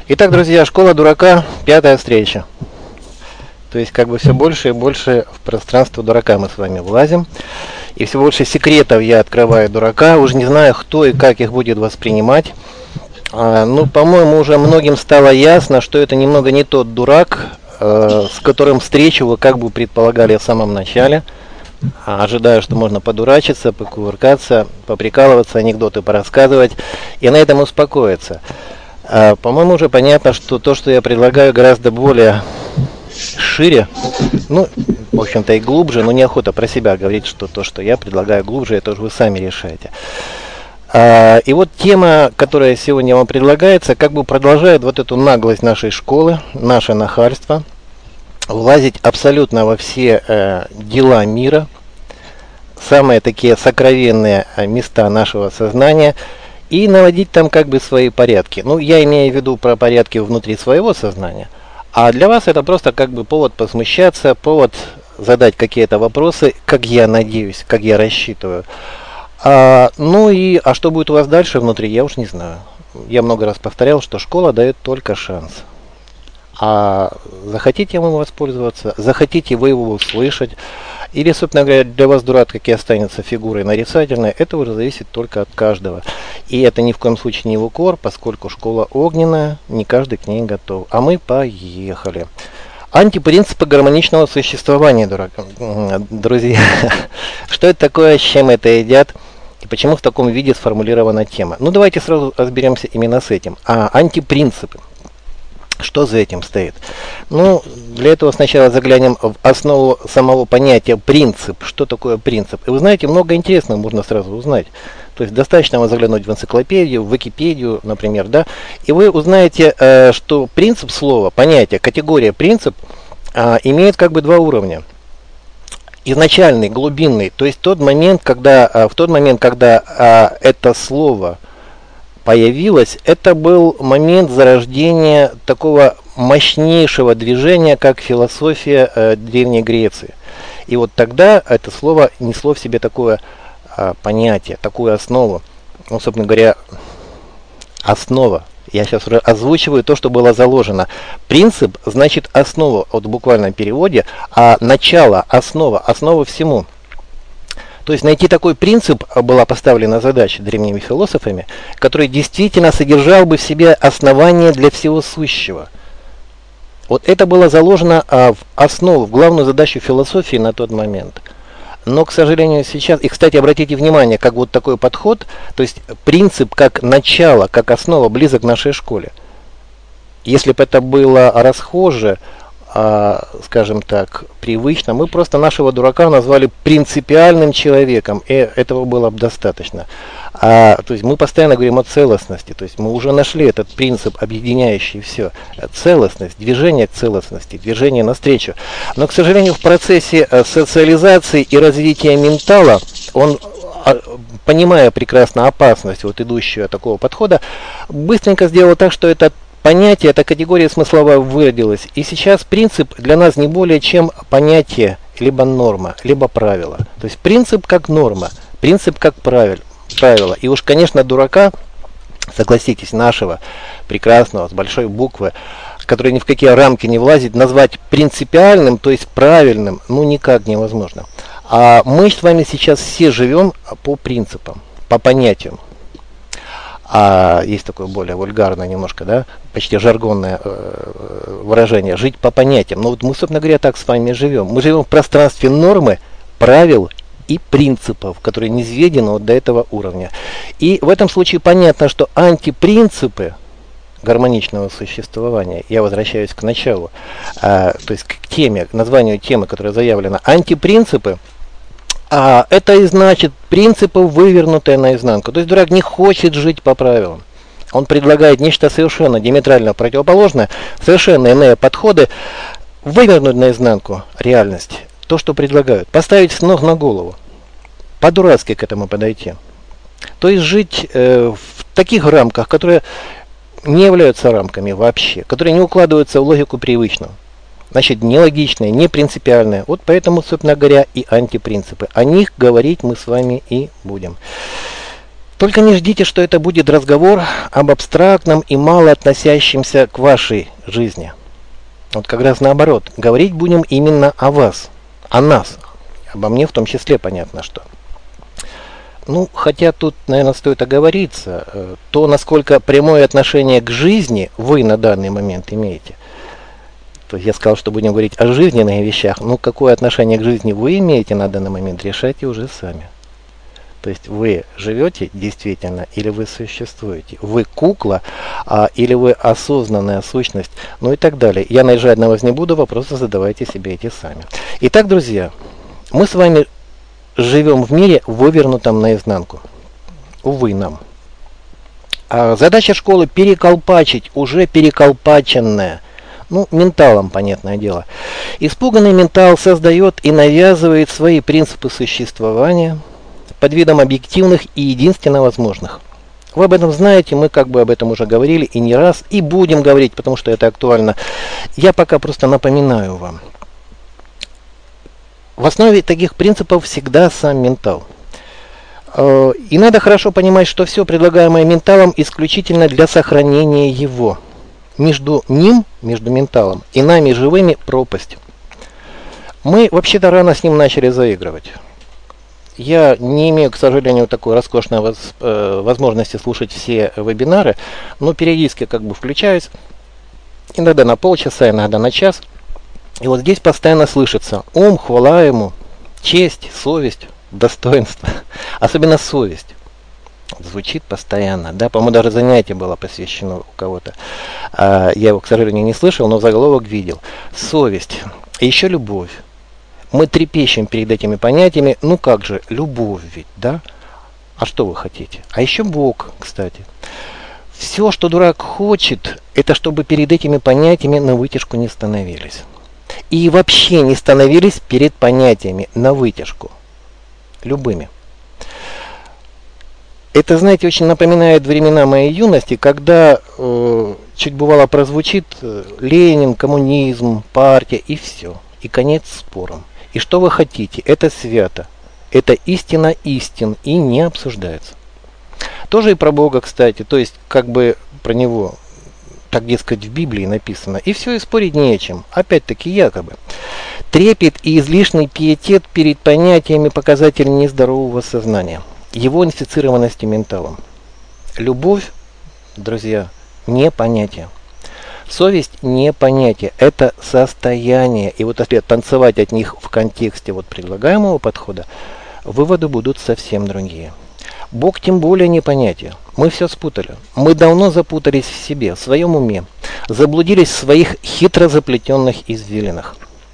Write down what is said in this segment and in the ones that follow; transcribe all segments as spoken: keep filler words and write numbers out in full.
Итак, друзья, школа дурака, пятая встреча. То есть как бы все больше и больше в пространство дурака мы с вами влазим. И все больше секретов я открываю дурака. Уже не знаю, кто и как их будет воспринимать. А, ну, по-моему, уже многим стало ясно, что это немного не тот дурак, э, с которым встречу вы как бы предполагали в самом начале. А, ожидаю, что можно подурачиться, покувыркаться, поприкалываться, анекдоты порассказывать и на этом успокоиться. А, по-моему, уже понятно, что то, что я предлагаю, гораздо более шире, ну, в общем-то и глубже, но неохота про себя говорить, что то, что я предлагаю глубже, это уже вы сами решаете. А, и вот тема, которая сегодня вам предлагается, как бы продолжает вот эту наглость нашей школы, наше нахальство, влазить абсолютно во все э, дела мира, самые такие сокровенные места нашего сознания, и наводить там как бы свои порядки. Ну, я имею в виду про порядки внутри своего сознания. А для вас это просто как бы повод посмущаться, повод задать какие-то вопросы, как я надеюсь, как я рассчитываю. А, ну и, а что будет у вас дальше внутри, я уж не знаю. Я много раз повторял, что школа дает только шанс. А захотите вы воспользоваться, захотите вы его услышать, или, собственно говоря, для вас дурак таки останется фигурой нарицательной, это уже зависит только от каждого. И это ни в коем случае не в укор, поскольку школа огненная, не каждый к ней готов. А мы поехали. Антипринципы гармоничного существования, дурак, друзья. Что это такое, с чем это едят, и почему в таком виде сформулирована тема? Ну, давайте сразу разберемся именно с этим. А антипринципы. Что за этим стоит? Ну, для этого сначала заглянем в основу самого понятия принцип. Что такое принцип? И вы знаете, много интересного можно сразу узнать. То есть достаточно вам заглянуть в энциклопедию, в Википедию, например, да, и вы узнаете, э, что принцип слова, понятие, категория принцип э, имеет как бы два уровня. Изначальный, глубинный, то есть тот момент, когда, э, в тот момент, когда э, это слово появилось, это был момент зарождения такого мощнейшего движения, как философия э, Древней Греции. И вот тогда это слово несло в себе такое э, понятие, такую основу. Ну, собственно говоря, основа. Я сейчас уже озвучиваю то, что было заложено. Принцип значит основу, вот в буквальном переводе, а начало, основа, основа всему. То есть найти такой принцип была поставлена задача древними философами, который действительно содержал бы в себе основание для всего сущего. Вот это было заложено а, в основу, в главную задачу философии на тот момент. Но, к сожалению, сейчас, и, кстати, обратите внимание, как вот такой подход, то есть принцип как начало, как основа близок к нашей школе. Если бы это было расхоже, А, скажем так, привычно, мы просто нашего дурака назвали принципиальным человеком, и этого было бы достаточно. А, то есть мы постоянно говорим о целостности, то есть мы уже нашли этот принцип, объединяющий все. Целостность, движение к целостности, движение навстречу. Но, к сожалению, в процессе социализации и развития ментала, он, понимая прекрасно опасность вот идущего от такого подхода, быстренько сделал так, что этот понятие, эта категория смысловая выродилась. И сейчас принцип для нас не более чем понятие, либо норма, либо правило. То есть принцип как норма, принцип как правило. правило. И уж, конечно, дурака, согласитесь, нашего прекрасного, с большой буквы, который ни в какие рамки не влазит, назвать принципиальным, то есть правильным, ну никак невозможно. А мы с вами сейчас все живем по принципам, по понятиям. А есть такое более вульгарное немножко, да, почти жаргонное э, выражение, жить по понятиям. Но вот мы, собственно говоря, так с вами живем. Мы живем в пространстве нормы, правил и принципов, которые не изведены вот до этого уровня. И в этом случае понятно, что антипринципы гармоничного существования, я возвращаюсь к началу, э, то есть к теме, к названию темы, которая заявлена, антипринципы, А это и значит принципы, вывернутые наизнанку. То есть дурак не хочет жить по правилам. Он предлагает нечто совершенно диаметрально противоположное, совершенно иные подходы, вывернуть наизнанку реальность, то, что предлагают, поставить с ног на голову, по-дурацки к этому подойти. То есть жить э, в таких рамках, которые не являются рамками вообще, которые не укладываются в логику привычную. Значит, нелогичные, не принципиальные. Вот поэтому, собственно говоря, и антипринципы. О них говорить мы с вами и будем. Только не ждите, что это будет разговор об абстрактном и мало относящемся к вашей жизни. Вот как раз наоборот. Говорить будем именно о вас, о нас. Обо мне в том числе, понятно, что. Ну, хотя тут, наверное, стоит оговориться, то, насколько прямое отношение к жизни вы на данный момент имеете. То есть я сказал, что будем говорить о жизненных вещах. Ну, какое отношение к жизни вы имеете на данный момент, решайте уже сами. То есть вы живете действительно или вы существуете? Вы кукла а, или вы осознанная сущность? Ну и так далее. Я наезжать на вас не буду, вопросы задавайте себе эти сами. Итак, друзья, мы с вами живем в мире, вывернутом наизнанку. Увы нам. А задача школы переколпачить уже переколпаченное. Ну, менталом, понятное дело. Испуганный ментал создает и навязывает свои принципы существования под видом объективных и единственно возможных. Вы об этом знаете, мы как бы об этом уже говорили и не раз, и будем говорить, потому что это актуально. Я пока просто напоминаю вам. В основе таких принципов всегда сам ментал. И надо хорошо понимать, что все предлагаемое менталом исключительно для сохранения его. Между ним, между менталом и нами живыми пропасть. Мы вообще-то рано с ним начали заигрывать. Я не имею, к сожалению, такой роскошной воз, э, возможности слушать все вебинары, но периодически как бы включаюсь, иногда на полчаса, иногда на час. И вот здесь постоянно слышится ум, хвала ему, честь, совесть, достоинство, особенно совесть. Звучит постоянно, да, по-моему, даже занятие было посвящено у кого-то. А, я его, к сожалению, не слышал, но заголовок видел. Совесть, и еще любовь. Мы трепещем перед этими понятиями. Ну как же, любовь ведь, да? А что вы хотите? А еще Бог, кстати. Все, что дурак хочет, это чтобы перед этими понятиями на вытяжку не становились. И вообще не становились перед понятиями на вытяжку. Любыми. Это, знаете, очень напоминает времена моей юности, когда э, чуть бывало прозвучит э, Ленин, коммунизм, партия и все. И конец спором. И что вы хотите? Это свято. Это истина истин и не обсуждается. Тоже и про Бога, кстати. То есть, как бы про него, так дескать, в Библии написано. И все, и спорить не о чем. Опять-таки, якобы. Трепет и излишний пиетет перед понятиями показатель нездорового сознания. Его инфицированности менталом. Любовь, друзья, не понятие. Совесть не понятие, это состояние. И вот если танцевать от них в контексте вот предлагаемого подхода, выводы будут совсем другие. Бог тем более не понятие. Мы все спутали. Мы давно запутались в себе, в своем уме. Заблудились в своих хитро заплетенных извилинах.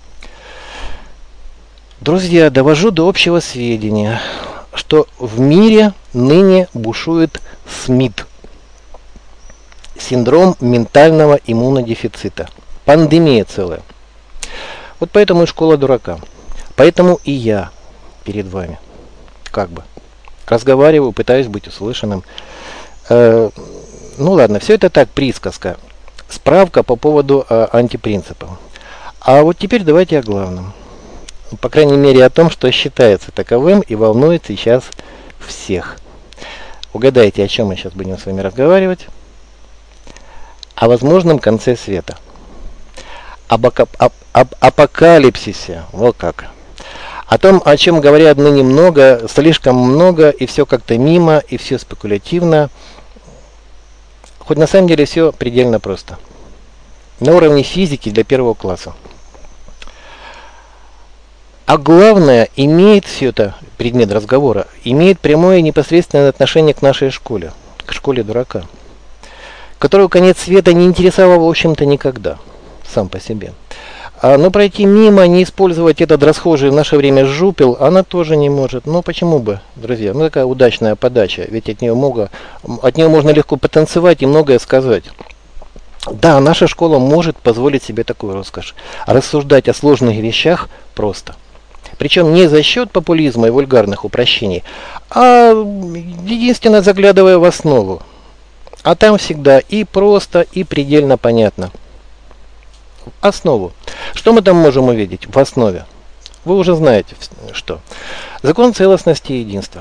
Друзья, довожу до общего сведения, что в мире ныне бушует СМИТ. Синдром ментального иммунодефицита. Пандемия целая. Вот поэтому и школа дурака. Поэтому и я перед вами. Как бы. Разговариваю, пытаюсь быть услышанным. Э, ну ладно, все это так, присказка. Справка по поводу э, антипринципов. А вот теперь давайте о главном. По крайней мере о том, что считается таковым и волнует сейчас всех. Угадайте, о чем мы сейчас будем с вами разговаривать. О возможном конце света. Об, об, об апокалипсисе. Вот как. О том, о чем говорят ныне много, слишком много, и все как-то мимо, и все спекулятивно. Хоть на самом деле все предельно просто. На уровне физики для первого класса. А главное, имеет все это, предмет разговора, имеет прямое и непосредственное отношение к нашей школе, к школе дурака, которого конец света не интересовал, в общем-то, никогда, сам по себе. А, но пройти мимо, не использовать этот расхожий в наше время жупел, она тоже не может. Ну почему бы, друзья? Ну такая удачная подача, ведь от нее, много, от нее можно легко потанцевать и многое сказать. Да, наша школа может позволить себе такую роскошь. Рассуждать о сложных вещах просто. Причем не за счет популизма и вульгарных упрощений, а единственно заглядывая в основу. А там всегда и просто, и предельно понятно. Основу. Что мы там можем увидеть в основе? Вы уже знаете, что. Закон целостности и единства.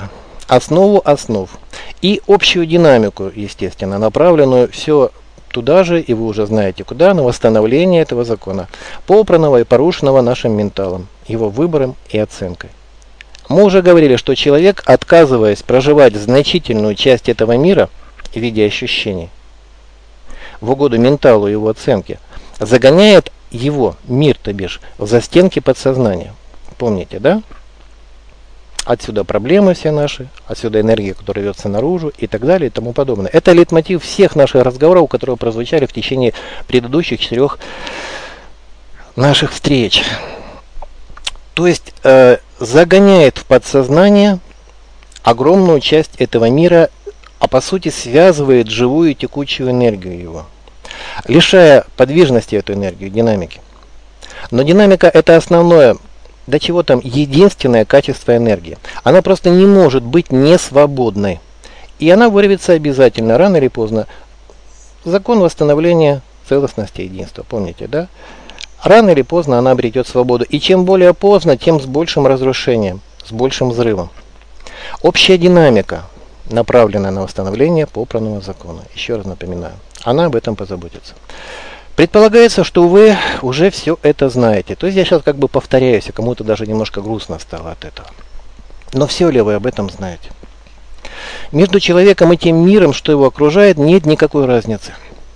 основу основ и общую динамику, естественно, направленную все туда же, и вы уже знаете куда, на восстановление этого закона, попранного и порушенного нашим менталом, его выбором и оценкой. Мы уже говорили, что человек, отказываясь проживать значительную часть этого мира в виде ощущений, в угоду менталу и его оценке, загоняет его, мир, то бишь, в застенки подсознания. Помните, да? Отсюда проблемы все наши, отсюда энергия, которая рвется наружу и так далее и тому подобное. Это лейтмотив всех наших разговоров, которые прозвучали в течение предыдущих четырех наших встреч. То есть э, загоняет в подсознание огромную часть этого мира, а по сути связывает живую текучую энергию его, лишая подвижности эту энергию, динамики. Но динамика — это основное, до чего там, единственное качество энергии. Она просто не может быть несвободной. И она вырвется обязательно, рано или поздно. Закон восстановления целостности и единства, помните, да? Рано или поздно она обретет свободу. И чем более поздно, тем с большим разрушением, с большим взрывом. Общая динамика, направленная на восстановление попранного закона. Еще раз напоминаю, она об этом позаботится. Предполагается, что вы уже все это знаете. То есть я сейчас как бы повторяюсь, и кому-то даже немножко грустно стало от этого. Но все ли вы об этом знаете? Между человеком и тем миром, что его окружает, нет никакой разницы.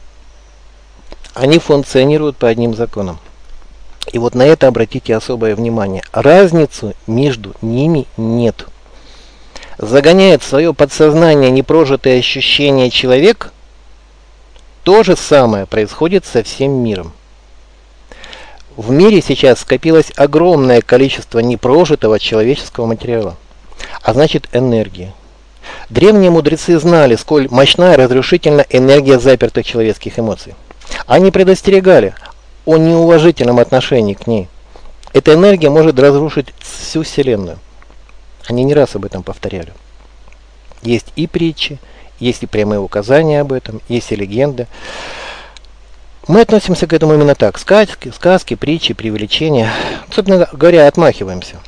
Они функционируют по одним законам. И вот на это обратите особое внимание. Разницу между ними нет. Загоняет в свое подсознание непрожитые ощущения человек. То же самое происходит со всем миром. В мире сейчас скопилось огромное количество непрожитого человеческого материала, а значит энергии. Древние мудрецы знали, сколь мощна и разрушительна энергия запертых человеческих эмоций. Они предостерегали о неуважительном отношении к ней. Эта энергия может разрушить всю Вселенную. Они не раз об этом повторяли. Есть и притчи, есть и прямые указания об этом, есть и легенды. Мы относимся к этому именно так. Сказки, сказки, притчи, преувеличения. Собственно говоря, отмахиваемся.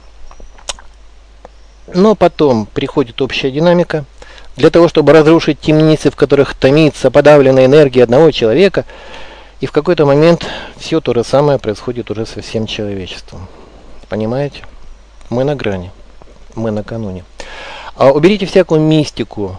Но потом приходит общая динамика. Для того, чтобы разрушить темницы, в которых томится подавленная энергия одного человека, и в какой-то момент все то же самое происходит уже со всем человечеством. Понимаете? Мы на грани. Мы накануне. А уберите всякую мистику.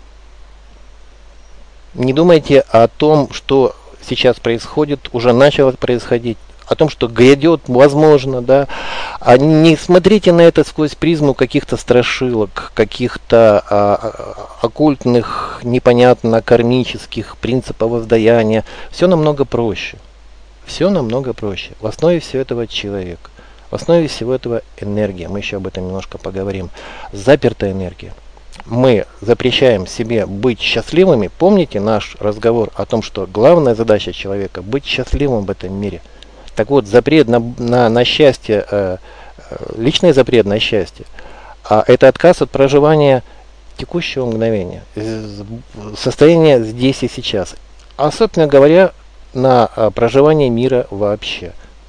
Не думайте о том, что сейчас происходит, уже начало происходить, о том, что грядет, возможно, да. А не смотрите на это сквозь призму каких-то страшилок, каких-то а, оккультных, непонятно кармических принципов воздаяния. Все намного проще. Все намного проще. В основе всего этого человек. В основе всего этого энергия. Мы еще об этом немножко поговорим. Запертая энергия. Мы запрещаем себе быть счастливыми. Помните наш разговор о том, что главная задача человека — быть счастливым в этом мире. Так вот, запрет на, на, на счастье, э, личный запрет на счастье, а это отказ от проживания текущего мгновения, состояния здесь и сейчас. А, собственно говоря, на а, проживание мира вообще.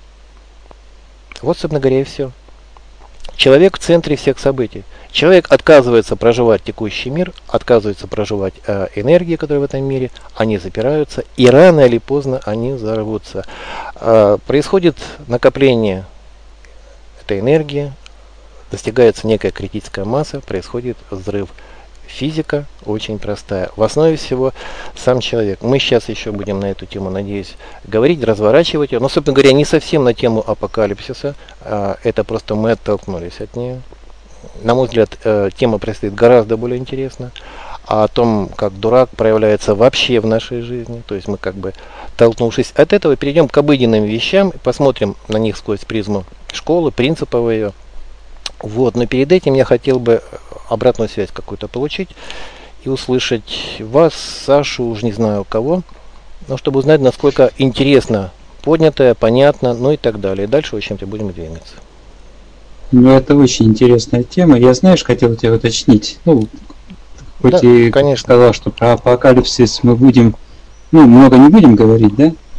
Вот, собственно говоря, и все. Человек в центре всех событий. Человек отказывается проживать текущий мир, отказывается проживать э, энергии, которые в этом мире, они запираются, и рано или поздно они взорвутся. Э, происходит накопление этой энергии, достигается некая критическая масса, происходит взрыв. Физика очень простая. В основе всего сам человек. Мы сейчас еще будем на эту тему, надеюсь, говорить, разворачивать ее. Но, собственно говоря, не совсем на тему апокалипсиса. Э, это просто мы оттолкнулись от нее. На мой взгляд, э, тема предстоит гораздо более интересна. А о том, как дурак проявляется вообще в нашей жизни. То есть мы как бы, толкнувшись от этого, перейдем к обыденным вещам, посмотрим на них сквозь призму школы, принципов ее. Вот, но перед этим я хотел бы обратную связь какую-то получить и услышать вас, Сашу, уж не знаю кого, но чтобы узнать, насколько интересно поднятое, понятно, ну и так далее. И дальше, в общем-то, будем двигаться. Ну, это очень интересная тема. Я, знаешь, хотел тебя уточнить. Ну, хоть да, и конечно. Сказал, что про апокалипсис мы будем, ну, много не будем говорить, да?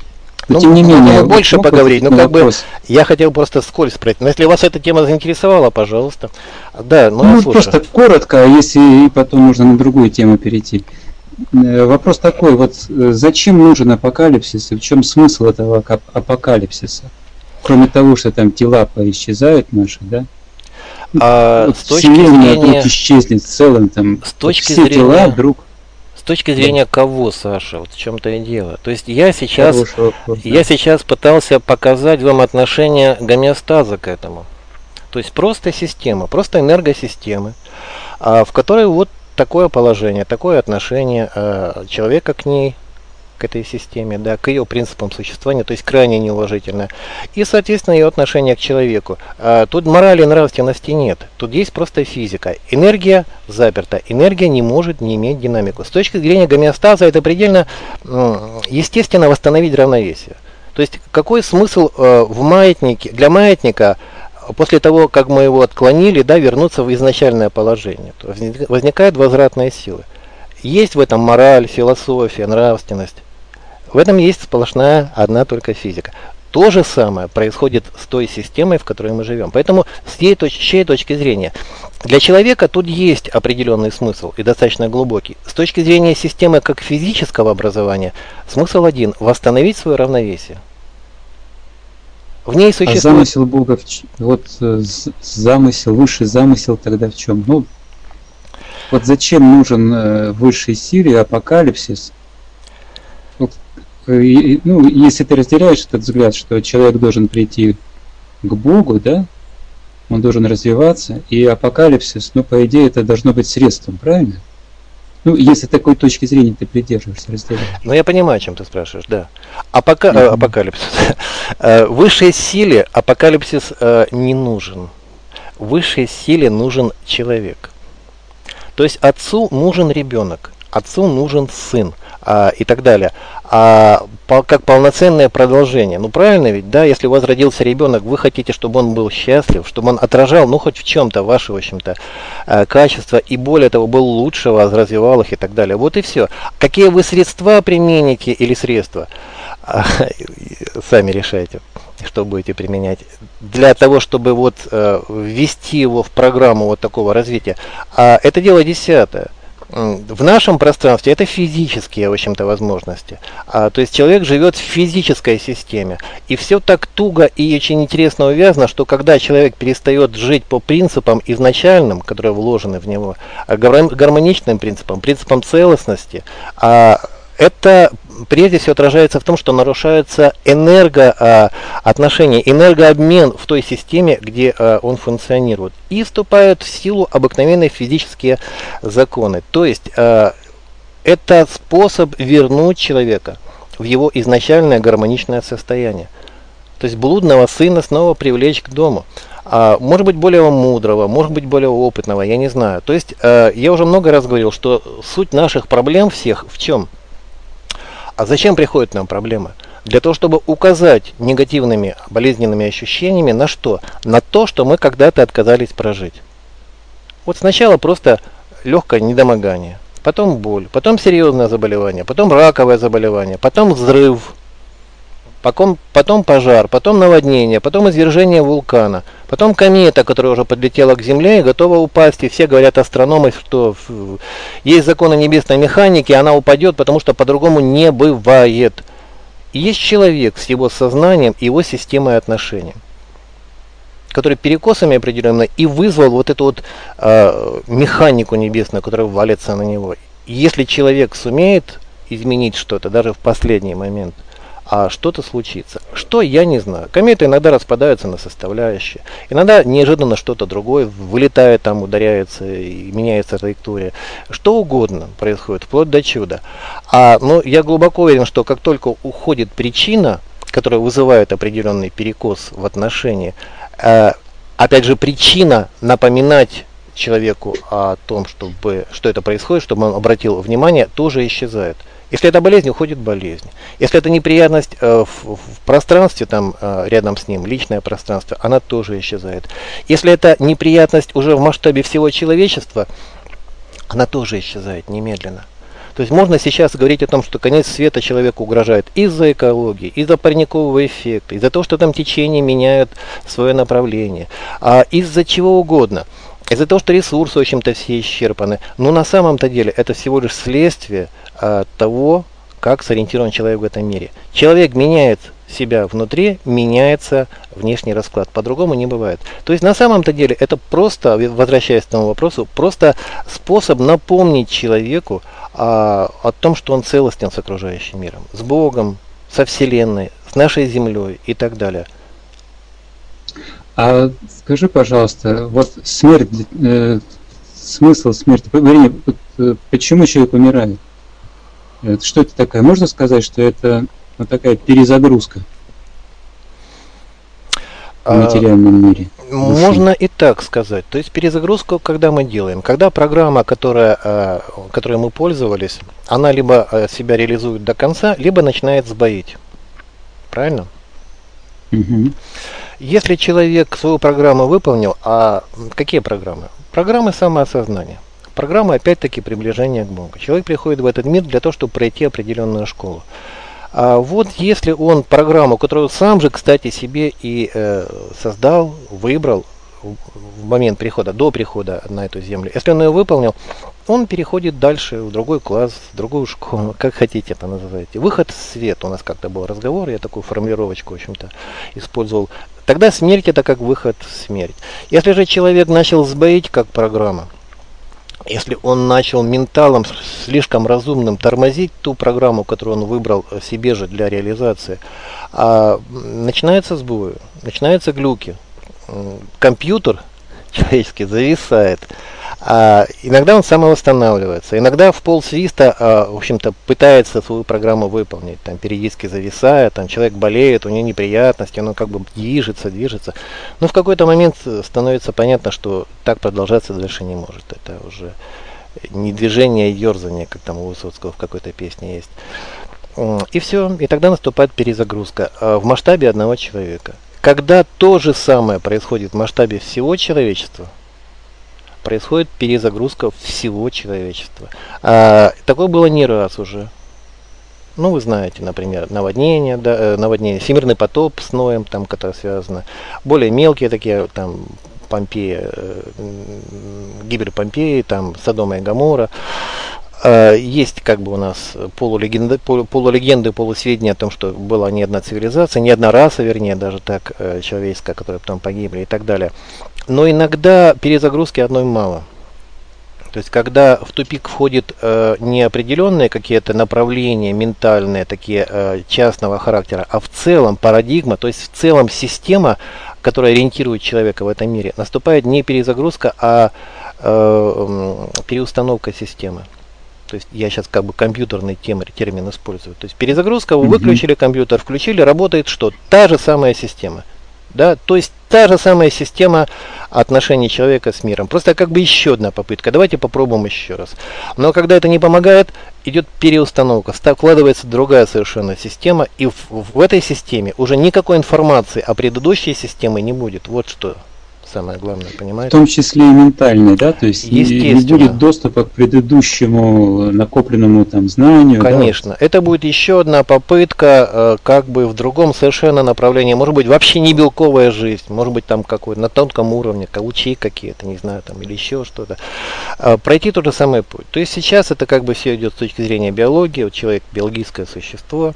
Но Ну, тем не можно менее, больше мог поговорить, ответить ну на как бы вопрос? я хотел просто вскользь спросить. Но если вас эта тема заинтересовала, пожалуйста. Да, ну я Ну, слушаю. просто коротко, а если и потом можно на другую тему перейти. Э, Вопрос такой, вот э, зачем нужен апокалипсис и в чем смысл этого ка- апокалипсиса? Кроме того, что там тела поисчезают наши, да? А Вот с точки Вселенная вдруг зрения, исчезнет в целом, там с вот точки все тела зрения, вдруг... с точки Да, зрения кого, Саша? Вот в чем-то и дело. То есть я сейчас, хороший вопрос, я да. сейчас пытался показать вам отношение гомеостаза к этому. То есть просто система, просто энергосистемы, а, в которой вот такое положение, такое отношение а, человека к ней, к этой системе, да, к ее принципам существования, то есть крайне неуважительно. И, соответственно, ее отношение к человеку. А, тут морали и нравственности нет. Тут есть просто физика. Энергия заперта. Энергия не может не иметь динамику. С точки зрения гомеостаза это предельно м, естественно восстановить равновесие. То есть какой смысл э, в маятнике, для маятника после того, как мы его отклонили, да, вернуться в изначальное положение? То есть возникают возвратные силы. Есть в этом мораль, философия, нравственность. В этом есть сплошная одна только физика. То же самое происходит с той системой, в которой мы живем. Поэтому с чьей, точ- с чьей точки зрения? Для человека тут есть определенный смысл и достаточно глубокий. С точки зрения системы как физического образования, смысл один – восстановить свое равновесие. В ней А существует... замысел Бога, в ч- вот э, з- замысел, высший замысел тогда в чем? Ну, вот зачем нужен э, высшей силе апокалипсис? Вот, э, и- ну, если ты разделяешь этот взгляд, что человек должен прийти к Богу, да, он должен развиваться, и апокалипсис, ну, по идее, это должно быть средством, правильно? Ну, если такой точки зрения ты придерживаешься, разделяешь. Ну, я понимаю, о чем ты спрашиваешь, да. Апока... э, Мгм. Апокалипсис. Э, Высшей силе апокалипсис э, не нужен. Высшей силе нужен человек. То есть отцу нужен ребенок, отцу нужен сын а, и так далее. А по- как полноценное продолжение. Ну правильно ведь, да, если у вас родился ребенок, вы хотите, чтобы он был счастлив, чтобы он отражал, ну хоть в чем-то ваши, в общем-то, э, качества, и более того, был лучше вас, развивал их и так далее. Вот и все. Какие вы средства примените или средства, а, сами решайте, что будете применять для того, чтобы вот э, ввести его в программу вот такого развития. А это дело десятое. М, В нашем пространстве это физические, в общем-то, возможности. А, то есть человек живет в физической системе. И все так туго и очень интересно увязано, что когда человек перестает жить по принципам изначальным, которые вложены в него, а гармон- гармоничным принципам, принципам целостности, а, это прежде всего отражается в том, что нарушаются энергоотношения, энергообмен в той системе, где а, он функционирует. И вступают в силу обыкновенные физические законы. То есть а, это способ вернуть человека в его изначальное гармоничное состояние. То есть блудного сына снова привлечь к дому. А, может быть более мудрого, может быть более опытного, я не знаю. То есть а, я уже много раз говорил, что суть наших проблем всех в чем? А зачем приходят нам проблемы? Для того, чтобы указать негативными болезненными ощущениями на что? На то, что мы когда-то отказались прожить. Вот сначала просто легкое недомогание, потом боль, потом серьезное заболевание, потом раковое заболевание, потом взрыв, потом, потом пожар, потом наводнение, потом извержение вулкана, потом комета, которая уже подлетела к Земле и готова упасть. И все говорят, астрономы, что ф- есть законы небесной механики, она упадет, потому что по-другому не бывает. И есть человек с его сознанием и его системой отношений, который перекосами определенно и вызвал вот эту вот э, механику небесную, которая валится на него. И если человек сумеет изменить что-то, даже в последний момент, а что-то случится. Что, я не знаю. Кометы иногда распадаются на составляющие. Иногда неожиданно что-то другое вылетает, там ударяется и меняется траектория. Что угодно происходит, вплоть до чуда. А, ну, я глубоко уверен, что как только уходит причина, которая вызывает определенный перекос в отношении, э, опять же, причина напоминать человеку о том, чтобы, что это происходит, чтобы он обратил внимание, тоже исчезает. Если это болезнь, уходит болезнь. Если это неприятность э, в, в пространстве, там э, рядом с ним, личное пространство, она тоже исчезает. Если это неприятность уже в масштабе всего человечества, она тоже исчезает немедленно. То есть можно сейчас говорить о том, что конец света человеку угрожает из-за экологии, из-за парникового эффекта, из-за того, что там течения меняют свое направление, а из-за чего угодно. Из-за того, что ресурсы, в общем-то, все исчерпаны. Но на самом-то деле это всего лишь следствие а, того, как сориентирован человек в этом мире. Человек меняет себя внутри, меняется внешний расклад. По-другому не бывает. То есть на самом-то деле это просто, возвращаясь к этому вопросу, просто способ напомнить человеку а, о том, что он целостен с окружающим миром, с Богом, со Вселенной, с нашей Землей и так далее. А скажи, пожалуйста, вот смерть, э, смысл смерти, вернее, э, почему человек умирает? Это, что это такое? Можно сказать, что это ну, такая перезагрузка в материальном мире? Души? Можно и так сказать. То есть перезагрузку, когда мы делаем, когда программа, которая, которой мы пользовались, она либо себя реализует до конца, либо начинает сбоить. Правильно? Угу. Если человек свою программу выполнил, а какие программы? Программы самоосознания. Программа, опять-таки, приближения к Богу. Человек приходит в этот мир для того, чтобы пройти определенную школу. А вот если он программу, которую сам же, кстати, себе и э, создал, выбрал в момент прихода, до прихода на эту землю, если он ее выполнил, он переходит дальше в другой класс, в другую школу, как хотите это называйте. Выход в свет, у нас как-то был разговор, я такую формулировочку, в общем-то, использовал. Тогда смерть это как выход в смерть. Если же человек начал сбоить как программа, если он начал менталом слишком разумным тормозить ту программу, которую он выбрал себе же для реализации, а, начинается сбой, начинаются глюки. Компьютер человеческий зависает. А, иногда он самовосстанавливается, иногда в полсвиста, а, в общем-то, пытается свою программу выполнить, там периодически зависает, там человек болеет, у него неприятности, он как бы движется, движется. Но в какой-то момент становится понятно, что так продолжаться дальше не может. Это уже не движение, а ерзание, как там у Высоцкого в какой-то песне есть. И все, и тогда наступает перезагрузка в масштабе одного человека. Когда то же самое происходит в масштабе всего человечества, происходит перезагрузка всего человечества. А, такое было не раз уже. Ну, вы знаете, например, наводнение, да, наводнение, всемирный потоп с Ноем, там, которое связано. Более мелкие такие, там, Помпея, э, гибель Помпеи, там, Содома и Гоморра. А, есть как бы у нас полулегенды, полулегенды, полусведения о том, что была не одна цивилизация, не одна раса, вернее, даже так, э, человеческая, которая потом погибли и так далее. Но иногда перезагрузки одной мало. То есть, когда в тупик входят э, не определенные какие-то направления ментальные, такие э, частного характера, а в целом парадигма, то есть в целом система, которая ориентирует человека в этом мире, наступает не перезагрузка, а э, переустановка системы. То есть я сейчас как бы компьютерный термин использую. То есть перезагрузка, вы выключили компьютер, включили, работает что? Та же самая система. Да? То есть та же самая система отношений человека с миром. Просто как бы еще одна попытка. Давайте попробуем еще раз. Но когда это не помогает, идет переустановка. Вкладывается другая совершенно система. И в, в этой системе уже никакой информации о предыдущей системе не будет. Вот что самое главное, понимаете? В том числе и ментальный, да? То есть не, не будет доступа к предыдущему накопленному там знанию. Конечно. Да? Это будет еще одна попытка э, как бы в другом совершенно направлении. Может быть вообще не белковая жизнь. Может быть там какой-то на тонком уровне, лучи какие-то, не знаю, там или еще что-то. Э, пройти тот же самый путь. То есть сейчас это как бы все идет с точки зрения биологии. Вот человек биологическое существо.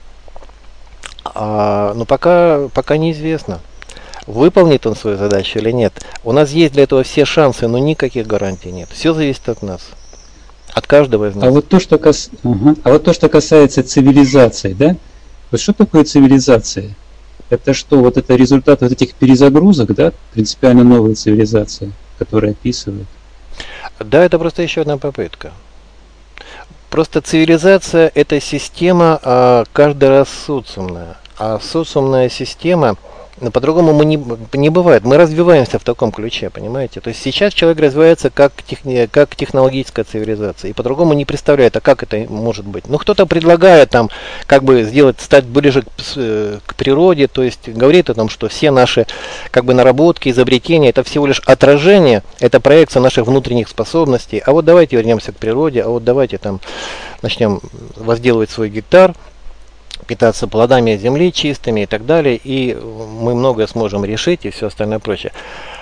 А, но пока, пока неизвестно. Выполнит он свою задачу или нет. У нас есть для этого все шансы, но никаких гарантий нет. Все зависит от нас. От каждого из нас. А вот то, что, кас... ага. а вот то, что касается цивилизации, да? Вот что такое цивилизация? Это что, вот это результат вот этих перезагрузок, да? Принципиально новая цивилизация, которая описывает. Да, это просто еще одна попытка. Просто цивилизация это система а, каждый раз социумная. А социумная система Но по-другому мы не, не бывает. Мы развиваемся в таком ключе, понимаете? То есть сейчас человек развивается как, техни, как технологическая цивилизация. И по-другому не представляет, а как это может быть. Ну, кто-то предлагает там, как бы сделать, стать ближе к, к природе. То есть говорит о том, что все наши, как бы, наработки, изобретения, это всего лишь отражение, это проекция наших внутренних способностей. А вот давайте вернемся к природе, а вот давайте там начнем возделывать свой гектар, питаться плодами земли чистыми и так далее, и мы многое сможем решить и все остальное прочее.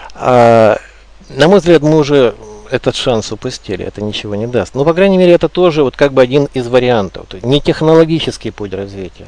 А, на мой взгляд, мы уже этот шанс упустили, это ничего не даст. Но, по крайней мере, это тоже вот как бы один из вариантов. То есть не технологический путь развития.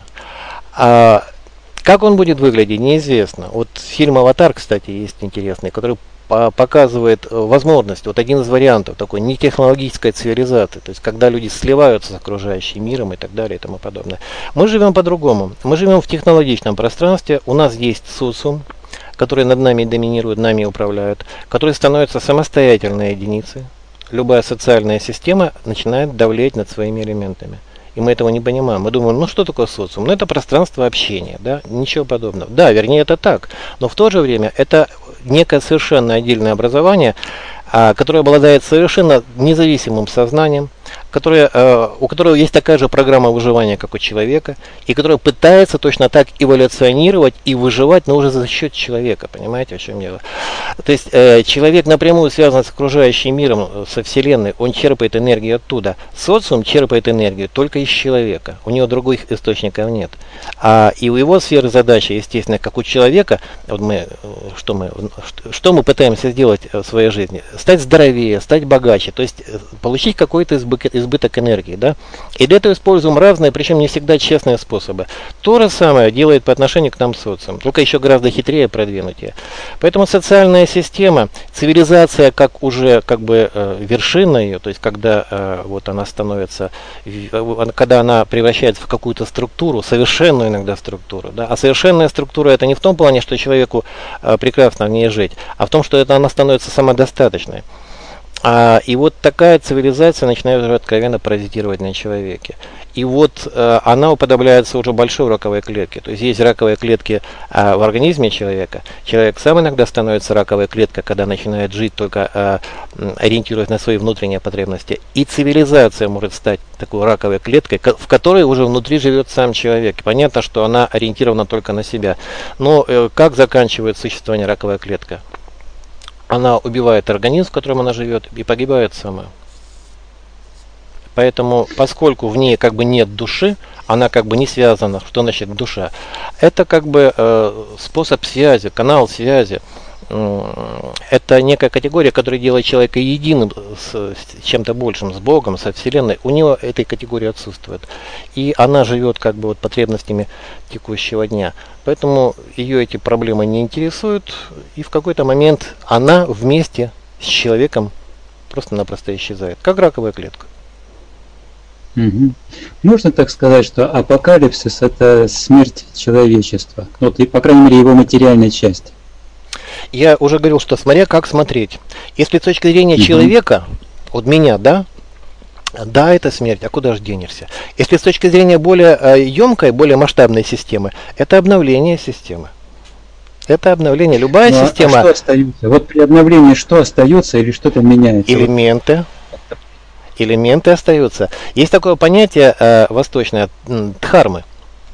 А как он будет выглядеть, неизвестно. Вот фильм «Аватар», кстати, есть интересный, который показывает возможность, вот один из вариантов такой нетехнологической цивилизации, то есть когда люди сливаются с окружающим миром и так далее и тому подобное. Мы живем по-другому. Мы живем в технологичном пространстве, у нас есть социум, который над нами доминирует, нами управляют, который становится самостоятельной единицей. Любая социальная система начинает давлеть над своими элементами. И мы этого не понимаем. Мы думаем, ну что такое социум? Ну это пространство общения, да, ничего подобного. Да, вернее это так, но в то же время это некое совершенно отдельное образование, а, которое обладает совершенно независимым сознанием, которое, а, у которого есть такая же программа выживания, как у человека, и которое пытается точно так эволюционировать и выживать, но уже за счет человека, понимаете, о чем дело? То есть э, человек напрямую связан с окружающим миром, со Вселенной, он черпает энергию оттуда. Социум черпает энергию только из человека, у него других источников нет. А и у его сферы задачи, естественно, как у человека, вот мы, что, мы, что мы пытаемся сделать в своей жизни? Стать здоровее, стать богаче, то есть получить какой-то избыток, избыток энергии. Да? И для этого используем разные, причем не всегда честные способы. То же самое делает по отношению к нам социум, только еще гораздо хитрее, продвинутее. Поэтому социальная система, цивилизация как уже как бы э, вершина ее, то есть когда э, вот она становится, когда она превращается в какую-то структуру, совершенную иногда структуру, да? А совершенная структура это не в том плане, что человеку э, прекрасно в ней жить, а в том, что это она становится самодостаточной. А, и вот такая цивилизация начинает уже откровенно паразитировать на человеке. И вот э, она уподобляется уже большой раковой клетке. То есть есть раковые клетки э, в организме человека. Человек сам иногда становится раковой клеткой, когда начинает жить только э, ориентируясь на свои внутренние потребности. И цивилизация может стать такой раковой клеткой, в которой уже внутри живет сам человек. И понятно, что она ориентирована только на себя. Но э, как заканчивает существование раковая клетка? Она убивает организм, в котором она живет, и погибает сама. Поэтому, поскольку в ней как бы нет души, она как бы не связана, что значит душа, это как бы э, способ связи, канал связи. Это некая категория, которая делает человека единым с, с чем-то большим, с Богом, со Вселенной. У него этой категории отсутствует. И она живет как бы вот потребностями текущего дня. Поэтому ее эти проблемы не интересуют. И в какой-то момент она вместе с человеком просто-напросто исчезает. Как раковая клетка. Угу. Можно так сказать, что апокалипсис это смерть человечества. Вот, и, по крайней мере, его материальной части. Я уже говорил, что смотря как смотреть. Если с точки зрения угу. человека, от меня, да, да, это смерть, а куда же денешься? Если с точки зрения более э, емкой, более масштабной системы, это обновление системы. Это обновление. Любая ну, система... А что остается? Вот при обновлении что остается или что-то меняется? Элементы. Элементы остаются. Есть такое понятие э, восточное, дхармы.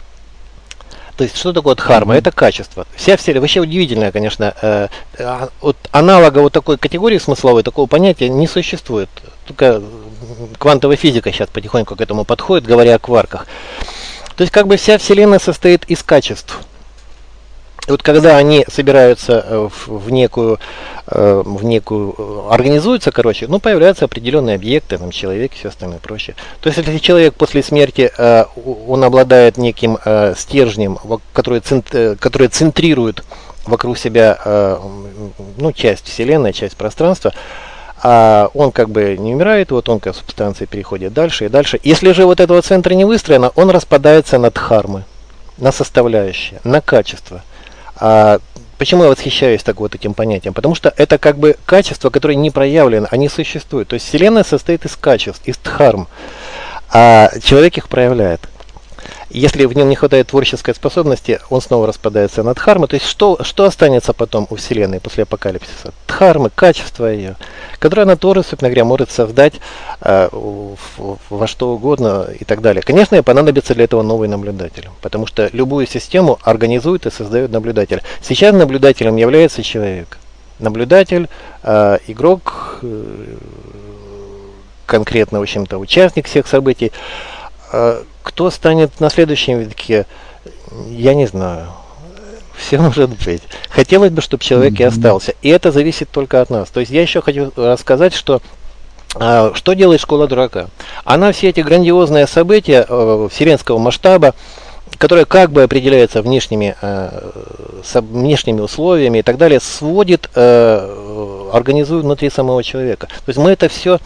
То есть, что такое дхарма? Mm-hmm. Это качество. Вся вселенная, вообще удивительная, конечно, э, э, вот аналога вот такой категории смысловой, такого понятия не существует. Только квантовая физика сейчас потихоньку к этому подходит, говоря о кварках. То есть, как бы вся вселенная состоит из качеств. И вот когда они собираются в, в некую, в некую, организуются, короче, ну, появляются определенные объекты, там, человек и все остальное прочее. То есть, если человек после смерти, он обладает неким стержнем, который, который центрирует вокруг себя, ну, часть Вселенной, часть пространства, а он как бы не умирает, его тонкая субстанция переходит дальше и дальше. Если же вот этого центра не выстроено, он распадается на дхармы, на составляющие, на качество. А почему я восхищаюсь так вот этим понятием? Потому что это как бы качества, которые не проявлены, они существуют. То есть Вселенная состоит из качеств, из дхарм, а человек их проявляет. Если в нем не хватает творческой способности, он снова распадается на дхармы. То есть что, что останется потом у Вселенной после апокалипсиса? Дхармы, качество ее, которое она тоже, собственно говоря, может создать э, в, во что угодно и так далее. Конечно, понадобится для этого новый наблюдатель, потому что любую систему организует и создает наблюдатель. Сейчас наблюдателем является человек. Наблюдатель, э, игрок, э, конкретно, в общем-то, участник всех событий. Кто станет на следующем витке, я не знаю. Все может быть. Хотелось бы, чтобы человек mm-hmm. и остался. И это зависит только от нас. То есть я еще хочу рассказать, что что делает школа дурака. Она все эти грандиозные события э, вселенского масштаба, которые как бы определяются внешними, э, со, внешними условиями и так далее, сводит, э, организует внутри самого человека. То есть мы это все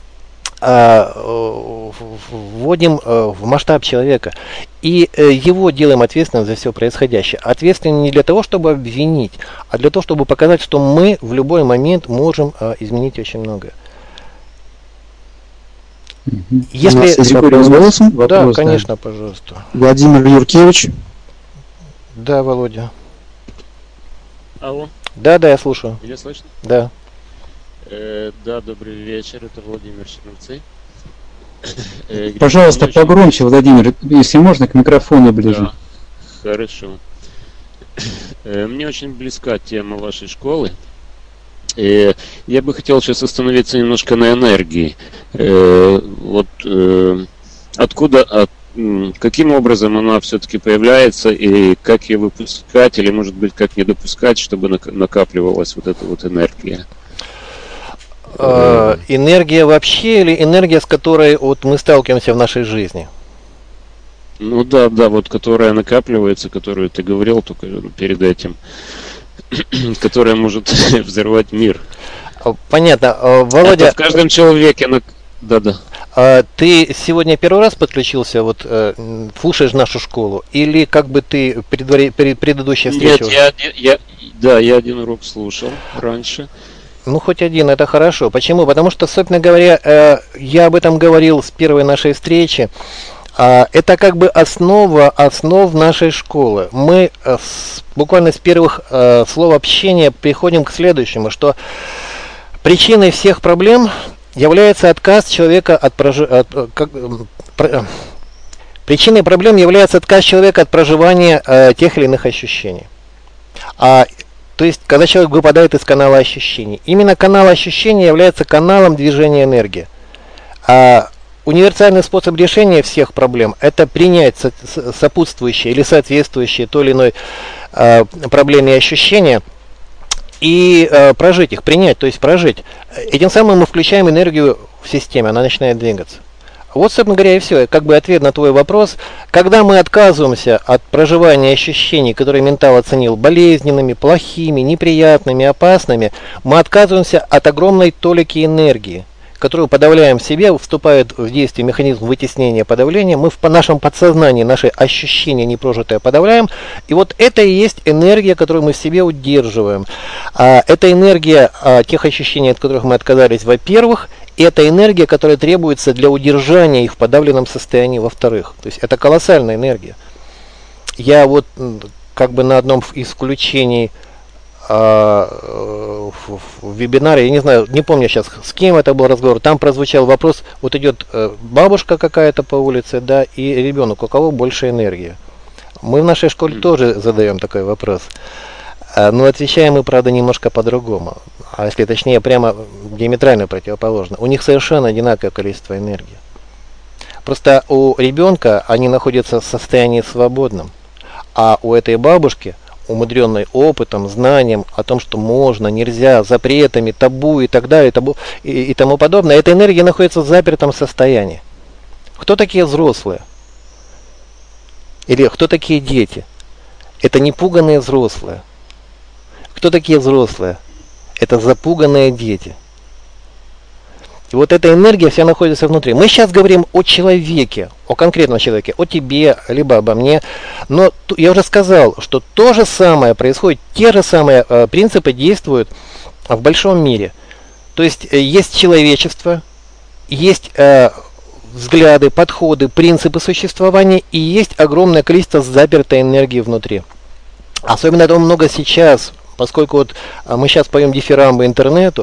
вводим в масштаб человека и его делаем ответственным за все происходящее. Ответственным не для того, чтобы обвинить, а для того, чтобы показать, что мы в любой момент можем изменить очень многое. Угу. Если... У нас есть вопрос голосом? Да, вопрос, конечно, да. Пожалуйста. Владимир Юркевич. Да, Володя. Алло. Да, да, я слушаю. Меня слышно? Да. Э, да, добрый вечер, это Владимир Черновцы. Э, Пожалуйста, очень... погромче, Владимир, если можно, к микрофону ближе. Да, хорошо. Э, мне очень близка тема вашей школы. Э, я бы хотел сейчас остановиться немножко на энергии. Э, вот э, откуда, от, каким образом она все-таки появляется и как ее выпускать, или, может быть, как не допускать, чтобы накапливалась вот эта вот энергия? Э, энергия вообще или энергия, с которой вот мы сталкиваемся в нашей жизни? Ну да, да, вот которая накапливается, которую ты говорил только перед этим, которая может взорвать мир. Понятно. Володя... Это в каждом человеке... Да-да. Ты сегодня первый раз подключился, вот слушаешь нашу школу, или как бы ты предвари... предыдущая встреча? Нет, я, я, да, я один урок слушал раньше. Ну, хоть один, это хорошо. Почему? Потому что, собственно говоря, я об этом говорил с первой нашей встречи. Это как бы основа основ нашей школы. Мы с, буквально с первых слов общения приходим к следующему, что причиной всех проблем является отказ человека от, прожи... от как... причиной проблем является отказ человека от проживания тех или иных ощущений. А То есть, когда человек выпадает из канала ощущений. Именно канал ощущений является каналом движения энергии. А универсальный способ решения всех проблем – это принять сопутствующие или соответствующие той или иной а, проблеме ощущения и а, прожить их, принять, то есть прожить. Этим самым мы включаем энергию в системе, она начинает двигаться. Вот, собственно говоря, и все. Как бы ответ на твой вопрос. Когда мы отказываемся от проживания ощущений, которые ментал оценил болезненными, плохими, неприятными, опасными, мы отказываемся от огромной толики энергии, которую подавляем в себе, вступает в действие механизм вытеснения подавления. Мы в нашем подсознании наши ощущения непрожитые подавляем. И вот это и есть энергия, которую мы в себе удерживаем. А, это энергия а, тех ощущений, от которых мы отказались, во-первых. И это энергия, которая требуется для удержания их в подавленном состоянии, во-вторых. То есть это колоссальная энергия. Я вот как бы на одном из включений в вебинаре, я не знаю, не помню сейчас, с кем это был разговор, там прозвучал вопрос, вот идет бабушка какая-то по улице, да, и ребенок, у кого больше энергии. Мы в нашей школе тоже задаем такой вопрос. Но отвечаем мы, правда, немножко по-другому. А если точнее, прямо диаметрально противоположно. У них совершенно одинаковое количество энергии. Просто у ребенка они находятся в состоянии свободном. А у этой бабушки, умудренной опытом, знанием о том, что можно, нельзя, запретами, табу и так далее, табу, и, и тому подобное, эта энергия находится в запертом состоянии. Кто такие взрослые? Или кто такие дети? Это непуганные взрослые. Кто такие взрослые? Это запуганные дети. И вот эта энергия вся находится внутри. Мы сейчас говорим о человеке, о конкретном человеке, о тебе, либо обо мне. Но я уже сказал, что то же самое происходит, те же самые э, принципы действуют в большом мире. То есть э, есть человечество, есть э, взгляды, подходы, принципы существования, и есть огромное количество запертой энергии внутри. Особенно этого много сейчас, поскольку вот мы сейчас поем дифирамбы интернету,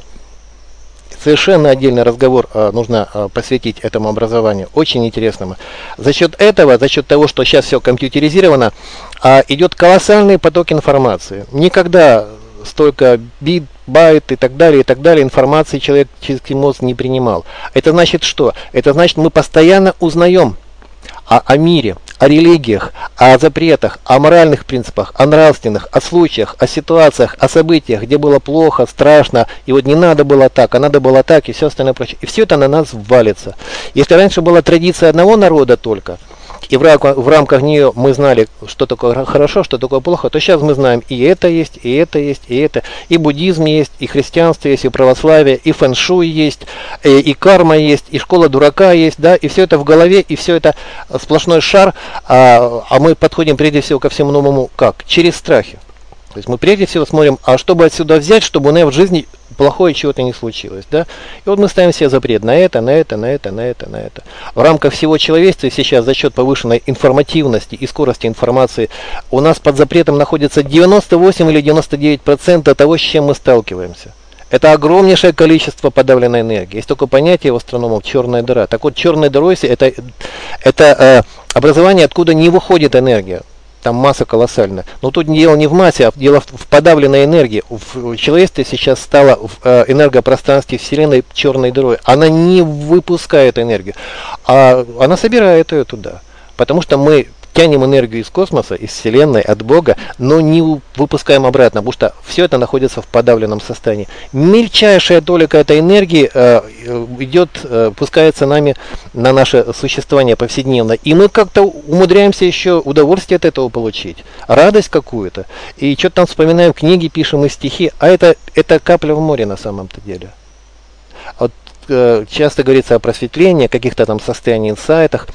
совершенно отдельный разговор а, нужно а, посвятить этому образованию, очень интересному. За счет этого, за счет того, что сейчас все компьютеризировано, а, идет колоссальный поток информации. Никогда столько бит, байт и так далее, и так далее информации человеческий мозг не принимал. Это значит что? Это значит, мы постоянно узнаем о, о мире, о религиях, о запретах, о моральных принципах, о нравственных, о случаях, о ситуациях, о событиях, где было плохо, страшно, и вот не надо было так, а надо было так, и все остальное прочее. И все это на нас валится. Если раньше была традиция одного народа только, и в рамках, в рамках нее мы знали, что такое хорошо, что такое плохо, то сейчас мы знаем и это есть, и это есть, и это. И буддизм есть, и христианство есть, и православие, и фэн-шуй есть, и, и карма есть, и школа дурака есть, да, и все это в голове, и все это сплошной шар, а, а мы подходим прежде всего ко всему новому как? Через страхи. То есть мы прежде всего смотрим, а чтобы отсюда взять, чтобы у нас в жизни плохое чего-то не случилось, да? И вот мы ставим себе запрет на это, на это, на это, на это, на это. В рамках всего человечества сейчас за счет повышенной информативности и скорости информации у нас под запретом находится девяносто восемь или девяносто девять процентов того, с чем мы сталкиваемся. Это огромнейшее количество подавленной энергии. Есть такое понятие у астрономов черная дыра. Так вот, черной дырой это, это э, образование, откуда не выходит энергия. Там масса колоссальная. Но тут дело не в массе, а дело в подавленной энергии. В человечестве сейчас стало в энергопространстве Вселенной черной дырой. Она не выпускает энергию, а она собирает ее туда. Потому что мы тянем энергию из космоса, из Вселенной, от Бога, но не выпускаем обратно, потому что все это находится в подавленном состоянии. Мельчайшая толика этой энергии э, идет, э, пускается нами на наше существование повседневно. И мы как-то умудряемся еще удовольствие от этого получить, радость какую-то. И что-то там вспоминаем, книги пишем и стихи, а это, это капля в море на самом-то деле. Вот, э, часто говорится о просветлении, каких-то там состояниях, инсайтах.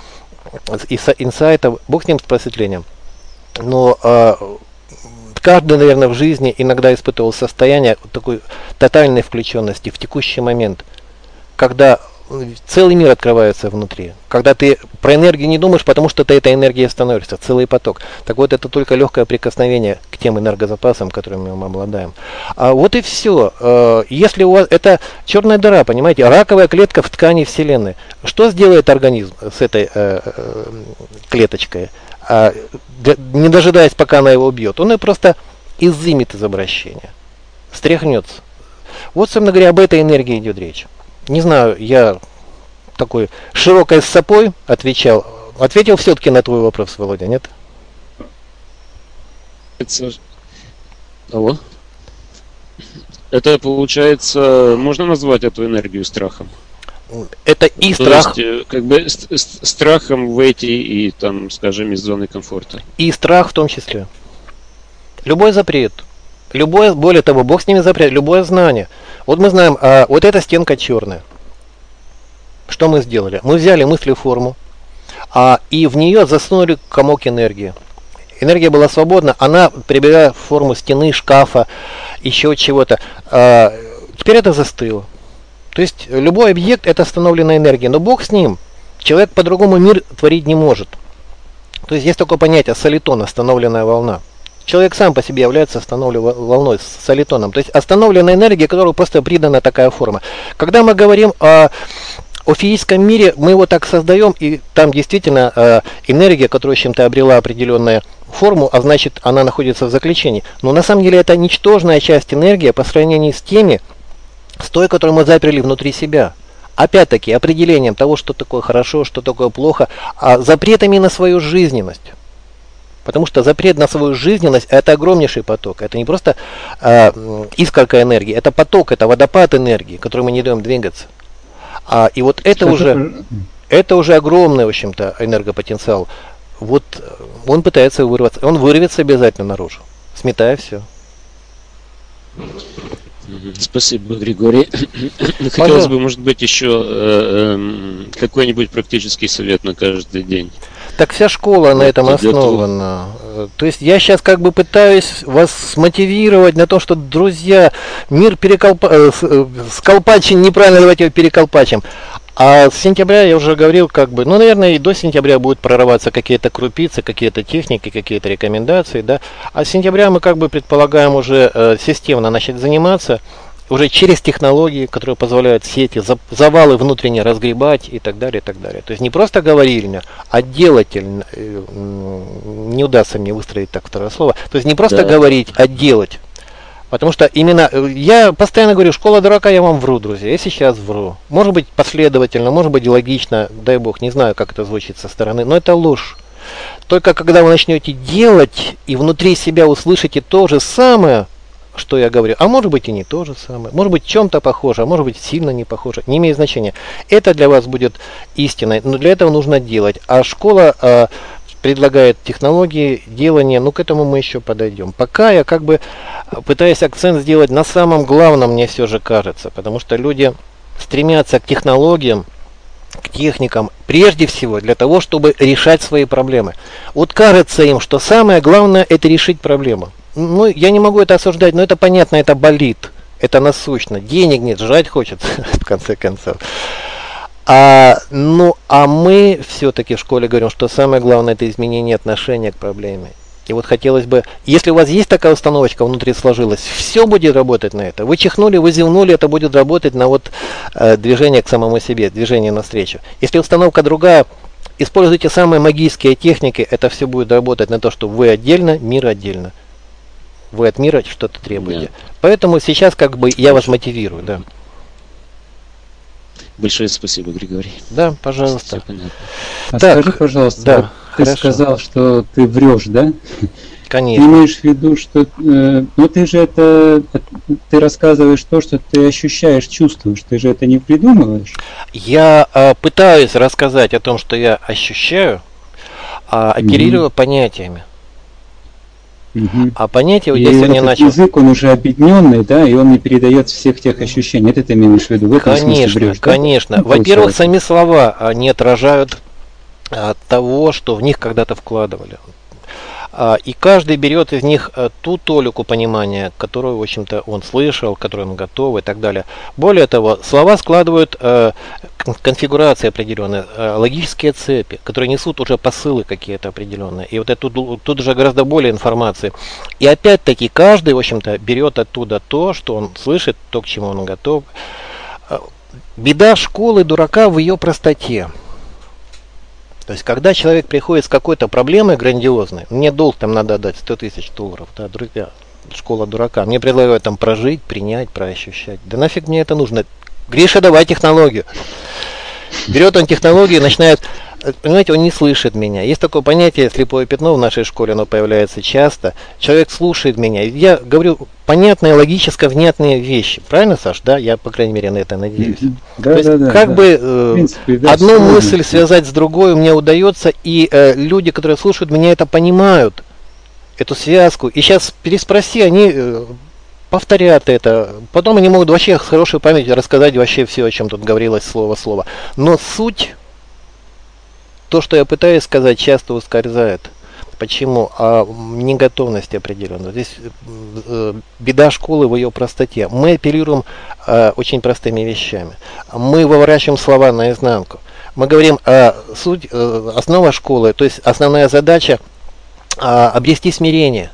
инсайтов, Бог с ним, с просветлением. Но э, каждый, наверное, в жизни иногда испытывал состояние такой тотальной включенности в текущий момент, когда целый мир открывается внутри, когда ты про энергию не думаешь, потому что ты этой энергией становишься, целый поток. Так вот, это только легкое прикосновение к тем энергозапасам, которыми мы обладаем. А вот и все. Э, если у вас это черная дыра, понимаете, раковая клетка в ткани Вселенной. Что сделает организм с этой э, э, клеточкой? А, не дожидаясь, пока она его убьет, он ее просто изымет из обращения, стряхнется. Вот, собственно говоря, об этой энергии идет речь. Не знаю, я такой широкой сапой отвечал. Ответил все-таки на твой вопрос, Володя, нет? Это... Алло? Это получается, можно назвать эту энергию страхом? Это и То страх. есть, как бы страхом выйти и там, скажем, из зоны комфорта. И страх в том числе. Любой запрет. Любое, более того, Бог с ними запрет, любое знание. Вот мы знаем, а, вот эта стенка черная. Что мы сделали? Мы взяли мыслеформу, а, и в нее засунули комок энергии. Энергия была свободна, она прибегала в форму стены, шкафа, еще чего-то. А, теперь это застыло. То есть любой объект это остановленная энергия, но Бог с ним. Человек по-другому мир творить не может. То есть есть такое понятие солитон, остановленная волна. Человек сам по себе является остановленной волной, с солитоном. То есть остановленная энергия, которой просто придана такая форма. Когда мы говорим о, о физическом мире, мы его так создаем, и там действительно э, энергия, которая чем-то обрела определенную форму, а значит она находится в заключении. Но на самом деле это ничтожная часть энергии по сравнению с теми, с той, которую мы заперли внутри себя. Опять-таки определением того, что такое хорошо, что такое плохо, а запретами на свою жизненность. Потому что запрет на свою жизненность это огромнейший поток. Это не просто э, искорка энергии, это поток, это водопад энергии, который мы не даем двигаться. А, и вот это уже, это уже огромный, в общем-то, энергопотенциал. Вот он пытается вырваться, он вырвется обязательно наружу, сметая все. Спасибо, Григорий. Хотелось бы, может быть, еще э, э, какой-нибудь практический совет на каждый день. Так вся школа на этом основана. То есть я сейчас как бы пытаюсь вас смотивировать на то, что, друзья, мир переколпа... сколпачен неправильно, давайте его переколпачим. А с сентября, я уже говорил, как бы, ну, наверное, и до сентября будут прорываться какие-то крупицы, какие-то техники, какие-то рекомендации, да. А с сентября мы как бы предполагаем уже э, системно начать заниматься, уже через технологии, которые позволяют все эти завалы внутренне разгребать и так далее, и так далее. То есть не просто говорильня, а делательно, э, не удастся мне выстроить так второе слово, то есть не просто Да. говорить, а делать. Потому что именно, я постоянно говорю, школа дурака, я вам вру, друзья, я сейчас вру. Может быть последовательно, может быть логично, дай бог, не знаю, как это звучит со стороны, но это ложь. Только когда вы начнете делать и внутри себя услышите то же самое, что я говорю, а может быть и не то же самое, может быть в чем-то похоже, а может быть сильно не похоже, не имеет значения. Это для вас будет истиной, но для этого нужно делать. А школа э, предлагает технологии делания, ну к этому мы еще подойдем. Пока я как бы пытаюсь акцент сделать на самом главном, мне все же кажется, потому что люди стремятся к технологиям, к техникам, прежде всего для того, чтобы решать свои проблемы. Вот кажется им, что самое главное это решить проблему. Ну, я не могу это осуждать, но это понятно, это болит, это насущно. Денег нет, жрать хочется, в конце концов. А, ну, а мы все-таки в школе говорим, что самое главное это изменение отношения к проблеме. И вот хотелось бы, если у вас есть такая установочка внутри сложилась, все будет работать на это. Вы чихнули, вы зевнули, это будет работать на вот э, движение к самому себе, движение навстречу. Если установка другая, используйте самые магические техники, это все будет работать на то, что вы отдельно, мир отдельно. Вы от мира что-то требуете. Да. Поэтому сейчас как бы я вас мотивирую, да. Большое спасибо, Григорий. Да, пожалуйста. Все понятно. А Так, скажи, пожалуйста, да, вот ты хорошо. сказал, что ты врешь, да? Конечно. Ты имеешь в виду, что э, ну ты же это ты рассказываешь то, что ты ощущаешь, чувствуешь, ты же это не придумываешь. Я э, пытаюсь рассказать о том, что я ощущаю, а оперирую Мгм. понятиями. Мгм. А понятия, вот И я вот сегодня этот начал. язык, он уже объединенный, да, и он не передает всех тех ощущений. Это ты имеешь в виду? В этом смысле Конечно, врешь, да? конечно. Ну, Во-первых, получается. сами слова а, не отражают а, того, что в них когда-то вкладывали. А, и каждый берет из них а, ту толику понимания, которую, в общем-то, он слышал, которую он готов и так далее. Более того, слова складывают а, кон- конфигурации определенные, а, логические цепи, которые несут уже посылы какие-то определенные. И вот это тут, тут уже гораздо более информации. И опять-таки каждый, в общем-то, берет оттуда то, что он слышит, то, к чему он готов. А, Беда школы дурака в ее простоте. То есть, когда человек приходит с какой-то проблемой грандиозной, мне долг там надо отдать сто тысяч долларов, да, друзья, школа дурака, мне предлагают там прожить, принять, проощущать. Да нафиг мне это нужно? Гриша, давай технологию. Берет он технологию и начинает, понимаете, он не слышит меня. Есть такое понятие слепое пятно в нашей школе, оно появляется часто. Человек слушает меня. Я говорю понятные, логически внятные вещи. Правильно, Саш? Да, я, по крайней мере, на это надеюсь. Мгм. То Да, есть, да, да. как да. бы В э, принципе, да, одну сложно. мысль связать с другой мне удается, и э, люди, которые слушают меня, это понимают, эту связку. И сейчас переспроси, они э, повторят это. Потом они могут вообще с хорошей памятью рассказать вообще все, о чем тут говорилось слово-слово. Но суть, то, что я пытаюсь сказать, часто ускользает. Почему? А неготовность определенная. Здесь э, беда школы в ее простоте. Мы оперируем э, очень простыми вещами. Мы выворачиваем слова наизнанку. Мы говорим о суть, э, основа школы, то есть основная задача э, обрести смирение.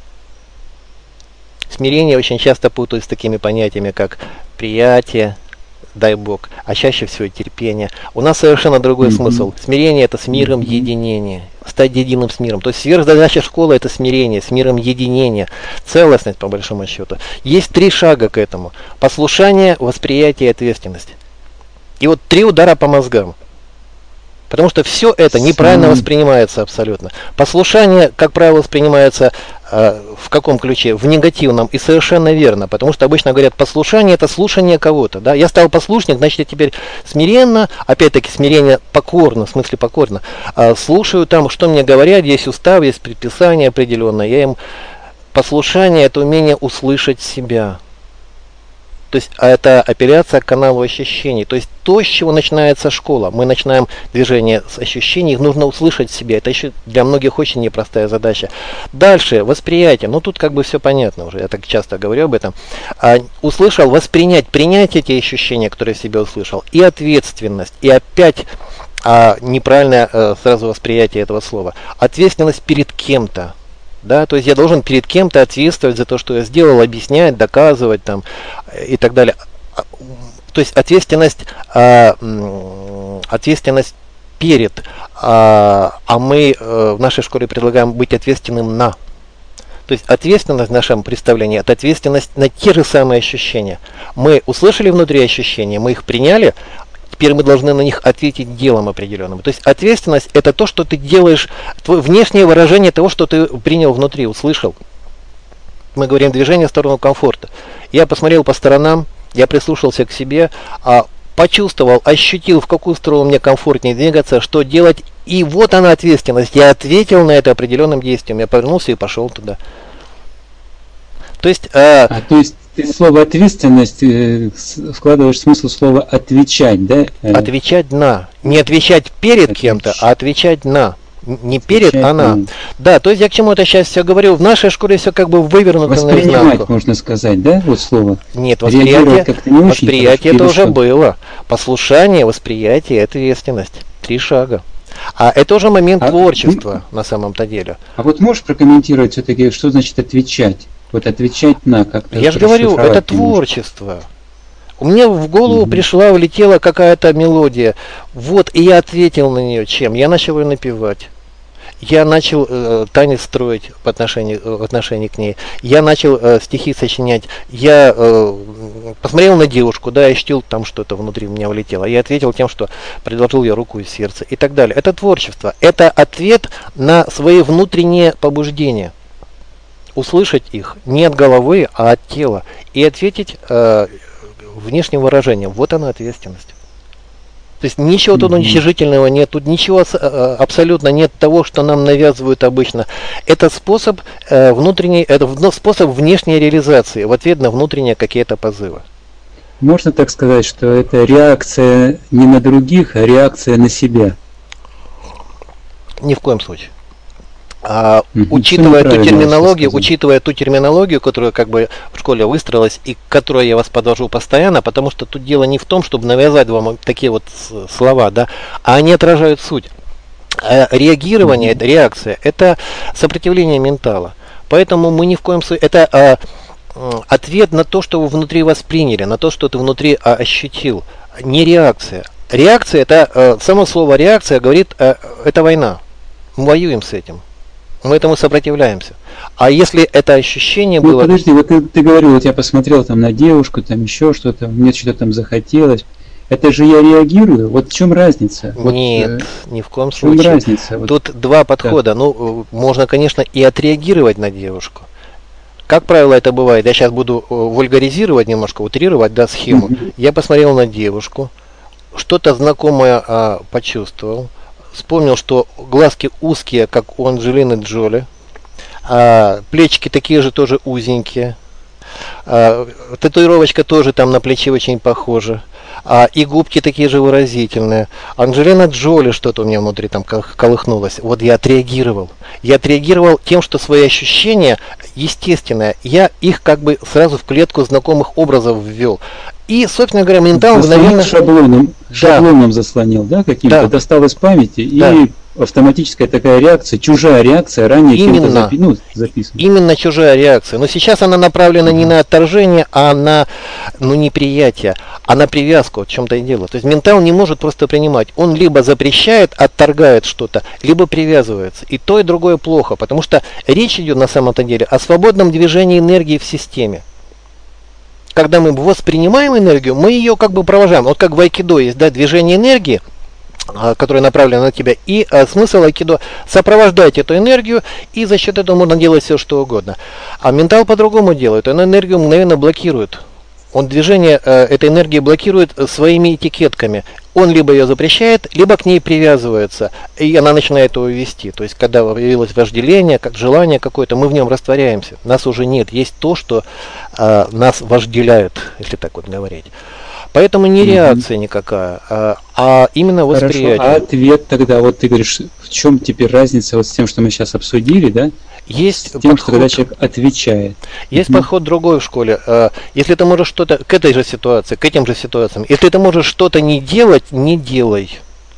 Смирение очень часто путают с такими понятиями, как приятие, дай Бог, а чаще всего терпение. У нас совершенно другой Мгм. смысл. Смирение это с миром Мгм. единение. Стать единым с миром. То есть сверхзадача школы это смирение, с миром единение. Целостность, по большому счету. Есть три шага к этому. Послушание, восприятие и ответственность. И вот три удара по мозгам. Потому что все это неправильно Мгм. воспринимается абсолютно. Послушание, как правило, воспринимается э, в каком ключе? В негативном. И совершенно верно. Потому что обычно говорят, послушание это слушание кого-то. Да? Я стал послушник, значит я теперь смиренно, опять-таки смирение покорно, в смысле покорно, э, слушаю там, что мне говорят, есть устав, есть предписание определенное. Я им... Послушание это умение услышать себя. То есть а это апелляция к каналу ощущений. То есть то, с чего начинается школа. Мы начинаем движение с ощущений, их нужно услышать в себе. Это еще для многих очень непростая задача. Дальше, восприятие. Ну тут как бы все понятно уже, я так часто говорю об этом. А, услышал, воспринять, принять эти ощущения, которые в себе услышал. И ответственность. И опять а, неправильное а, сразу восприятие этого слова. Ответственность перед кем-то. Да, то есть я должен перед кем-то ответствовать за то, что я сделал, объяснять, доказывать там, и так далее. То есть ответственность, а, ответственность перед, а, а мы а, в нашей школе предлагаем быть ответственным на. То есть ответственность в нашем представлении – это ответственность на те же самые ощущения. Мы услышали внутри ощущения, мы их приняли, теперь мы должны на них ответить делом определенным. То есть ответственность – это то, что ты делаешь, твое внешнее выражение того, что ты принял внутри, услышал. Мы говорим движение в сторону комфорта. Я посмотрел по сторонам, я прислушался к себе, а, почувствовал, ощутил, в какую сторону мне комфортнее двигаться, что делать. И вот она ответственность. Я ответил на это определенным действием. Я повернулся и пошел туда. То есть, э, а, то есть ты слово ответственность э, вкладываешь в смысл слова отвечать, да? Отвечать на. Не отвечать перед Отвеч... кем-то, а отвечать на. Не перед, отвечать а на. на. Да, то есть я к чему это сейчас все говорю. В нашей школе все как бы вывернуто наизнанку. Воспринимать, можно сказать, да, вот слово? Нет, восприятие, восприятие это уже было. Послушание, восприятие, ответственность. Три шага. А это уже момент а, творчества ну, на самом-то деле. А вот можешь прокомментировать все-таки, что значит отвечать? Вот отвечать на как-то. Я же говорю, это творчество. У меня в голову угу. пришла, влетела какая-то мелодия. Вот, и я ответил на нее чем? Я начал ее напевать. Я начал э, танец строить в отношении, в отношении к ней. Я начал э, стихи сочинять. Я э, посмотрел на девушку, да, ощутил, там что-то внутри меня влетело. Я ответил тем, что предложил ей руку и сердце и так далее. Это творчество. Это ответ на свои внутренние побуждения. Услышать их не от головы, а от тела. И ответить э, внешним выражением. Вот она ответственность. То есть ничего тут уничижительного нет, тут ничего абсолютно нет того, что нам навязывают обычно. Это способ э, внутренней, это способ внешней реализации в ответ на внутренние какие-то позывы. Можно так сказать, что это реакция не на других, а реакция на себя? Ни в коем случае. А, угу, учитывая ту терминологию, учитывая ту терминологию, которая как бы в школе выстроилась и к которой я вас подвожу постоянно, потому что тут дело не в том, чтобы навязать вам такие вот слова, да, а они отражают суть. А реагирование, угу. реакция, это сопротивление ментала. Поэтому мы ни в коем случае, это а, ответ на то, что вы внутри восприняли, на то, что ты внутри а, ощутил, не реакция. Реакция, это а, само слово реакция говорит, а, это война. Мы воюем с этим. Мы этому сопротивляемся. А если это ощущение ну, было... Подожди, вот ты, ты говорил, вот я посмотрел там на девушку, там еще что-то, мне что-то там захотелось. Это же я реагирую? Вот в чем разница? Нет, вот, ни в коем в чем случае. разница? Тут вот. Два подхода. Да. Ну, можно, конечно, и отреагировать на девушку. Как правило, это бывает. Я сейчас буду вульгаризировать немножко, утрировать, да, схему. Mm-hmm. Я посмотрел на девушку, что-то знакомое а, почувствовал. Вспомнил, что глазки узкие, как у Анджелины Джоли, а, плечики такие же тоже узенькие, а, татуировочка тоже там на плече очень похожа, а, и губки такие же выразительные. Анджелина Джоли что-то у меня внутри там колыхнулось. Вот я отреагировал. Я отреагировал тем, что свои ощущения естественные, я их как бы сразу в клетку знакомых образов ввел. И, собственно говоря, ментал мгновенно... Шаблоном, шаблоном да. заслонил, да, каким-то, да. достал из памяти, да. и автоматическая такая реакция, чужая реакция, ранее кем-то запи- ну, записана. Именно чужая реакция. Но сейчас она направлена не на отторжение, а на ну, неприятие, а на привязку, в чем-то и дело. То есть ментал не может просто принимать. Он либо запрещает, отторгает что-то, либо привязывается. И то, и другое плохо, потому что речь идет на самом-то деле о свободном движении энергии в системе. Когда мы воспринимаем энергию, мы ее как бы провожаем. Вот как в айкидо есть, да, движение энергии, которое направлено на тебя, и а, смысл айкидо сопровождать эту энергию, и за счет этого можно делать все, что угодно. А ментал по-другому делает, он энергию мгновенно блокирует. Он движение э, этой энергии блокирует своими этикетками. Он либо ее запрещает, либо к ней привязывается, и она начинает его вести. То есть, когда появилось вожделение, как желание какое-то, мы в нем растворяемся. Нас уже нет. Есть то, что э, нас вожделяет, если так вот говорить. Поэтому не реакция mm-hmm. никакая, а, а именно восприятие. Хорошо. А ответ тогда, вот ты говоришь, в чем теперь разница вот с тем, что мы сейчас обсудили, да? Есть с тем, подход, что когда человек отвечает. Есть mm-hmm. подход другой в школе. Если ты можешь что-то к этой же ситуации, к этим же ситуациям, если ты можешь что-то не делать, не делай.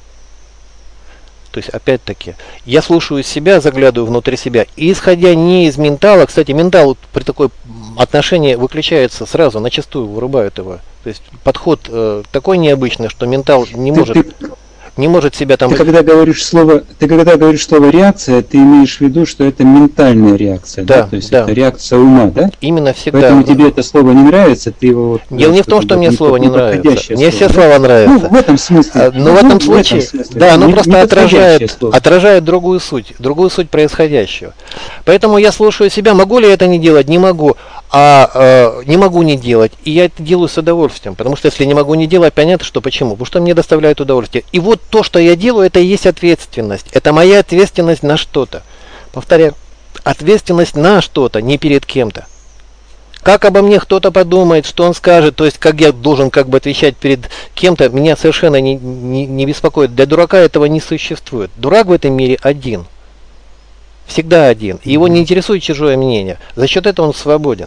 То есть, опять-таки, я слушаю себя, заглядываю внутрь себя, и исходя не из ментала, кстати, ментал при такой отношении выключается сразу, начастую вырубают его. То есть подход э, такой необычный, что ментал не ты, может, ты, не может себя там... Ты когда говоришь слово, ты когда говоришь слово реакция, ты имеешь в виду, что это ментальная реакция, да? Да, То есть да. это реакция ума, да? Именно всегда. Поэтому тебе это слово не нравится, ты его... Вот, дело не в том, что мне слово не нравится. Мне все слова нравятся. Ну, в этом смысле. Но ну, в этом случае, в этом смысле, да, оно не, просто не отражает, отражает другую суть, другую суть происходящего. Поэтому я слушаю себя, могу ли я это не делать, не могу, а э, не могу не делать, и я это делаю с удовольствием, потому что если не могу не делать, понятно, что почему, потому что мне доставляет удовольствие. И вот то, что я делаю, это и есть ответственность, это моя ответственность на что-то. Повторяю, ответственность на что-то, не перед кем-то. Как обо мне кто-то подумает, что он скажет, то есть как я должен как бы отвечать перед кем-то, меня совершенно не, не, не беспокоит. Для дурака этого не существует. Дурак в этом мире один. Всегда один. И его не интересует чужое мнение. За счет этого он свободен.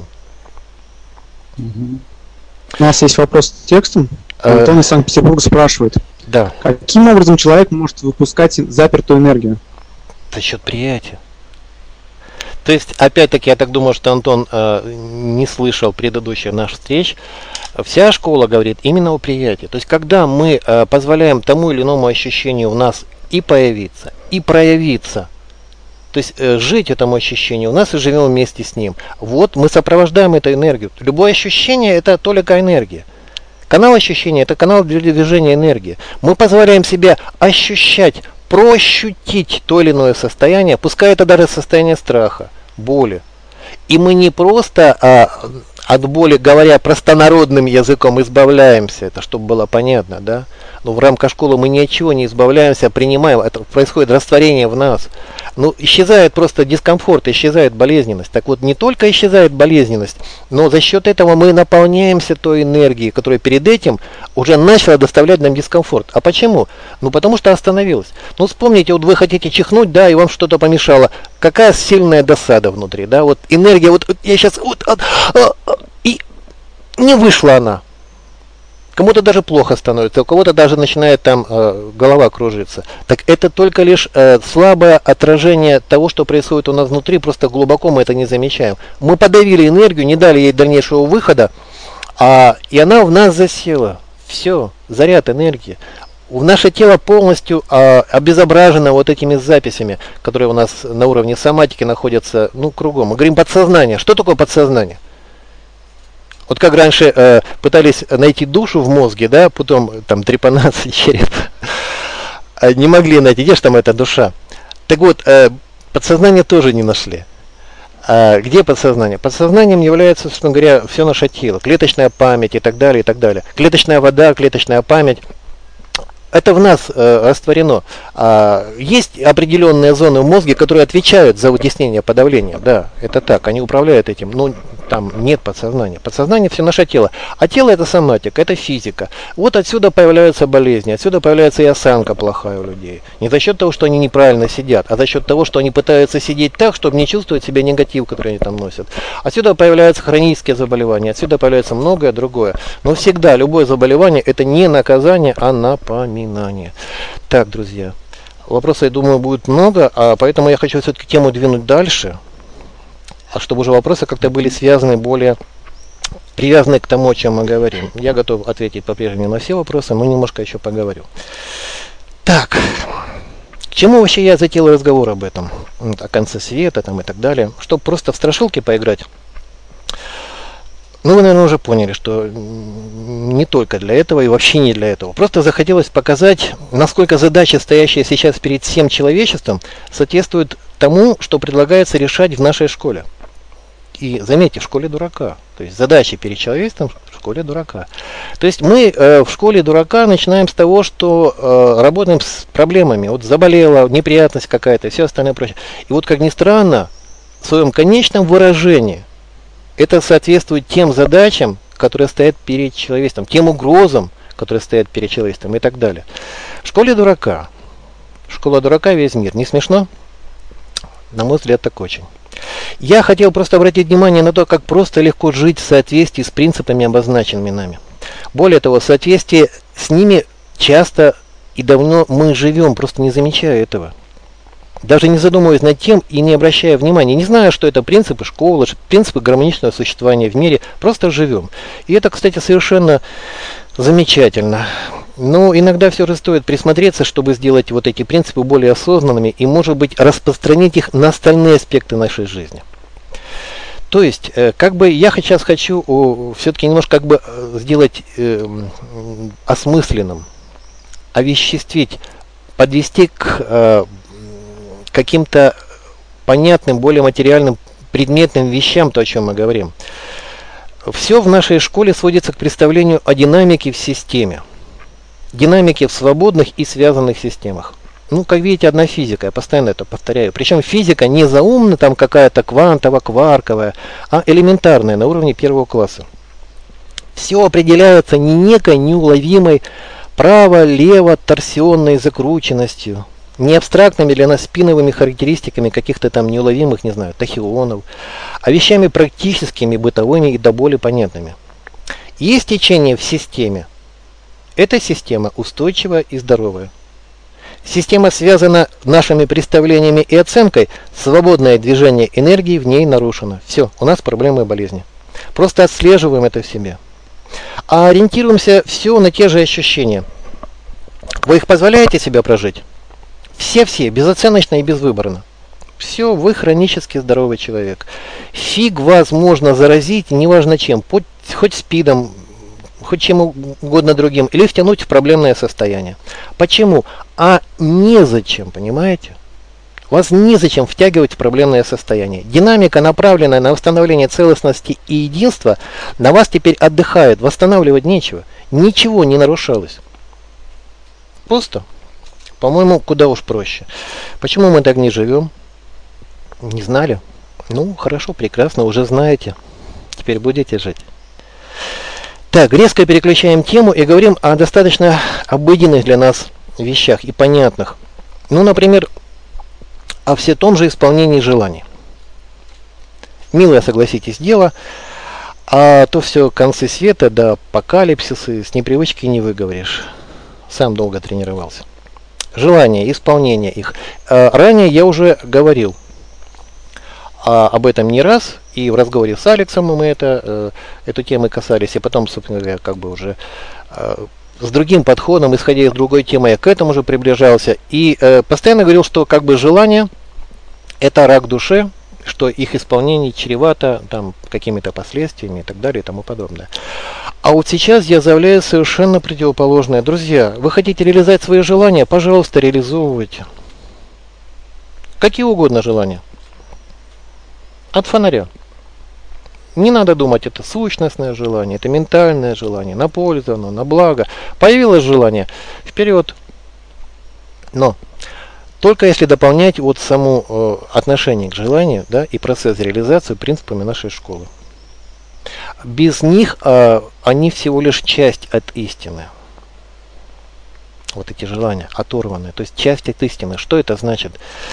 У нас есть вопрос с текстом. Антон из Санкт-Петербурга спрашивает. Да. Каким образом человек может выпускать запертую энергию? За счет приятия. То есть, опять-таки, я так думаю, что Антон э, не слышал предыдущих наших встреч. Вся школа говорит именно о приятии. То есть, когда мы э, позволяем тому или иному ощущению в нас и появиться, и проявиться, то есть э, жить этому ощущению у нас и живем вместе с ним. Вот мы сопровождаем эту энергию. Любое ощущение – это только энергия. Канал ощущения – это канал движения энергии. Мы позволяем себе ощущать, проощутить то или иное состояние, пускай это даже состояние страха, боли. И мы не просто а, от боли, говоря простонародным языком, избавляемся, это чтобы было понятно, да? Но в рамках школы мы ни от чего не избавляемся, а принимаем, это происходит растворение в нас. Ну, исчезает просто дискомфорт, исчезает болезненность. Так вот, не только исчезает болезненность, но за счет этого мы наполняемся той энергией, которая перед этим уже начала доставлять нам дискомфорт. А почему? Ну, потому что остановилась. Ну, вспомните, вот вы хотите чихнуть, да, и вам что-то помешало. Какая сильная досада внутри, да, вот энергия, вот, вот я сейчас, вот, вот, и не вышла она. Кому-то даже плохо становится, у кого-то даже начинает там э, голова кружиться. Так это только лишь э, слабое отражение того, что происходит у нас внутри, просто глубоко мы это не замечаем. Мы подавили энергию, не дали ей дальнейшего выхода, а, и она в нас засела. Все, заряд энергии. Наше тело полностью э, обезображено вот этими записями, которые у нас на уровне соматики находятся, ну, кругом. Мы говорим подсознание. Что такое подсознание? Вот как раньше э, пытались найти душу в мозге, да, потом там трепанация череп, не могли найти, где же там эта душа. Так вот, э, подсознание тоже не нашли. А где подсознание? Подсознанием является, собственно говоря, все наше тело, клеточная память и так далее, и так далее. Клеточная вода, клеточная память. Это в нас э, растворено. А, есть определенные зоны в мозге, которые отвечают за вытеснение подавления. Да, это так, они управляют этим. Но там нет подсознания. Подсознание все наше тело. А тело это соматика, это физика. Вот отсюда появляются болезни, отсюда появляется и осанка плохая у людей. Не за счет того, что они неправильно сидят, а за счет того, что они пытаются сидеть так, чтобы не чувствовать себя негатив, который они там носят. Отсюда появляются хронические заболевания, отсюда появляется многое другое. Но всегда любое заболевание это не наказание, а напоминание. Так, друзья, вопросов, я думаю, будет много, а поэтому я хочу все-таки тему двинуть дальше, а чтобы уже вопросы как-то были связаны, более привязаны к тому, о чем мы говорим. Я готов ответить по-прежнему на все вопросы, но немножко еще поговорю. Так, к чему вообще я затеял разговор об этом? Вот, о конце света там, и так далее. Чтобы просто в страшилки поиграть. Ну, вы, наверное, уже поняли, что не только для этого и вообще не для этого. Просто захотелось показать, насколько задача, стоящая сейчас перед всем человечеством, соответствует тому, что предлагается решать в нашей школе. И заметьте, в школе дурака. То есть задача перед человечеством в школе дурака. То есть мы э, в школе дурака начинаем с того, что э, работаем с проблемами. Вот заболела, неприятность какая-то, все остальное прочее. И вот как ни странно, в своем конечном выражении это соответствует тем задачам, которые стоят перед человечеством, тем угрозам, которые стоят перед человечеством и так далее. В школе дурака. Школа дурака весь мир. Не смешно? На мой взгляд, так очень. Я хотел просто обратить внимание на то, как просто легко жить в соответствии с принципами, обозначенными нами. Более того, в соответствии с ними часто и давно мы живем, просто не замечая этого. Даже не задумываясь над тем и не обращая внимания, не зная, что это принципы школы, принципы гармоничного существования в мире, просто живем. И это, кстати, совершенно замечательно. Но иногда все же стоит присмотреться, чтобы сделать вот эти принципы более осознанными и, может быть, распространить их на остальные аспекты нашей жизни. То есть, э, как бы я сейчас хочу о, все-таки немножко как бы сделать э, осмысленным, овеществить, подвести к э, каким-то понятным, более материальным, предметным вещам, то, о чем мы говорим. Все в нашей школе сводится к представлению о динамике в системе. Динамики в свободных и связанных системах. Ну, как видите, одна физика, я постоянно это повторяю. Причем физика не заумная, там какая-то квантово-кварковая, а элементарная, на уровне первого класса. Все определяется не некой неуловимой право-лево торсионной закрученностью, не абстрактными для нас спиновыми характеристиками каких-то там неуловимых, не знаю, тахионов, а вещами практическими, бытовыми и до боли понятными. Есть течение в системе. Эта система устойчивая и здоровая. Система связана нашими представлениями и оценкой, свободное движение энергии в ней нарушено. Все, у нас проблемы и болезни. Просто отслеживаем это в себе. А ориентируемся все на те же ощущения. Вы их позволяете себе прожить? Все-все, безоценочно и безвыборно. Все, вы хронически здоровый человек. Фиг вас можно заразить, неважно чем, хоть, хоть спидом, хоть чем угодно другим, или втянуть в проблемное состояние. Почему? А незачем, понимаете? Вас незачем втягивать в проблемное состояние. Динамика, направленная на восстановление целостности и единства, на вас теперь отдыхает, восстанавливать нечего. Ничего не нарушалось. Просто, по-моему, куда уж проще. Почему мы так не живем? Не знали? Ну, хорошо, прекрасно, уже знаете. Теперь будете жить. Так, резко переключаем тему и говорим о достаточно обыденных для нас вещах и понятных. Ну, например, о все том же исполнении желаний. Милое, согласитесь, дело, а то все концы света, да апокалипсисы, с непривычки не выговоришь. Сам долго тренировался. Желания, исполнение их. А, ранее я уже говорил а, об этом не раз, и в разговоре с Алексом мы это, э, эту тему касались, и потом, собственно говоря, как бы уже э, с другим подходом, исходя из другой темы, я к этому уже приближался, и э, постоянно говорил, что как бы желание — это рак души, что их исполнение чревато там какими-то последствиями и так далее и тому подобное. А вот сейчас я заявляю совершенно противоположное. Друзья, вы хотите реализовать свои желания? Пожалуйста, реализовывайте. Какие угодно желания. От фонаря. Не надо думать, это сущностное желание, это ментальное желание, на пользу оно, на благо. Появилось желание, вперед. Но только если дополнять вот само э, отношение к желанию, да, и процесс реализации принципами нашей школы. Без них э, они всего лишь часть от истины. Вот эти желания оторванные, то есть часть от истины. Что это значит?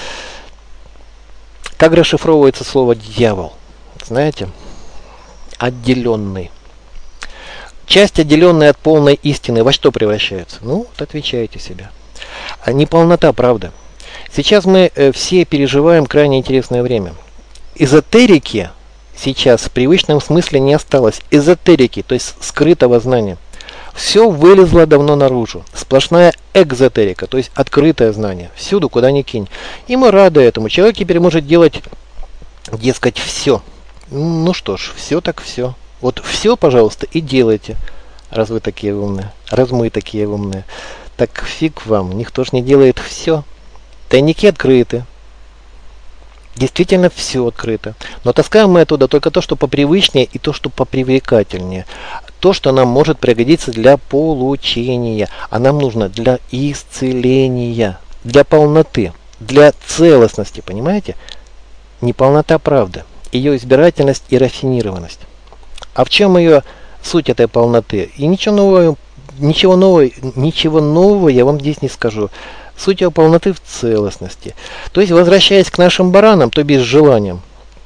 Как расшифровывается слово «дьявол»? Знаете? Отделенный. Часть, отделенная от полной истины, во что превращается? Ну, вот отвечаете себе. А неполнота правды. Сейчас мы э, все переживаем крайне интересное время. Эзотерики сейчас в привычном смысле не осталось. Эзотерики, то есть скрытого знания. Все вылезло давно наружу. Сплошная экзотерика, то есть открытое знание. Всюду, куда ни кинь. И мы рады этому. Человек теперь может делать, дескать, все. Ну что ж, все так все. Вот все, пожалуйста, и делайте. Раз вы такие умные. Раз мы такие умные. Так фиг вам, никто ж не делает все. Тайники открыты. Действительно все открыто. Но таскаем мы оттуда только то, что попривычнее и то, что попривлекательнее. То, что нам может пригодиться для получения. А нам нужно для исцеления, для полноты, для целостности. Понимаете? Не полнота правды. Ее избирательность и рафинированность. А в чем ее суть этой полноты? И ничего нового, ничего нового, ничего нового я вам здесь не скажу. Суть его полноты в целостности. То есть, возвращаясь к нашим баранам, то без желания.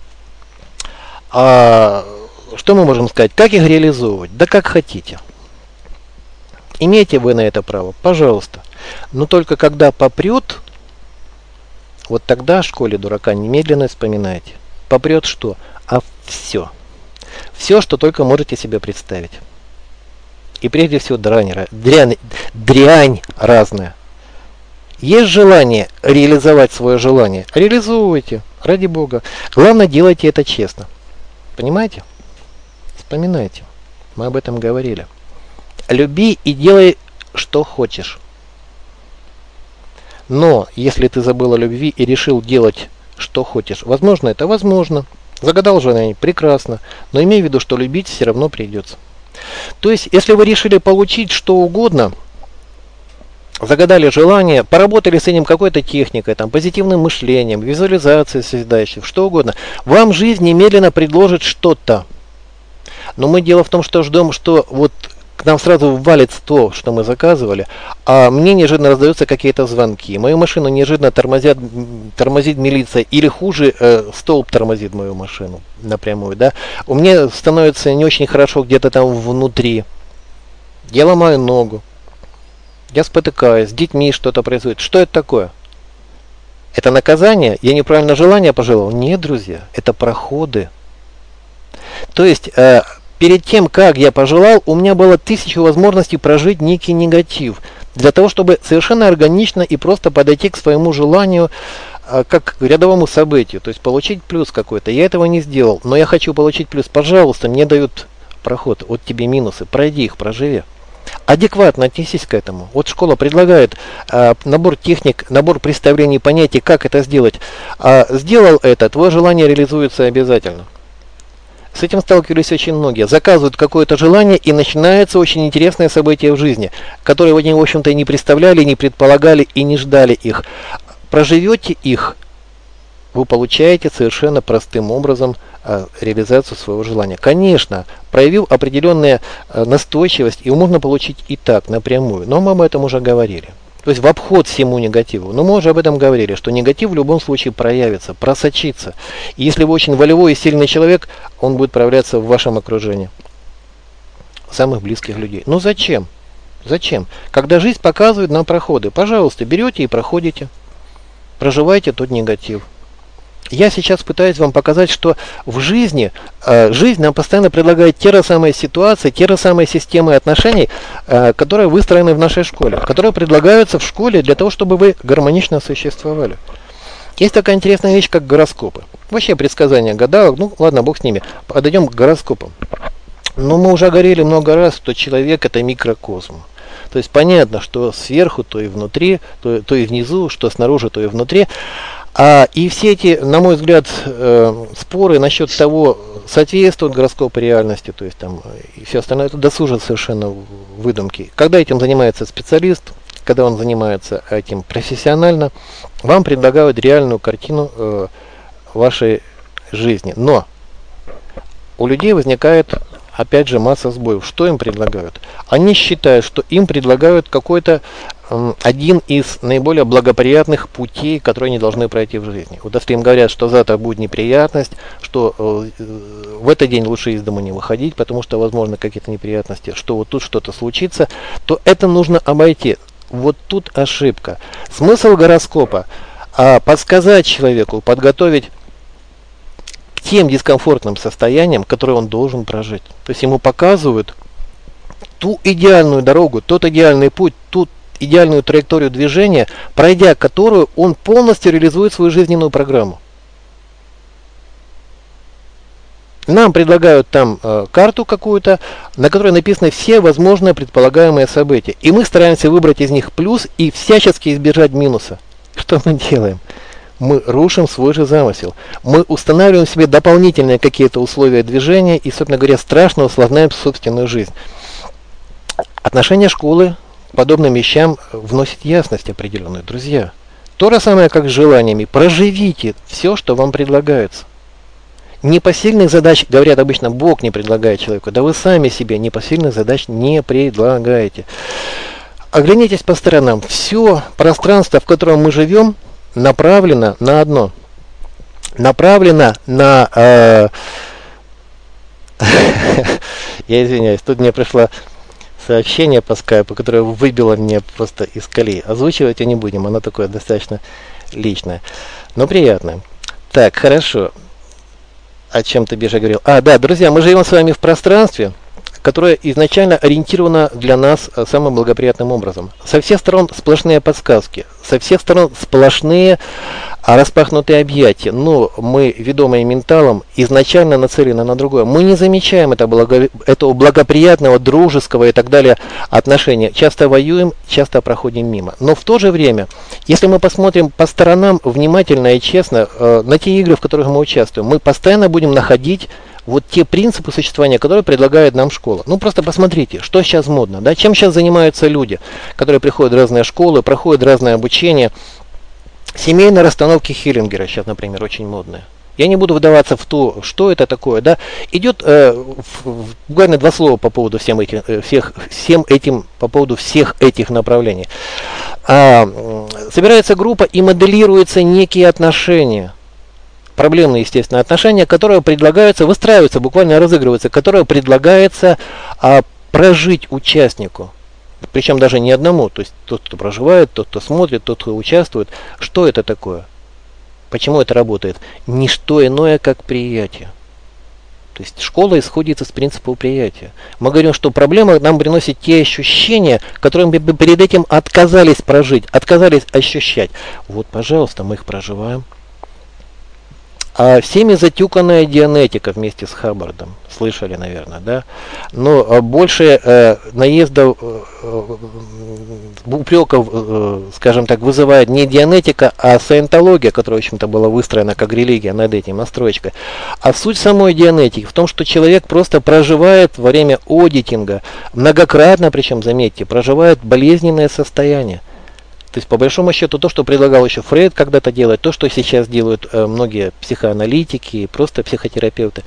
А что мы можем сказать? Как их реализовывать? Да как хотите. Имеете вы на это право? Пожалуйста. Но только когда попрет, вот тогда о школе дурака немедленно вспоминайте. Попрет что? А все. Все, что только можете себе представить. И прежде всего дрянь, дрянь, дрянь разная. Есть желание реализовать свое желание? Реализовывайте, ради Бога. Главное, делайте это честно. Понимаете? Вспоминайте. Мы об этом говорили. Люби и делай, что хочешь. Но, если ты забыл о любви и решил делать, что хочешь, возможно, это возможно. Загадал желание, прекрасно. Но имей в виду, что любить все равно придется. То есть, если вы решили получить что угодно, загадали желание, поработали с этим какой-то техникой, там, позитивным мышлением, визуализацией созидающей, что угодно, вам жизнь немедленно предложит что-то. Но мы дело в том, что ждем, что вот к нам сразу валится то, что мы заказывали, а мне неожиданно раздаются какие-то звонки. Мою машину неожиданно тормозят, тормозит милиция, или хуже, э, столб тормозит мою машину напрямую. Да? У меня становится не очень хорошо где-то там внутри. Я ломаю ногу. Я спотыкаюсь, с детьми что-то происходит. Что это такое? Это наказание? Я неправильно желание пожелал? Нет, друзья, это проходы. То есть, э, перед тем, как я пожелал, у меня было тысячу возможностей прожить некий негатив. Для того, чтобы совершенно органично и просто подойти к своему желанию, э, как к рядовому событию. То есть, получить плюс какой-то. Я этого не сделал, но я хочу получить плюс. Пожалуйста, мне дают проход. Вот тебе минусы. Пройди их, проживи. Адекватно отнесись к этому. Вот школа предлагает э, набор техник, набор представлений, понятий, как это сделать. А сделал это, твое желание реализуется обязательно. С этим сталкивались очень многие. Заказывают какое-то желание, и начинается очень интересное событие в жизни, которое они, в общем-то, и не представляли, не предполагали и не ждали их. Проживете их, вы получаете совершенно простым образом э, реализацию своего желания. Конечно, проявив определенную э, настойчивость, его можно получить и так, напрямую. Но мы об этом уже говорили. То есть в обход всему негативу. Но мы уже об этом говорили, что негатив в любом случае проявится, просочится. И если вы очень волевой и сильный человек, он будет проявляться в вашем окружении. Самых близких людей. Ну зачем? Зачем? Когда жизнь показывает нам проходы, пожалуйста, берете и проходите. Проживайте тот негатив. Я сейчас пытаюсь вам показать, что в жизни, э, жизнь нам постоянно предлагает те же самые ситуации, те же самые системы отношений, э, которые выстроены в нашей школе, которые предлагаются в школе для того, чтобы вы гармонично существовали. Есть такая интересная вещь, как гороскопы. Вообще предсказания гадалок, ну ладно, бог с ними, подойдем к гороскопам. Но мы уже говорили много раз, что человек это микрокосм. То есть понятно, что сверху, то и внутри, то, то и внизу, что снаружи, то и внутри. А, и все эти, на мой взгляд, э, споры насчет того, соответствует гороскопу реальности, то есть там и все остальное, это досужие совершенно выдумки. Когда этим занимается специалист, когда он занимается этим профессионально, вам предлагают реальную картину э, вашей жизни. Но у людей возникает, опять же, масса сбоев. Что им предлагают? Они считают, что им предлагают какой-то э, один из наиболее благоприятных путей, которые они должны пройти в жизни. Вот если им говорят, что завтра будет неприятность, что э, в этот день лучше из дома не выходить, потому что возможно какие-то неприятности, что вот тут что-то случится, то это нужно обойти. Вот тут ошибка. Смысл гороскопа э, подсказать человеку, подготовить к тем дискомфортным состояниям, которые он должен прожить. То есть ему показывают ту идеальную дорогу, тот идеальный путь, ту идеальную траекторию движения, пройдя которую он полностью реализует свою жизненную программу. Нам предлагают там э, карту какую-то, на которой написаны все возможные предполагаемые события. И мы стараемся выбрать из них плюс и всячески избежать минуса. Что мы делаем? Мы рушим свой же замысел. Мы устанавливаем себе дополнительные какие-то условия движения и, собственно говоря, страшно усложняем собственную жизнь. Отношение школы к подобным вещам вносит ясность определенную, друзья. То же самое, как с желаниями. Проживите все, что вам предлагается. Непосильных задач, говорят обычно, Бог не предлагает человеку. Да вы сами себе непосильных задач не предлагаете. Оглянитесь по сторонам. Все пространство, в котором мы живем, направлено на одно. Направлено на... Э, я извиняюсь, тут мне пришло сообщение по скайпу, которое выбило меня просто из колеи. Озвучивать я не будем, оно такое достаточно личное, но приятное. Так, хорошо. О чем ты, Бежа, говорил? А, да, друзья, мы живем с вами в пространстве, которое изначально ориентировано для нас самым благоприятным образом. Со всех сторон сплошные подсказки, со всех сторон сплошные распахнутые объятия. Но мы, ведомые менталом, изначально нацелены на другое. Мы не замечаем это благо... этого благоприятного, дружеского и так далее отношения. Часто воюем, часто проходим мимо. Но в то же время, если мы посмотрим по сторонам внимательно и честно э, на те игры, в которых мы участвуем, мы постоянно будем находить вот те принципы существования, которые предлагает нам школа. Ну просто посмотрите, что сейчас модно, да? Чем сейчас занимаются люди, которые приходят в разные школы, проходят разное обучение. Семейные расстановки Хиллингера сейчас, например, очень модные. Я не буду вдаваться в то, что это такое, да? Идет э, в, в, буквально два слова по поводу всем этим, э, всех, всем этим, по поводу всех этих направлений. А, собирается группа и моделируются некие отношения. Проблемные, естественно, отношения, которые предлагаются, выстраиваются, буквально разыгрываются, которые предлагается а, прожить участнику. Причем даже не одному, то есть тот, кто проживает, тот, кто смотрит, тот, кто участвует. Что это такое? Почему это работает? Не что иное, как приятие. То есть школа исходит из принципа приятия. Мы говорим, что проблема нам приносит те ощущения, которые мы перед этим отказались прожить, отказались ощущать. Вот, пожалуйста, мы их проживаем. А всеми затюканная Дианетика вместе с Хаббардом. Слышали, наверное, да? Но больше э, наездов, э, упреков, э, скажем так, вызывает не Дианетика, а саентология, которая, в общем-то, была выстроена как религия над этим настройкой. А суть самой Дианетики в том, что человек просто проживает во время одитинга, многократно, причем, заметьте, проживает болезненное состояние. То есть, по большому счету, то, что предлагал еще Фрейд когда-то делать, то, что сейчас делают э, многие психоаналитики и просто психотерапевты.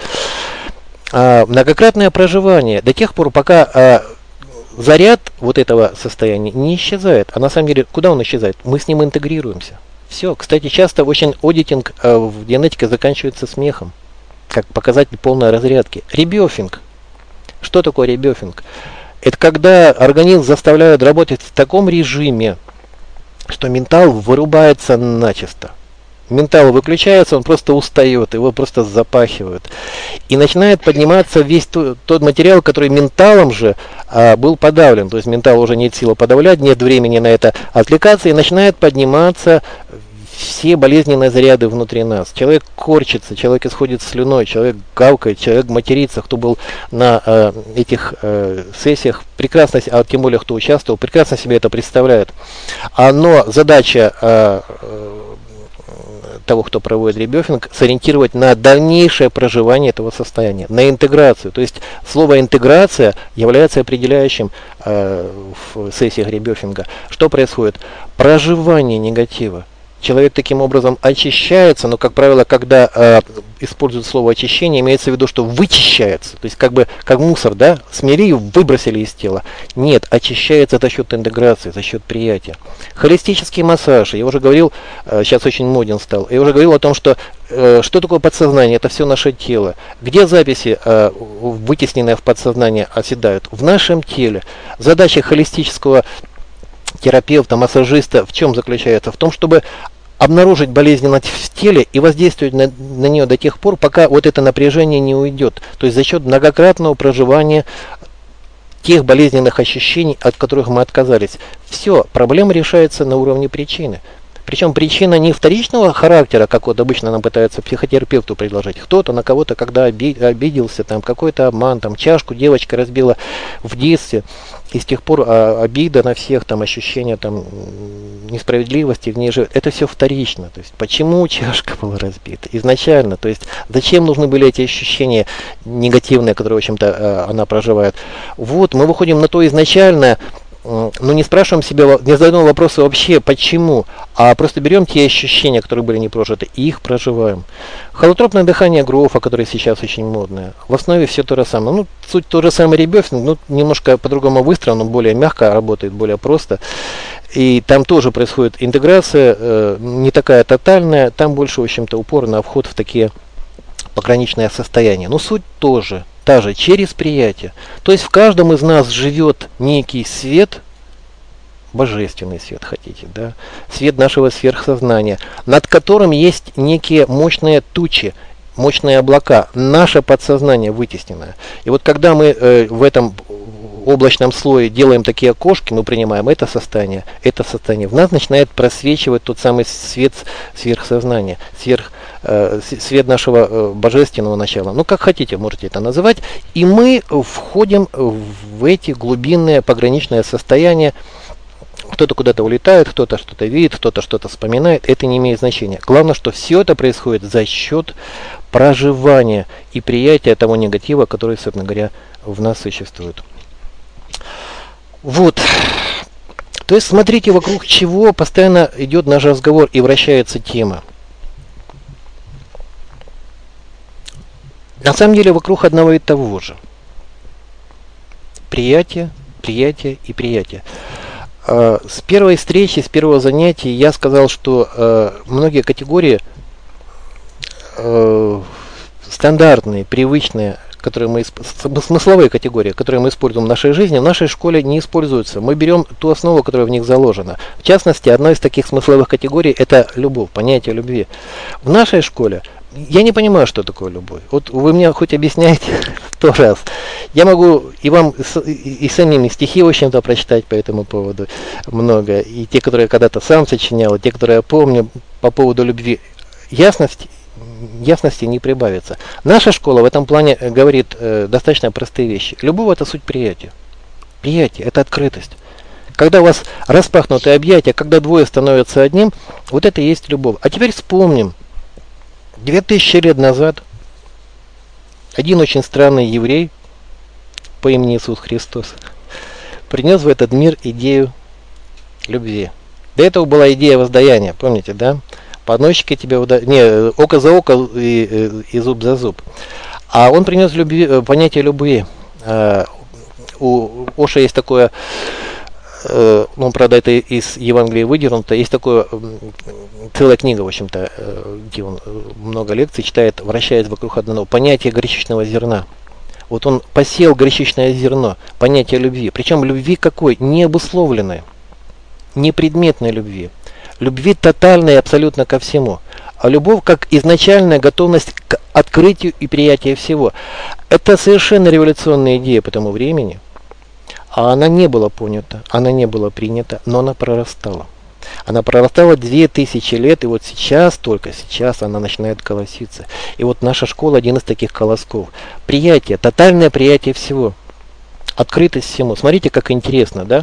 А, многократное проживание до тех пор, пока а, заряд вот этого состояния не исчезает. А на самом деле, куда он исчезает? Мы с ним интегрируемся. Все. Кстати, часто очень одитинг а, в Дианетике заканчивается смехом, как показатель полной разрядки. Ребёфинг. Что такое ребёфинг? Это когда организм заставляют работать в таком режиме, что ментал вырубается начисто. Ментал выключается, он просто устает, его просто запахивают. И начинает подниматься весь то, тот материал, который менталом же а, был подавлен. То есть ментал уже нет силы подавлять, нет времени на это отвлекаться, и начинает подниматься все болезненные заряды внутри нас. Человек корчится, человек исходит слюной, человек гавкает, человек матерится. Кто был на э, этих э, сессиях, прекрасно, а тем более кто участвовал, прекрасно себе это представляет. А, но задача э, того, кто проводит ребёфинг, сориентировать на дальнейшее проживание этого состояния, на интеграцию. То есть слово интеграция является определяющим э, в сессиях ребёфинга. Что происходит? Проживание негатива. Человек таким образом очищается, но, как правило, когда э, используют слово очищение, имеется в виду, что вычищается. То есть как бы как мусор, да, смели и выбросили из тела. Нет, очищается за счет интеграции, за счет приятия. Холистический массаж, я уже говорил, э, сейчас очень моден стал, я уже говорил о том, что э, что такое подсознание, это все наше тело. Где записи, э, вытесненные в подсознание, оседают? В нашем теле. Задача холистического терапевта, массажиста в чем заключается? В том, чтобы обнаружить болезненность в теле и воздействовать на, на нее до тех пор, пока вот это напряжение не уйдет. То есть за счет многократного проживания тех болезненных ощущений, от которых мы отказались. Все, проблема решается на уровне причины. Причем причина не вторичного характера, как вот обычно нам пытаются психотерапевту предложить. Кто-то на кого-то, когда оби- обиделся, там какой-то обман, там чашку девочка разбила в детстве, и с тех пор а, обида на всех, там ощущение там несправедливости в ней живет. Это все вторично. То есть почему чашка была разбита изначально? То есть зачем нужны были эти ощущения негативные, которые, в общем-то, она проживает? Вот, мы выходим на то изначально. Ну, не спрашиваем себя, не задаем вопросы вообще, почему, а просто берем те ощущения, которые были не прожиты, и их проживаем. Холотропное дыхание Грофа, которое сейчас очень модное, в основе все то же самое. Ну, суть то же самое ребёфинг, ну, немножко по-другому выстроен, он более мягко работает, более просто. И там тоже происходит интеграция, э, не такая тотальная, там больше, в общем-то, упор на вход в такие пограничные состояния. Но суть тоже. Та же, через приятие. То есть в каждом из нас живет некий свет, божественный свет, хотите, да, свет нашего сверхсознания, над которым есть некие мощные тучи, мощные облака, наше подсознание вытесненное. И вот когда мы э, в этом облачном слое делаем такие окошки, мы принимаем это состояние, это состояние, в нас начинает просвечивать тот самый свет сверхсознания, сверх, э, свет нашего э, божественного начала. Ну, как хотите, можете это называть. И мы входим в эти глубинные пограничные состояния. Кто-то куда-то улетает, кто-то что-то видит, кто-то что-то вспоминает. Это не имеет значения. Главное, что все это происходит за счет проживания и приятия того негатива, который, собственно говоря, в нас существует. Вот. То есть смотрите, вокруг чего постоянно идет наш разговор и вращается тема. На самом деле вокруг одного и того же. Приятие, приятие и приятие. С первой встречи, с первого занятия я сказал, что многие категории стандартные, привычные, которые мы, смысловые категории, которые мы используем в нашей жизни, в нашей школе не используются. Мы берем ту основу, которая в них заложена. В частности, одна из таких смысловых категорий – это любовь, понятие любви. В нашей школе я не понимаю, что такое любовь. Вот вы мне хоть объясняете сто раз. Я могу и вам, и, и самим стихи, в общем-то, прочитать по этому поводу много. И те, которые я когда-то сам сочинял, и те, которые я помню по поводу любви. Ясность ясности не прибавится. Наша школа в этом плане говорит э, достаточно простые вещи. Любовь – это суть приятия. Приятие – это открытость. Когда у вас распахнутые объятия, когда двое становятся одним, вот это и есть любовь. А теперь вспомним. Две тысячи лет назад один очень странный еврей по имени Иисус Христос принес в этот мир идею любви. До этого была идея воздаяния, помните, да? По одной щеке тебе уда... не, око за око и, и, и зуб за зуб. А он принес любви, понятие любви. Uh, у Оша есть такое, uh, ну, правда, это из Евангелия выдернуто, есть такое, целая книга, в общем-то, где он много лекций читает, вращаясь вокруг одного, понятие горчичного зерна. Вот он посеял горчичное зерно, понятие любви. Причем любви какой? Не обусловленной, не предметной любви. Любви тотальной абсолютно ко всему. А любовь как изначальная готовность к открытию и приятию всего. Это совершенно революционная идея по тому времени. А она не была понята, она не была принята, но она прорастала. Она прорастала две тысячи лет, и вот сейчас, только сейчас она начинает колоситься. И вот наша школа один из таких колосков. Приятие, тотальное приятие всего. Открытость всему. Смотрите, как интересно, да?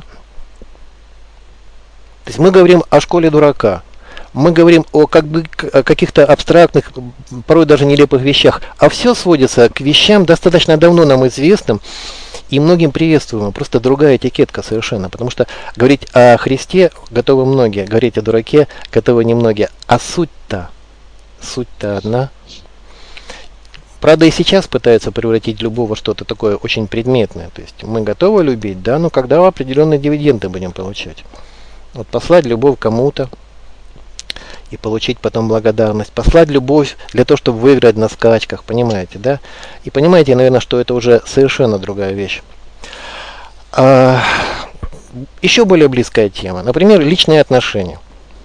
То есть мы говорим о школе дурака, мы говорим о, как бы, о каких-то абстрактных, порой даже нелепых вещах, а все сводится к вещам достаточно давно нам известным и многим приветствуемым, просто другая этикетка совершенно, потому что говорить о Христе готовы многие, говорить о дураке готовы немногие, а суть-то, суть-то одна. Правда, и сейчас пытаются превратить любовь во что-то такое очень предметное, то есть мы готовы любить, да, но когда определенные дивиденды будем получать. Вот послать любовь кому-то и получить потом благодарность. Послать любовь для того, чтобы выиграть на скачках, понимаете, да? И понимаете, наверное, что это уже совершенно другая вещь. А, еще более близкая тема. Например, личные отношения.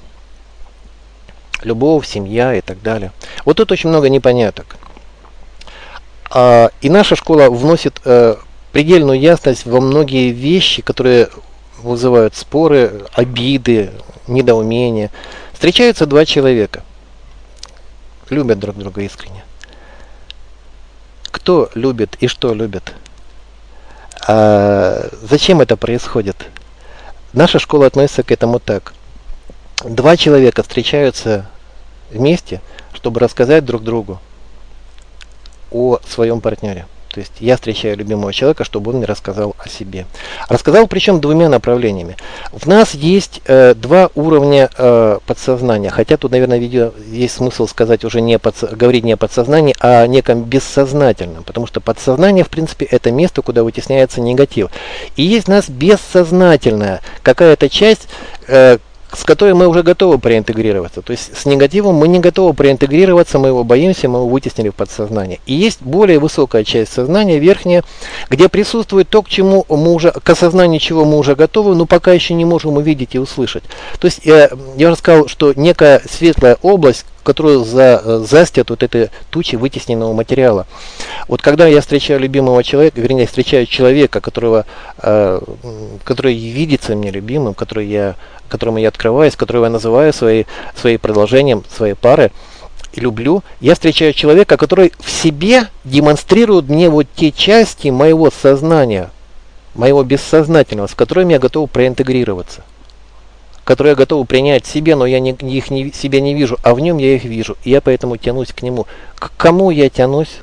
Любовь, семья и так далее. Вот тут очень много непоняток. А, и наша школа вносит а, предельную ясность во многие вещи, которые вызывают споры, обиды, недоумения. Встречаются два человека, любят друг друга искренне. Кто любит и что любит? А зачем это происходит? Наша школа относится к этому так. Два человека встречаются вместе, чтобы рассказать друг другу о своем партнере. То есть я встречаю любимого человека, чтобы он мне рассказал о себе. Рассказал причем двумя направлениями. В нас есть э, два уровня э, подсознания. Хотя тут, наверное, видео есть смысл сказать уже не подс... говорить не о подсознании, а о неком бессознательном. Потому что подсознание, в принципе, это место, куда вытесняется негатив. И есть у нас бессознательная какая-то часть, э, с которой мы уже готовы проинтегрироваться. То есть с негативом мы не готовы проинтегрироваться, мы его боимся, мы его вытеснили в подсознание. И есть более высокая часть сознания, верхняя, где присутствует то, к чему мы уже, к осознанию чего мы уже готовы, но пока еще не можем увидеть и услышать. То есть я, я уже сказал, что некая светлая область, которую за, застят вот этой тучи вытесненного материала. Вот когда я встречаю любимого человека, вернее, встречаю человека, которого, э, который видится мне любимым, который я, которому я открываюсь, которого я называю своей, своей продолжением, своей пары, и люблю, я встречаю человека, который в себе демонстрирует мне вот те части моего сознания, моего бессознательного, с которыми я готов проинтегрироваться, которые я готов принять себе, но я не, их не, себя не вижу, а в нем я их вижу, и я поэтому тянусь к нему. К кому я тянусь?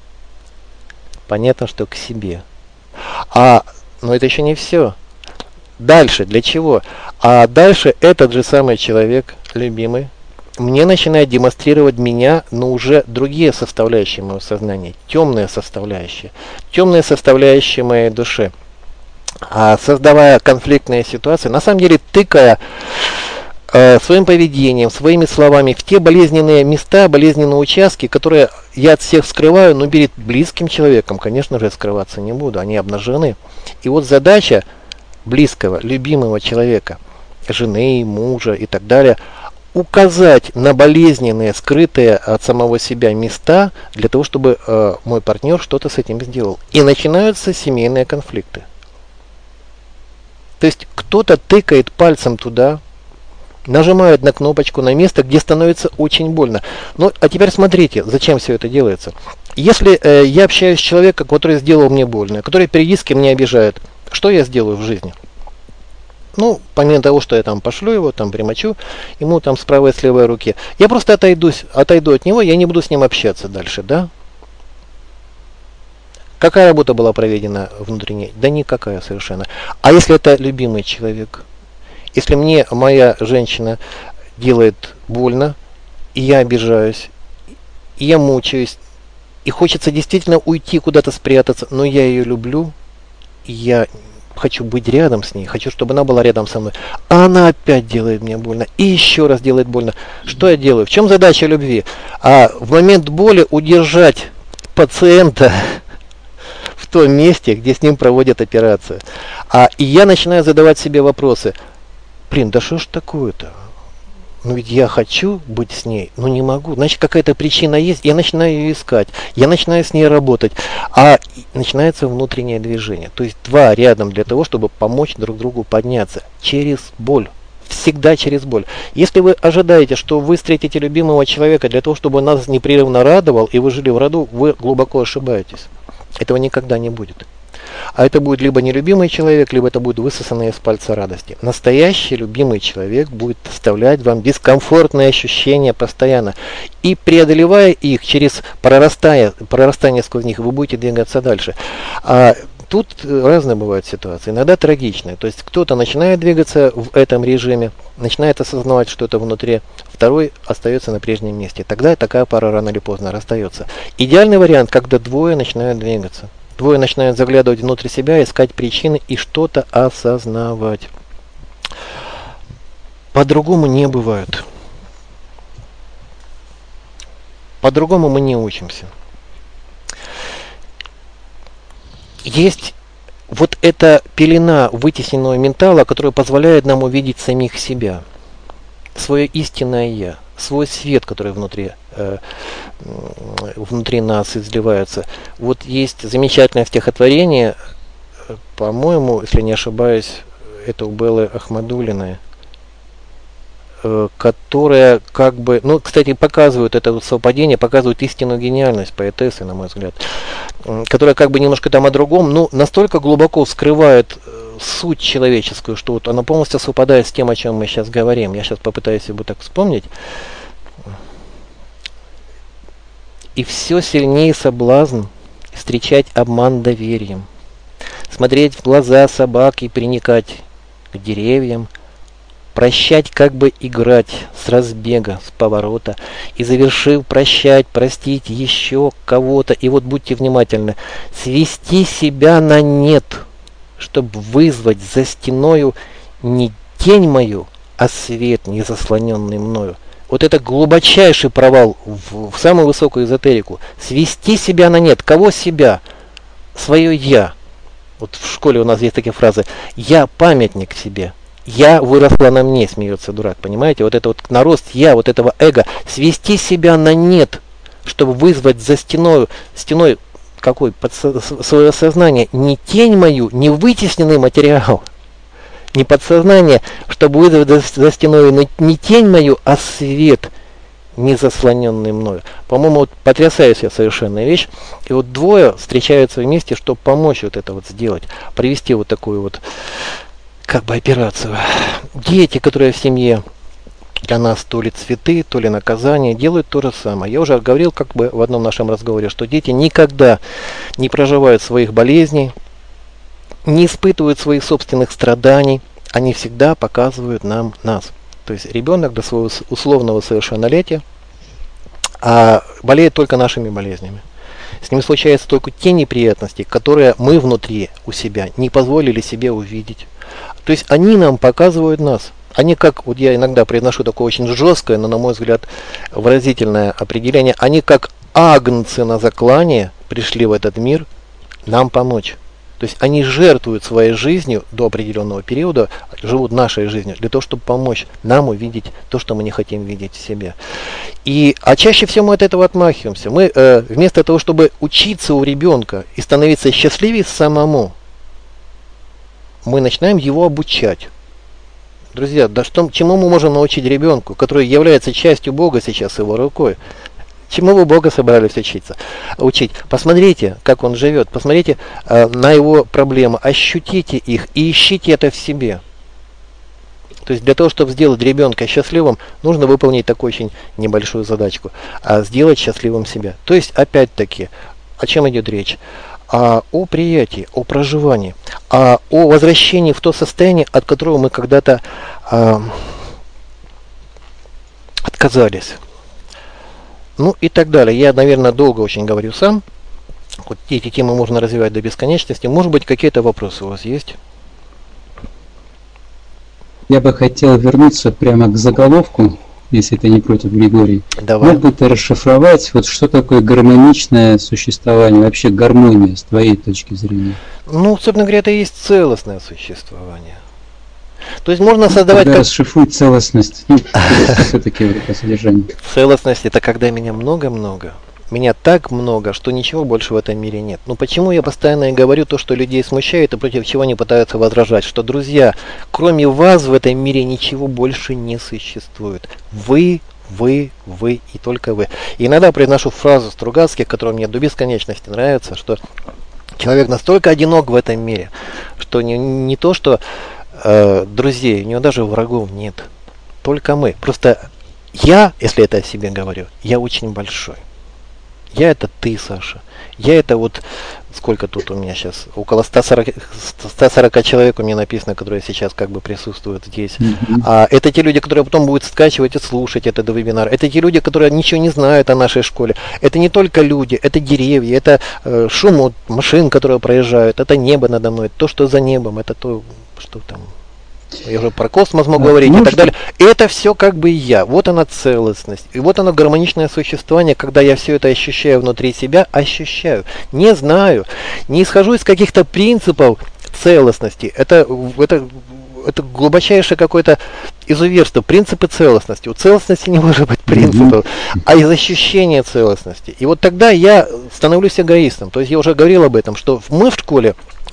Понятно, что к себе. А, но это еще не все. Дальше, для чего? А дальше этот же самый человек, любимый, мне начинает демонстрировать меня, но уже другие составляющие моего сознания, темные составляющие, темные составляющие моей души. А создавая конфликтные ситуации, на самом деле тыкая э, своим поведением, своими словами в те болезненные места, болезненные участки, которые я от всех скрываю, но перед близким человеком, конечно же, скрываться не буду, они обнажены. И вот задача близкого, любимого человека, жены, мужа и так далее, указать на болезненные, скрытые от самого себя места, для того, чтобы э, мой партнер что-то с этим сделал. И начинаются семейные конфликты. То есть кто-то тыкает пальцем туда, нажимает на кнопочку, на место, где становится очень больно. Ну, а теперь смотрите, зачем все это делается. Если э, я общаюсь с человеком, который сделал мне больно, который периодически меня обижает, что я сделаю в жизни? Ну, помимо того, что я там пошлю его, там примочу, ему там с правой и с левой руки, я просто отойдусь, отойду от него, я не буду с ним общаться дальше, да? Какая работа была проведена внутренней? Да никакая совершенно. А если это любимый человек? Если мне моя женщина делает больно, и я обижаюсь, и я мучаюсь, и хочется действительно уйти куда-то спрятаться, но я ее люблю, и я хочу быть рядом с ней, хочу, чтобы она была рядом со мной, а она опять делает мне больно, и еще раз делает больно. Что я делаю? В чем задача любви? А в момент боли удержать пациента в том месте, где с ним проводят операцию. А и я начинаю задавать себе вопросы. Блин, да что ж такое-то? Ну ведь я хочу быть с ней, но не могу. Значит, какая-то причина есть, я начинаю ее искать, я начинаю с ней работать. А начинается внутреннее движение. То есть два рядом для того, чтобы помочь друг другу подняться через боль. Всегда через боль. Если вы ожидаете, что вы встретите любимого человека для того, чтобы он нас непрерывно радовал, и вы жили в роду, вы глубоко ошибаетесь. Этого никогда не будет. А это будет либо нелюбимый человек, либо это будет высосанное из пальца радости. Настоящий любимый человек будет доставлять вам дискомфортные ощущения постоянно. И преодолевая их, через прорастание, прорастание сквозь них, вы будете двигаться дальше. А тут разные бывают ситуации, иногда трагичные. То есть кто-то начинает двигаться в этом режиме, начинает осознавать что-то внутри, второй остается на прежнем месте. Тогда такая пара рано или поздно расстается. Идеальный вариант, когда двое начинают двигаться. Двое начинают заглядывать внутрь себя, искать причины и что-то осознавать. По-другому не бывает. По-другому мы не учимся. Есть вот эта пелена вытесненного ментала, которая позволяет нам увидеть самих себя, свое истинное я, свой свет, который внутри, э, внутри нас изливается. Вот есть замечательное стихотворение, по-моему, если не ошибаюсь, это у Беллы Ахмадулиной. э, которая как бы, ну, кстати, показывают это вот совпадение, показывают истинную гениальность поэтессы, на мой взгляд, э, которая как бы немножко там о другом, но настолько глубоко скрывает э, суть человеческую, что вот она полностью совпадает с тем, о чем мы сейчас говорим. Я сейчас попытаюсь его так вспомнить. И все сильнее соблазн встречать обман доверием, смотреть в глаза собак и приникать к деревьям, прощать, как бы играть с разбега, с поворота, и завершив прощать, простить еще кого-то, и вот будьте внимательны, свести себя на нет, чтобы вызвать за стеною не тень мою, а свет, не заслоненный мною. Вот это глубочайший провал в, в самую высокую эзотерику. Свести себя на нет. Кого себя? Свое я. Вот в школе у нас есть такие фразы. Я памятник себе. Я выросла на мне, смеется дурак. Понимаете? Вот это вот нарост я, вот этого эго. Свести себя на нет, чтобы вызвать за стеной, стеной какой? Подсо- свое сознание. Не тень мою, не вытесненный материал. Не подсознание, чтобы вызвать за, за стеной не, не тень мою, а свет, не заслоненный мною. По-моему, вот потрясающая совершенная вещь. И вот двое встречаются вместе, чтобы помочь вот это вот сделать. Провести вот такую вот, как бы, операцию. Дети, которые в семье для нас то ли цветы, то ли наказание, делают то же самое. Я уже говорил как бы в одном нашем разговоре, что дети никогда не проживают своих болезней, не испытывают своих собственных страданий, они всегда показывают нам нас. То есть ребенок до своего условного совершеннолетия а, болеет только нашими болезнями. С ним случаются только те неприятности, которые мы внутри у себя не позволили себе увидеть. То есть они нам показывают нас. Они как, вот я иногда произношу такое очень жесткое, но на мой взгляд выразительное определение, они как агнцы на заклание пришли в этот мир нам помочь. То есть они жертвуют своей жизнью до определенного периода, живут нашей жизнью для того, чтобы помочь нам увидеть то, что мы не хотим видеть в себе. И, а чаще всего мы от этого отмахиваемся. Мы э, вместо того, чтобы учиться у ребенка и становиться счастливее самому, мы начинаем его обучать. Друзья, да что, чему мы можем научить ребенку, который является частью Бога сейчас его рукой? Чему вы Бога собрались учиться, учить? Посмотрите, как он живет, посмотрите э, на его проблемы, ощутите их и ищите это в себе. То есть для того, чтобы сделать ребенка счастливым, нужно выполнить такую очень небольшую задачку, а сделать счастливым себя. То есть, опять-таки, о чем идет речь? А, о приятии, о проживании, а, о возвращении в то состояние, от которого мы когда-то а, отказались. Ну и так далее. Я, наверное, долго очень говорю сам. Вот эти темы можно развивать до бесконечности. Может быть, какие-то вопросы у вас есть? Я бы хотел вернуться прямо к заголовку, если ты не против, Григорий. Давай. Мог бы ты расшифровать, вот что такое гармоничное существование, вообще гармония с твоей точки зрения? Ну, собственно говоря, это и есть целостное существование. То есть можно создавать... Когда Как... расшифруй целостность, ну, все-таки вот это содержание. Целостность — это когда меня много-много. Меня так много, что ничего больше в этом мире нет. Ну почему я постоянно и говорю то, что людей смущает и против чего они пытаются возражать? Что, друзья, кроме вас в этом мире ничего больше не существует. Вы, вы, вы и только вы. И иногда произношу фразу Стругацких, которая мне до бесконечности нравится, что человек настолько одинок в этом мире, что не, не то, что э, друзей, у него даже врагов нет. Только мы. Просто я, если это о себе говорю, я очень большой. Я это ты, Саша. Я это вот, сколько тут у меня сейчас, около ста сорока человек у меня написано, которые сейчас как бы присутствуют здесь. Mm-hmm. А это те люди, которые потом будут скачивать и слушать этот вебинар. Это те люди, которые ничего не знают о нашей школе. Это не только люди, это деревья, это э, шум от машин, которые проезжают, это небо надо мной, то, что за небом, это то, что там... Я уже про космос могу а, говорить ну, и так далее. Это все как бы я. Вот она целостность. И вот оно гармоничное существование, когда я все это ощущаю внутри себя, ощущаю. Не знаю. Не исхожу из каких-то принципов целостности. Это, это, это глубочайшее какое-то изуверство. Принципы целостности. У целостности не может быть принципов, mm-hmm. а из ощущения целостности. И вот тогда я становлюсь эгоистом. То есть я уже говорил об этом, что мы в школе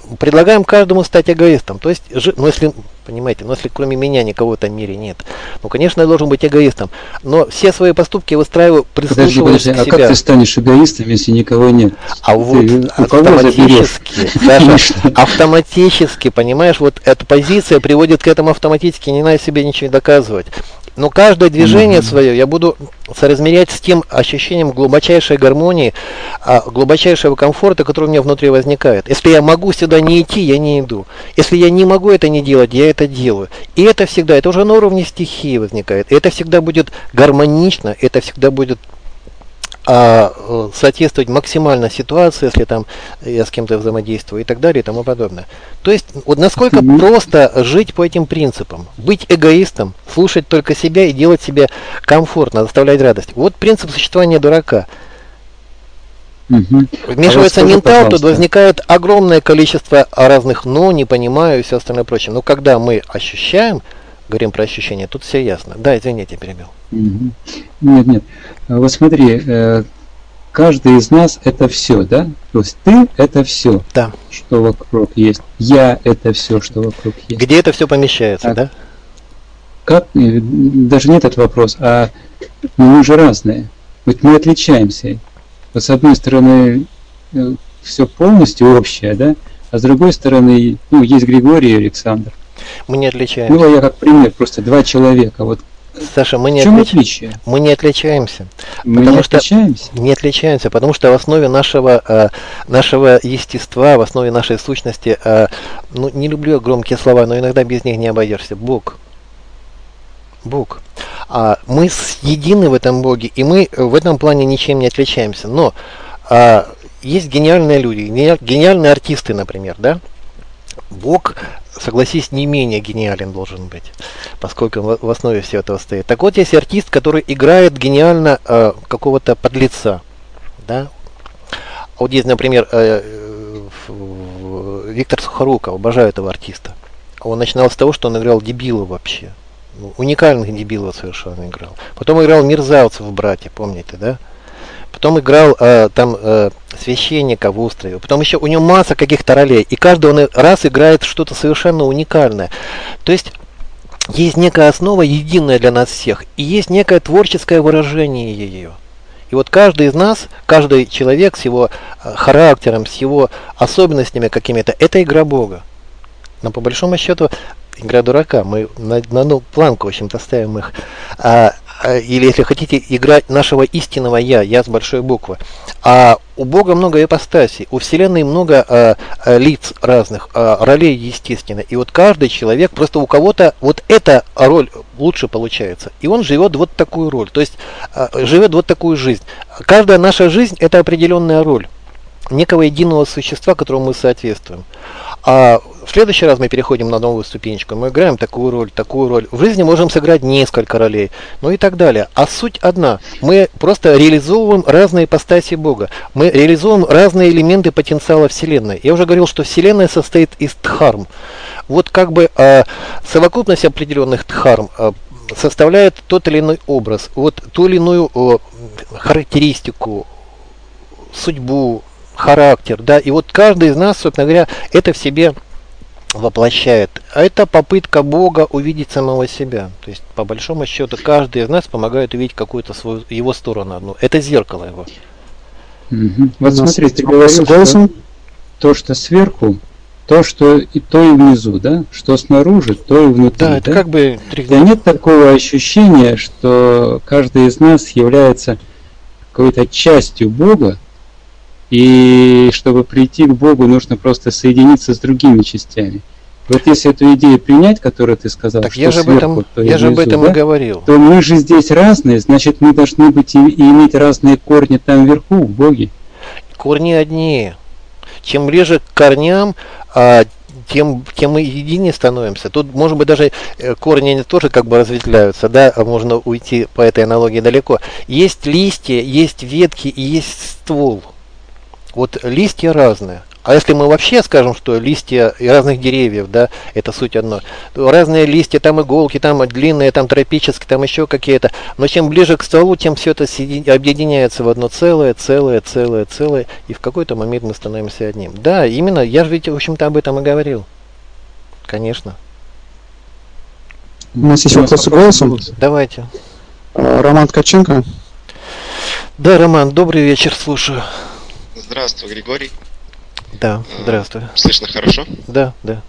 предлагаем каждому стать эгоистом. То есть, жи- ну если, понимаете, ну если кроме меня никого в этом мире нет, ну конечно я должен быть эгоистом. Но все свои поступки я выстраиваю, Подожди, прислушиваясь подожди, к а себя. как ты станешь эгоистом, если никого нет? А вот Ты у кого автоматически, Саша, Конечно. автоматически, понимаешь, вот эта позиция приводит к этому автоматически, не надо себе ничего доказывать. Но каждое движение Мгм. свое я буду соразмерять с тем ощущением глубочайшей гармонии, а, глубочайшего комфорта, который у меня внутри возникает. Если я могу сюда не идти, я не иду. Если я не могу это не делать, я это делаю. И это всегда, это уже на уровне стихии возникает. И это всегда будет гармонично, это всегда будет а, э, соответствовать максимально ситуации, если там я с кем-то взаимодействую и так далее и тому подобное. То есть вот насколько Мгм. просто жить по этим принципам. Быть эгоистом, слушать только себя и делать себе комфортно, доставлять радость. Вот принцип существования дурака. Мгм. Вмешивается А вот скажи, ментал, тут пожалуйста. возникает огромное количество разных «но», «не понимаю» и все остальное прочее. Но когда мы ощущаем, говорим про ощущения, тут все ясно. Да, извините, перебил. Мгм. Нет, нет. А Вот смотри, э, каждый из нас это все, да? То есть ты это все, Да. что вокруг есть. Я это все, что вокруг есть. Где это все помещается, Так. да? Как? э, Даже не этот вопрос, а мы же разные. Вот мы отличаемся. Вот с одной стороны все полностью общее, да? А с другой стороны, ну, есть Григорий и Александр. Мы не отличаемся. Ну, а я как пример, просто два человека. Вот Саша, мы в не, чем отлич- отличие? мы не отличаемся. Мы Потому не что- отличаемся. Не отличаемся, потому что в основе нашего, э, нашего естества, в основе нашей сущности, э, ну, не люблю я громкие слова, но иногда без них не обойдешься. Бог. Бог. А мы с- едины в этом Боге, и мы э, в этом плане ничем не отличаемся. Но а, есть гениальные люди, гени- гениальные артисты, например, да? Бог, согласись, не менее гениален должен быть, поскольку в в основе всего этого стоит. Так вот, есть артист, который играет гениально э, какого-то подлеца, да? Вот есть, например, э, э, в- Виктор Сухоруков, обожаю этого артиста. Он начинал с того, что он играл дебила вообще. Ну, уникальных дебилов совершенно играл. Потом играл мерзавцев в «Брате», помните, да? Потом играл э, там э, священника в «Острове». Потом еще у него масса каких-то ролей. И каждый он раз играет что-то совершенно уникальное. То есть есть некая основа единая для нас всех. И есть некое творческое выражение ее. И вот каждый из нас, каждый человек с его э, характером, с его особенностями какими-то, это игра Бога. Но по большому счету игра дурака. Мы на, на одну планку, в общем-то, ставим их. А, а, или, если хотите, играть нашего истинного «я», «я» с большой буквы. А у Бога много ипостасей, у Вселенной много а, а, лиц разных, а, ролей, естественно. И вот каждый человек, просто у кого-то вот эта роль лучше получается. И он живет вот такую роль, то есть а, живет вот такую жизнь. Каждая наша жизнь – это определенная роль некого единого существа, которому мы соответствуем. А в следующий раз мы переходим на новую ступенечку, мы играем такую роль, такую роль. В жизни можем сыграть несколько ролей, ну и так далее. А суть одна. Мы просто реализовываем разные ипостаси Бога. Мы реализуем разные элементы потенциала Вселенной. Я уже говорил, что Вселенная состоит из дхарм. Вот как бы а, совокупность определенных дхарм а, составляет тот или иной образ, вот ту или иную а, характеристику, судьбу, характер, да, и вот каждый из нас, собственно говоря, это в себе воплощает. А это попытка Бога увидеть самого себя. То есть, по большому счету, каждый из нас помогает увидеть какую-то свою его сторону одну. Это зеркало его. Мгм. У Вот нас смотри, есть ты вопрос говорил, с голосом. что то, что сверху, то, что и то и внизу, да? Что снаружи, то и внутри. Да, это как бы три- У тебя нет такого ощущения, что каждый из нас является какой-то частью Бога, и чтобы прийти к Богу, нужно просто соединиться с другими частями. Вот если эту идею принять, которую ты сказал, Так что я же об сверху, этом, то и я же об внизу, этом да, и говорил. то мы же здесь разные, значит, мы должны быть и, и иметь разные корни там вверху, в Боге. Корни одни. Чем ближе к корням, а, тем, тем мы единее становимся. Тут, может быть, даже э, корни они тоже как бы разветвляются, да, а можно уйти по этой аналогии далеко. Есть листья, есть ветки и есть ствол. Вот листья разные, А если мы вообще скажем, что листья и разных деревьев, да, это суть одно, то разные листья, там иголки, там длинные, там тропические, там еще какие-то, но чем ближе к стволу, тем все это объединяется в одно целое, целое, целое, целое, и в какой-то момент мы становимся одним. Да, именно, я же ведь, в общем-то, об этом и говорил. Конечно. У нас есть вопросы голосом. Давайте. А, Роман Ткаченко. Да, Роман, добрый вечер, слушаю. Здравствуй, Григорий. Да, здравствуй. Слышно хорошо? Да, да.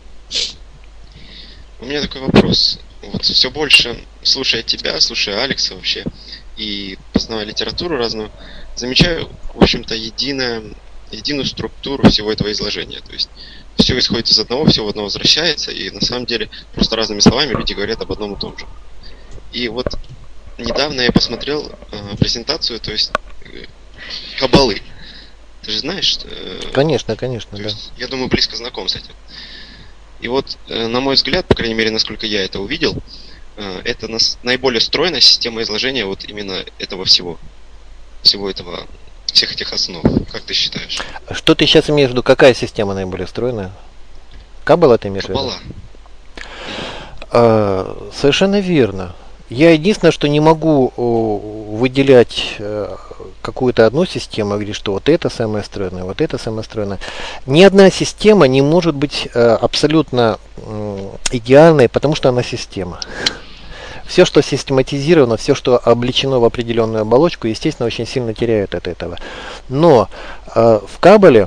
У меня такой вопрос. Вот все больше, слушая тебя, слушая Алекса вообще, и познавая литературу разную, замечаю, в общем-то, единое, единую структуру всего этого изложения. То есть все исходит из одного, все в одно возвращается, и на самом деле просто разными словами люди говорят об одном и том же. И вот недавно я посмотрел э, презентацию, то есть э, Каббалы. Ты же знаешь? Э, Конечно, конечно, то да. есть, я думаю, близко знаком с этим. И вот, э, на мой взгляд, по крайней мере, насколько я это увидел, э, это нас, наиболее стройная система изложения вот именно этого всего. Всего этого, всех этих основ. Как ты считаешь? Что ты сейчас имеешь в виду? Какая система наиболее стройная? Каббала ты имеешь в виду? Каббала. А, совершенно верно. Я единственное, что не могу о, выделять э, какую-то одну систему, говорить, что вот это самое стройное, вот это самое стройное. Ни одна система не может быть э, абсолютно э, идеальной, потому что она система. Все, что систематизировано, все, что облечено в определенную оболочку, естественно, очень сильно теряет от этого. Но э, в Каббале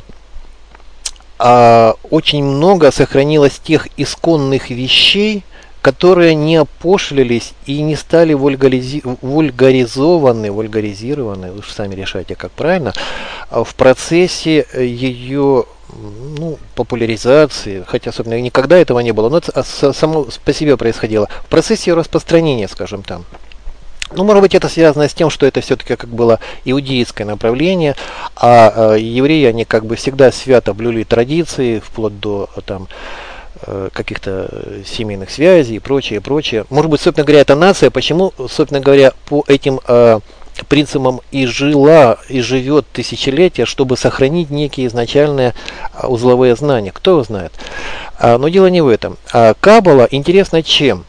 э, очень много сохранилось тех исконных вещей, которые не опошлились и не стали вульгаризи... вульгаризованы, вульгаризированы, вы же сами решайте, как правильно, в процессе ее ну, популяризации, хотя, особенно, никогда этого не было, но это само по себе происходило, в процессе ее распространения, скажем там. Ну, может быть, это связано с тем, что это все-таки как было иудейское направление, а, а евреи, они как бы всегда свято блюли традиции, вплоть до там каких-то семейных связей и прочее, прочее. Может быть, собственно говоря, эта нация, почему, собственно говоря, по этим э, принципам и жила, и живет тысячелетия, чтобы сохранить некие изначальные узловые знания. Кто его знает? А, но дело не в этом. А, Каббала интересна чем?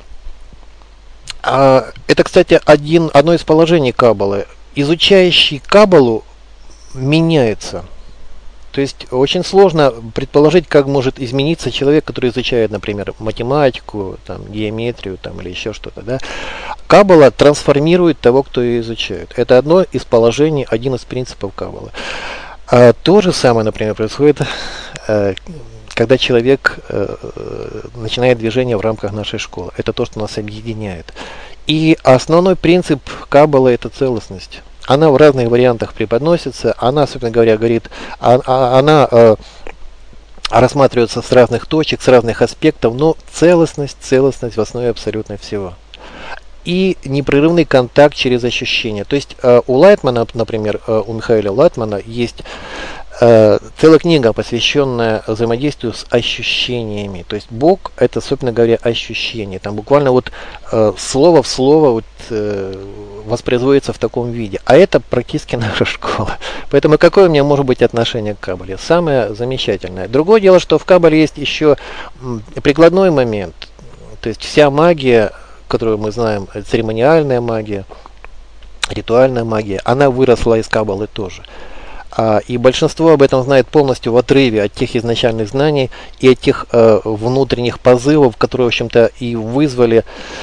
А, это, кстати, один, одно из положений Каббалы. Изучающий Каббалу меняется. То есть очень сложно предположить, как может измениться человек, который изучает, например, математику, там, геометрию там, или еще что-то. Да? Каббала трансформирует того, кто ее изучает. Это одно из положений, один из принципов Каббалы. А то же самое, например, происходит, когда человек начинает движение в рамках нашей школы. Это то, что нас объединяет. И основной принцип Каббалы – это целостность. Она в разных вариантах преподносится, она, собственно говоря, говорит, а, а, она э, рассматривается с разных точек, с разных аспектов, но целостность, целостность в основе абсолютно всего. И непрерывный контакт через ощущения. То есть э, у Лайтмана, например, э, у Михаила Лайтмана есть э, целая книга, посвященная взаимодействию с ощущениями. То есть Бог — это, собственно говоря, ощущение. Там буквально вот э, слово в слово вот, э, воспроизводится в таком виде. А это практически наша школа. Поэтому какое у меня может быть отношение к Каббале? Самое замечательное. Другое дело, что в Каббале есть еще прикладной момент. То есть вся магия, которую мы знаем, церемониальная магия, ритуальная магия, она выросла из Каббалы тоже. А, и большинство об этом знает полностью в отрыве от тех изначальных знаний и от тех э, внутренних позывов, которые, в общем-то, и вызвали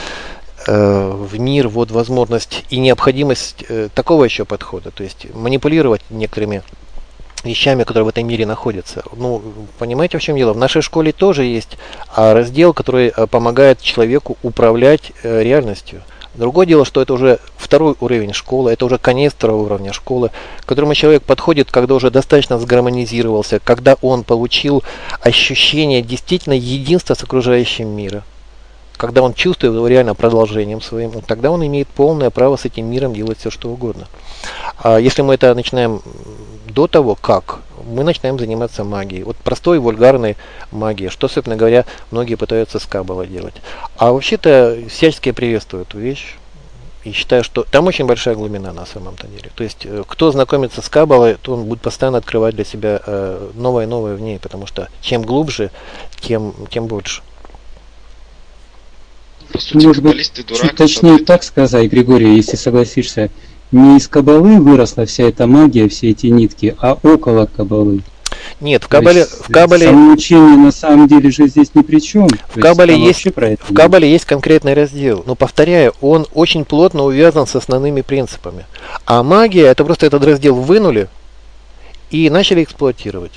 э, в мир вот возможность и необходимость э, такого еще подхода. То есть манипулировать некоторыми вещами, которые в этом мире находятся. Ну, понимаете, в чем дело? В нашей школе тоже есть а, раздел, который а, помогает человеку управлять а, реальностью. Другое дело, что это уже второй уровень школы, это уже конец второго уровня школы, к которому человек подходит, когда уже достаточно сгармонизировался, когда он получил ощущение действительно единства с окружающим миром. Когда он чувствует его реально продолжением своим, тогда он имеет полное право с этим миром делать все, что угодно. А если мы это начинаем до того, как, мы начинаем заниматься магией. Вот простой, вульгарной магией, что, собственно говоря, многие пытаются с Каббалой делать. А вообще-то всячески приветствую эту вещь. и считаю, что там очень большая глубина на самом-то деле. То есть, э, кто знакомится с Каббалой, то он будет постоянно открывать для себя э, новое и новое в ней, потому что чем глубже, тем, тем больше. По сути, Может быть, каббалист и дурак. чуть точнее это- так сказать, Григорий, если согласишься, не из Каббалы выросла вся эта магия, все эти нитки, а около Каббалы. Нет, в То Каббале, есть, в Каббале, самоучение на самом деле же здесь ни при чем. в Каббале есть, про это в нет. Каббале есть конкретный раздел. Но повторяю, он очень плотно увязан с основными принципами. А магия, это просто этот раздел вынули и начали эксплуатировать.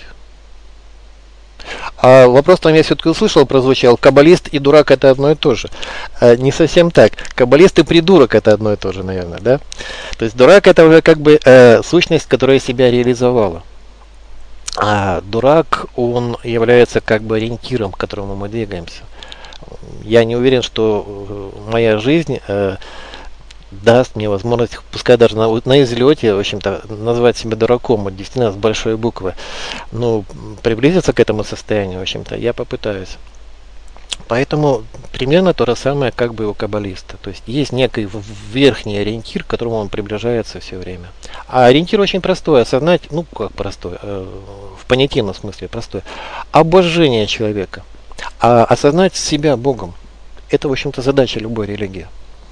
А вопрос там я все-таки услышал, прозвучал: каббалист и дурак это одно и то же. А, не совсем так. Каббалист и придурок это одно и то же, наверное, да? То есть дурак это уже как бы э, сущность, которая себя реализовала. А дурак, он является как бы ориентиром, к которому мы двигаемся. Я не уверен, что э, моя жизнь э, даст мне возможность, пускай даже на, на излете, в общем-то, назвать себя дураком, вот действительно с большой буквы. Ну, приблизиться к этому состоянию, в общем-то, я попытаюсь. Поэтому примерно то же самое, как бы у каббалиста. То есть есть некий в- верхний ориентир, к которому он приближается все время. А ориентир очень простой: осознать, ну как простой, э, в понятийном смысле простой, обожение человека. А осознать себя Богом. Это, в общем-то, задача любой религии.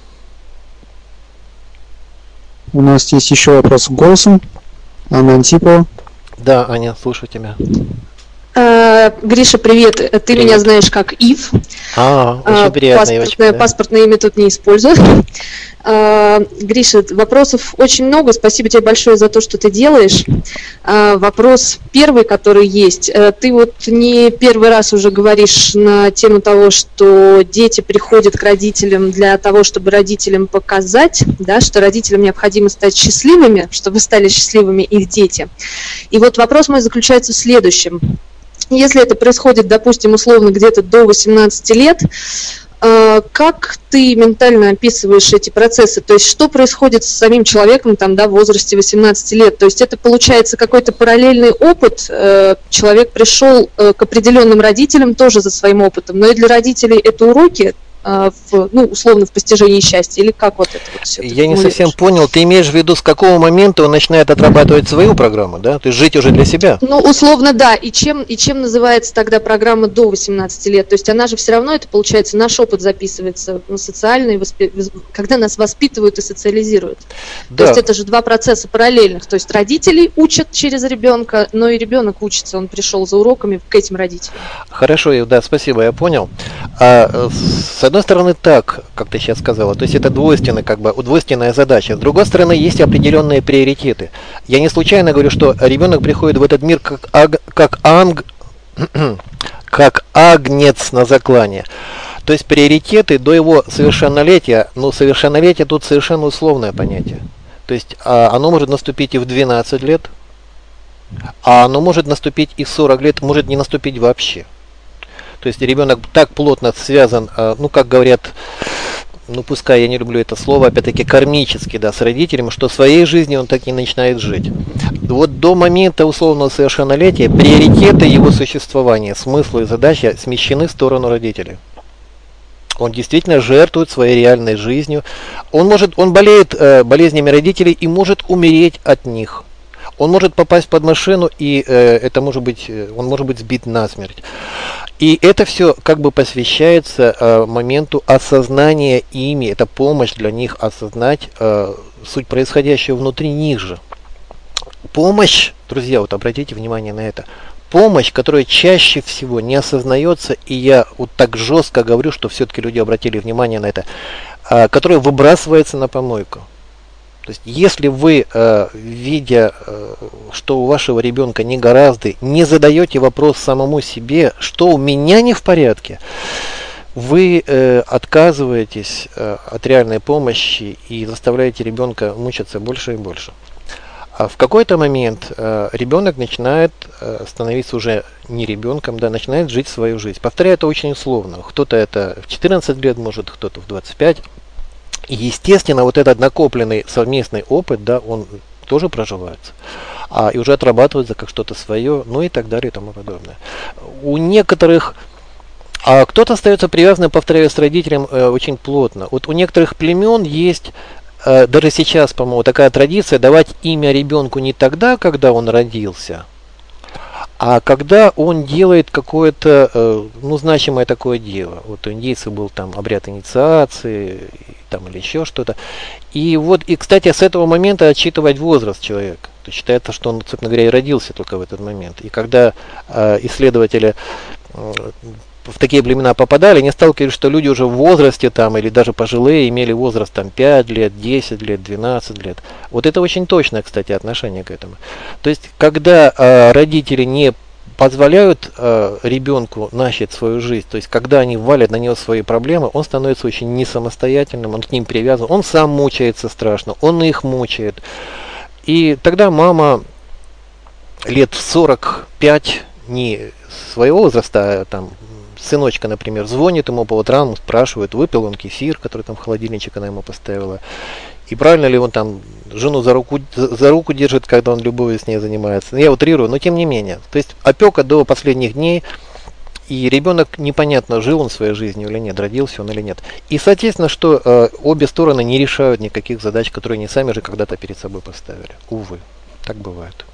У нас есть еще вопрос голосом. Анна Антипова. Да, Аня, слушаю тебя. Э, Гриша, привет. Ты Привет. меня знаешь как Ив. А, Э, очень приятно, паспортное, девочка. Да? паспортное имя тут не использую. Э, Гриша, вопросов очень много. Спасибо тебе большое за то, что ты делаешь. Э, Вопрос первый, который есть. Э, Ты вот не первый раз уже говоришь на тему того, что дети приходят к родителям для того, чтобы родителям показать, да, что родителям необходимо стать счастливыми, чтобы стали счастливыми их дети. И вот вопрос мой заключается в следующем. Если это происходит, допустим, условно где-то до восемнадцати лет, э, как ты ментально описываешь эти процессы? То есть что происходит с самим человеком там, да, в возрасте восемнадцати лет? То есть это получается какой-то параллельный опыт, э, человек пришел э, к определенным родителям тоже за своим опытом, но и для родителей это уроки, э, в, ну, условно, в постижении счастья, или как вот это вот все? Я не совсем понял, ты имеешь в виду, с какого момента он начинает отрабатывать свою программу, да? То есть жить уже для себя? Ну, условно, да. И чем, и чем называется тогда программа до восемнадцати лет? То есть она же все равно, это получается, наш опыт записывается, ну, социальный, воспи- вз- когда нас воспитывают и социализируют. То Да. есть это же два процесса параллельных. То есть родители учат через ребенка, но и ребенок учится, он пришел за уроками к этим родителям. Хорошо, Ив, да, спасибо, я понял. А, э, с одной стороны, так, как ты сейчас сказала, то есть это двойственная, как бы, двойственная задача. С другой стороны, есть определенные приоритеты. Я не случайно говорю, что ребенок приходит в этот мир как, аг- как, анг, как агнец на заклание. То есть приоритеты до его совершеннолетия, ну, совершеннолетие тут совершенно условное понятие. То есть а, оно может наступить и в двенадцать лет, а оно может наступить и в сорок лет, может не наступить вообще. То есть ребенок так плотно связан, а, ну, как говорят, ну, пускай я не люблю это слово, опять-таки кармически, да, с родителями, что своей жизнью он так и начинает жить. Вот до момента условного совершеннолетия приоритеты его существования, смысл и задача смещены в сторону родителей. Он действительно жертвует своей реальной жизнью. Он может, он болеет э, болезнями родителей и может умереть от них. Он может попасть под машину, и э, это может быть, э, он может быть сбит насмерть. И это все как бы посвящается э, моменту осознания ими, это помощь для них осознать э, суть происходящего внутри них же. Помощь, друзья, вот обратите внимание на это, помощь, которая чаще всего не осознается, и я вот так жестко говорю, что все-таки люди обратили внимание на это, э, которая выбрасывается на помойку. То есть, если вы, э, видя, э, что у вашего ребенка не гораздо, не задаете вопрос самому себе, что у меня не в порядке, вы э, отказываетесь э, от реальной помощи и заставляете ребенка мучиться больше и больше. А в какой-то момент э, ребенок начинает э, становиться уже не ребенком, да, начинает жить свою жизнь. Повторяю, это очень условно. Кто-то это в четырнадцать лет может, кто-то в двадцать пять. И, естественно, вот этот накопленный совместный опыт, да, он тоже проживается. А, и уже отрабатывается как что-то свое, ну и так далее и тому подобное. У некоторых, а кто-то остается привязанным, повторяю, с родителем э, очень плотно. Вот у некоторых племен есть э, даже сейчас, по-моему, такая традиция давать имя ребенку не тогда, когда он родился, а когда он делает какое-то, э, ну, значимое такое дело. Вот у индейцев был там обряд инициации, там, или еще что-то. И вот, и, кстати, с этого момента отсчитывать возраст человека. То есть считается, что он, собственно говоря, и родился только в этот момент. И когда э, исследователи э, в такие племена попадали, они сталкивались, что люди уже в возрасте там, или даже пожилые, имели возраст там пять лет, десять лет, двенадцать лет. Вот это очень точное, кстати, отношение к этому. То есть, когда э, родители не позволяют э, ребенку начать свою жизнь, то есть, когда они валят на него свои проблемы, он становится очень несамостоятельным, он к ним привязан, он сам мучается страшно, он их мучает. И тогда мама лет в сорок пять, не своего возраста, а там, сыночка, например, звонит ему по утрам, спрашивает, выпил он кефир, который там в холодильничек она ему поставила, и правильно ли он там жену за руку, за руку держит, когда он любовью с ней занимается. Я утрирую, но тем не менее. То есть опека до последних дней, и ребенок непонятно, жил он своей жизнью или нет, родился он или нет. И, соответственно, что э, обе стороны не решают никаких задач, которые они сами же когда-то перед собой поставили. Увы, так бывает.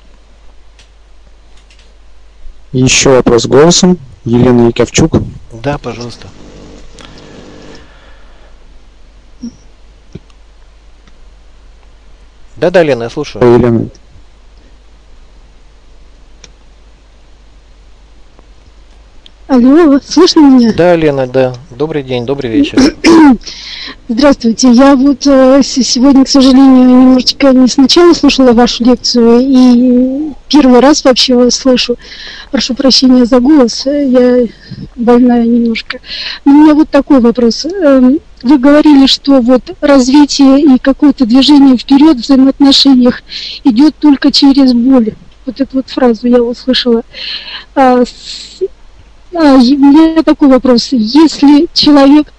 Еще вопрос голосом. Елена Яковчук. Да, пожалуйста. Да-да, Лена, я слушаю. Елена. Алло, слышно меня? Да, Лена, да. Добрый день, добрый вечер. Здравствуйте. Я вот э, с- сегодня, к сожалению, немножечко не сначала слушала вашу лекцию и первый раз вообще вас слышу. Прошу прощения за голос, э, я больная немножко. Но у меня вот такой вопрос. Эм, Вы говорили, что вот развитие и какое-то движение вперед в взаимоотношениях идет только через боль. Вот эту вот фразу я услышала. А, с- а, и у меня такой вопрос. Если человек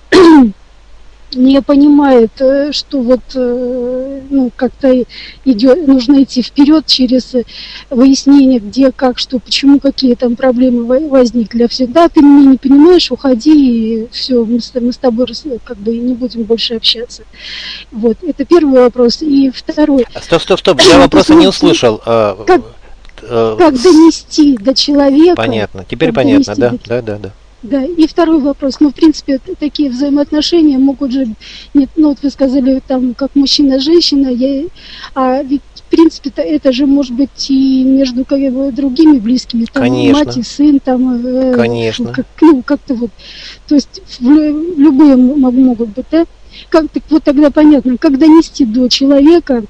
не понимает, э, что вот э, ну, как-то идет, нужно идти вперед через э, выяснение, где, как, что, почему, какие там проблемы во- возникли. А всегда ты меня не понимаешь, уходи, и все, мы с, мы с тобой рас- как бы не будем больше общаться. Вот, это первый вопрос. И второй, Стоп, стоп, стоп, я вопроса не услышал. А, Как- э, как донести до человека. Понятно, теперь как понятно, да, донести да, да, да. Да, и второй вопрос. Ну, в принципе, т- такие взаимоотношения могут же, нет, ну, вот вы сказали, там, как мужчина-женщина, я, а ведь, в принципе, это же может быть и между как бы, другими близкими, там, Конечно. мать и сын, там, э, Конечно. как, ну, как-то вот, то есть в лю- любые м- могут быть, да? Как, так вот тогда понятно, как донести до человека,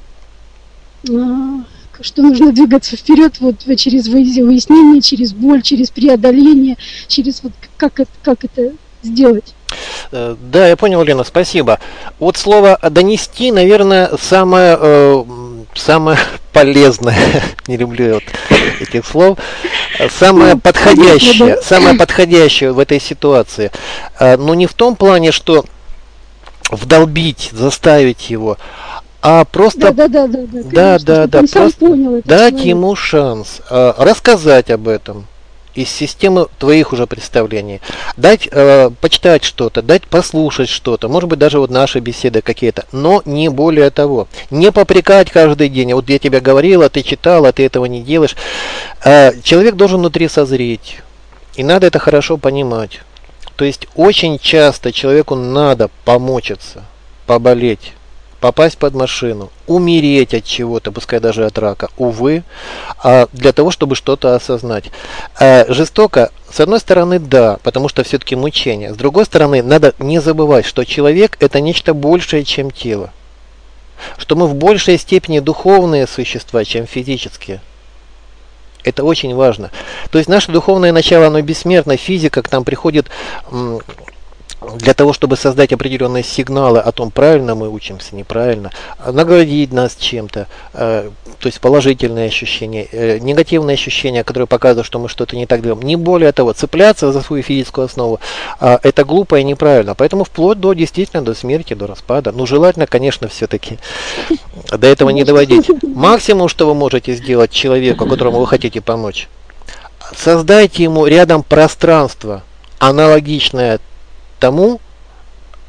а, что нужно двигаться вперед вот через выяс- выяснение, через боль, через преодоление, через вот как это, как это сделать. Э, Да, я понял, Лена, спасибо. Вот слово «донести», наверное, самое, э, м, самое полезное, не люблю вот этих слов, э, самое Ну, подходящее, понятно, да. самое подходящее в этой ситуации. Э, Но не в том плане, что вдолбить, заставить его, а просто Да, да, да, да, да, Да, конечно, да, чтобы да, он сам просто понял это дать человек. ему шанс, э, рассказать об этом из системы твоих уже представлений, дать э, почитать что-то, дать послушать что-то, может быть даже вот наши беседы какие-то, но не более того. Не попрекать каждый день, вот я тебе говорила, ты читала, ты этого не делаешь. Э, человек должен внутри созреть, и надо это хорошо понимать. То есть очень часто человеку надо помучиться, поболеть, попасть под машину, умереть от чего-то, пускай даже от рака, увы, а для того, чтобы что-то осознать. А жестоко, с одной стороны, да, потому что все-таки мучение. С другой стороны, надо не забывать, что человек это нечто большее, чем тело. Что мы в большей степени духовные существа, чем физические. Это очень важно. То есть наше духовное начало, оно бессмертно. Физика к нам приходит м, для того, чтобы создать определенные сигналы о том, правильно мы учимся, неправильно, а наградить нас чем-то, э, то есть положительные ощущения, э, негативные ощущения, которые показывают, что мы что-то не так делаем. Не более того, цепляться за свою физическую основу, э, это глупо и неправильно. Поэтому вплоть до действительно до смерти, до распада. Ну, желательно, конечно, все-таки до этого не доводить. Максимум, что вы можете сделать человеку, которому вы хотите помочь, создайте ему рядом пространство, аналогичное тому,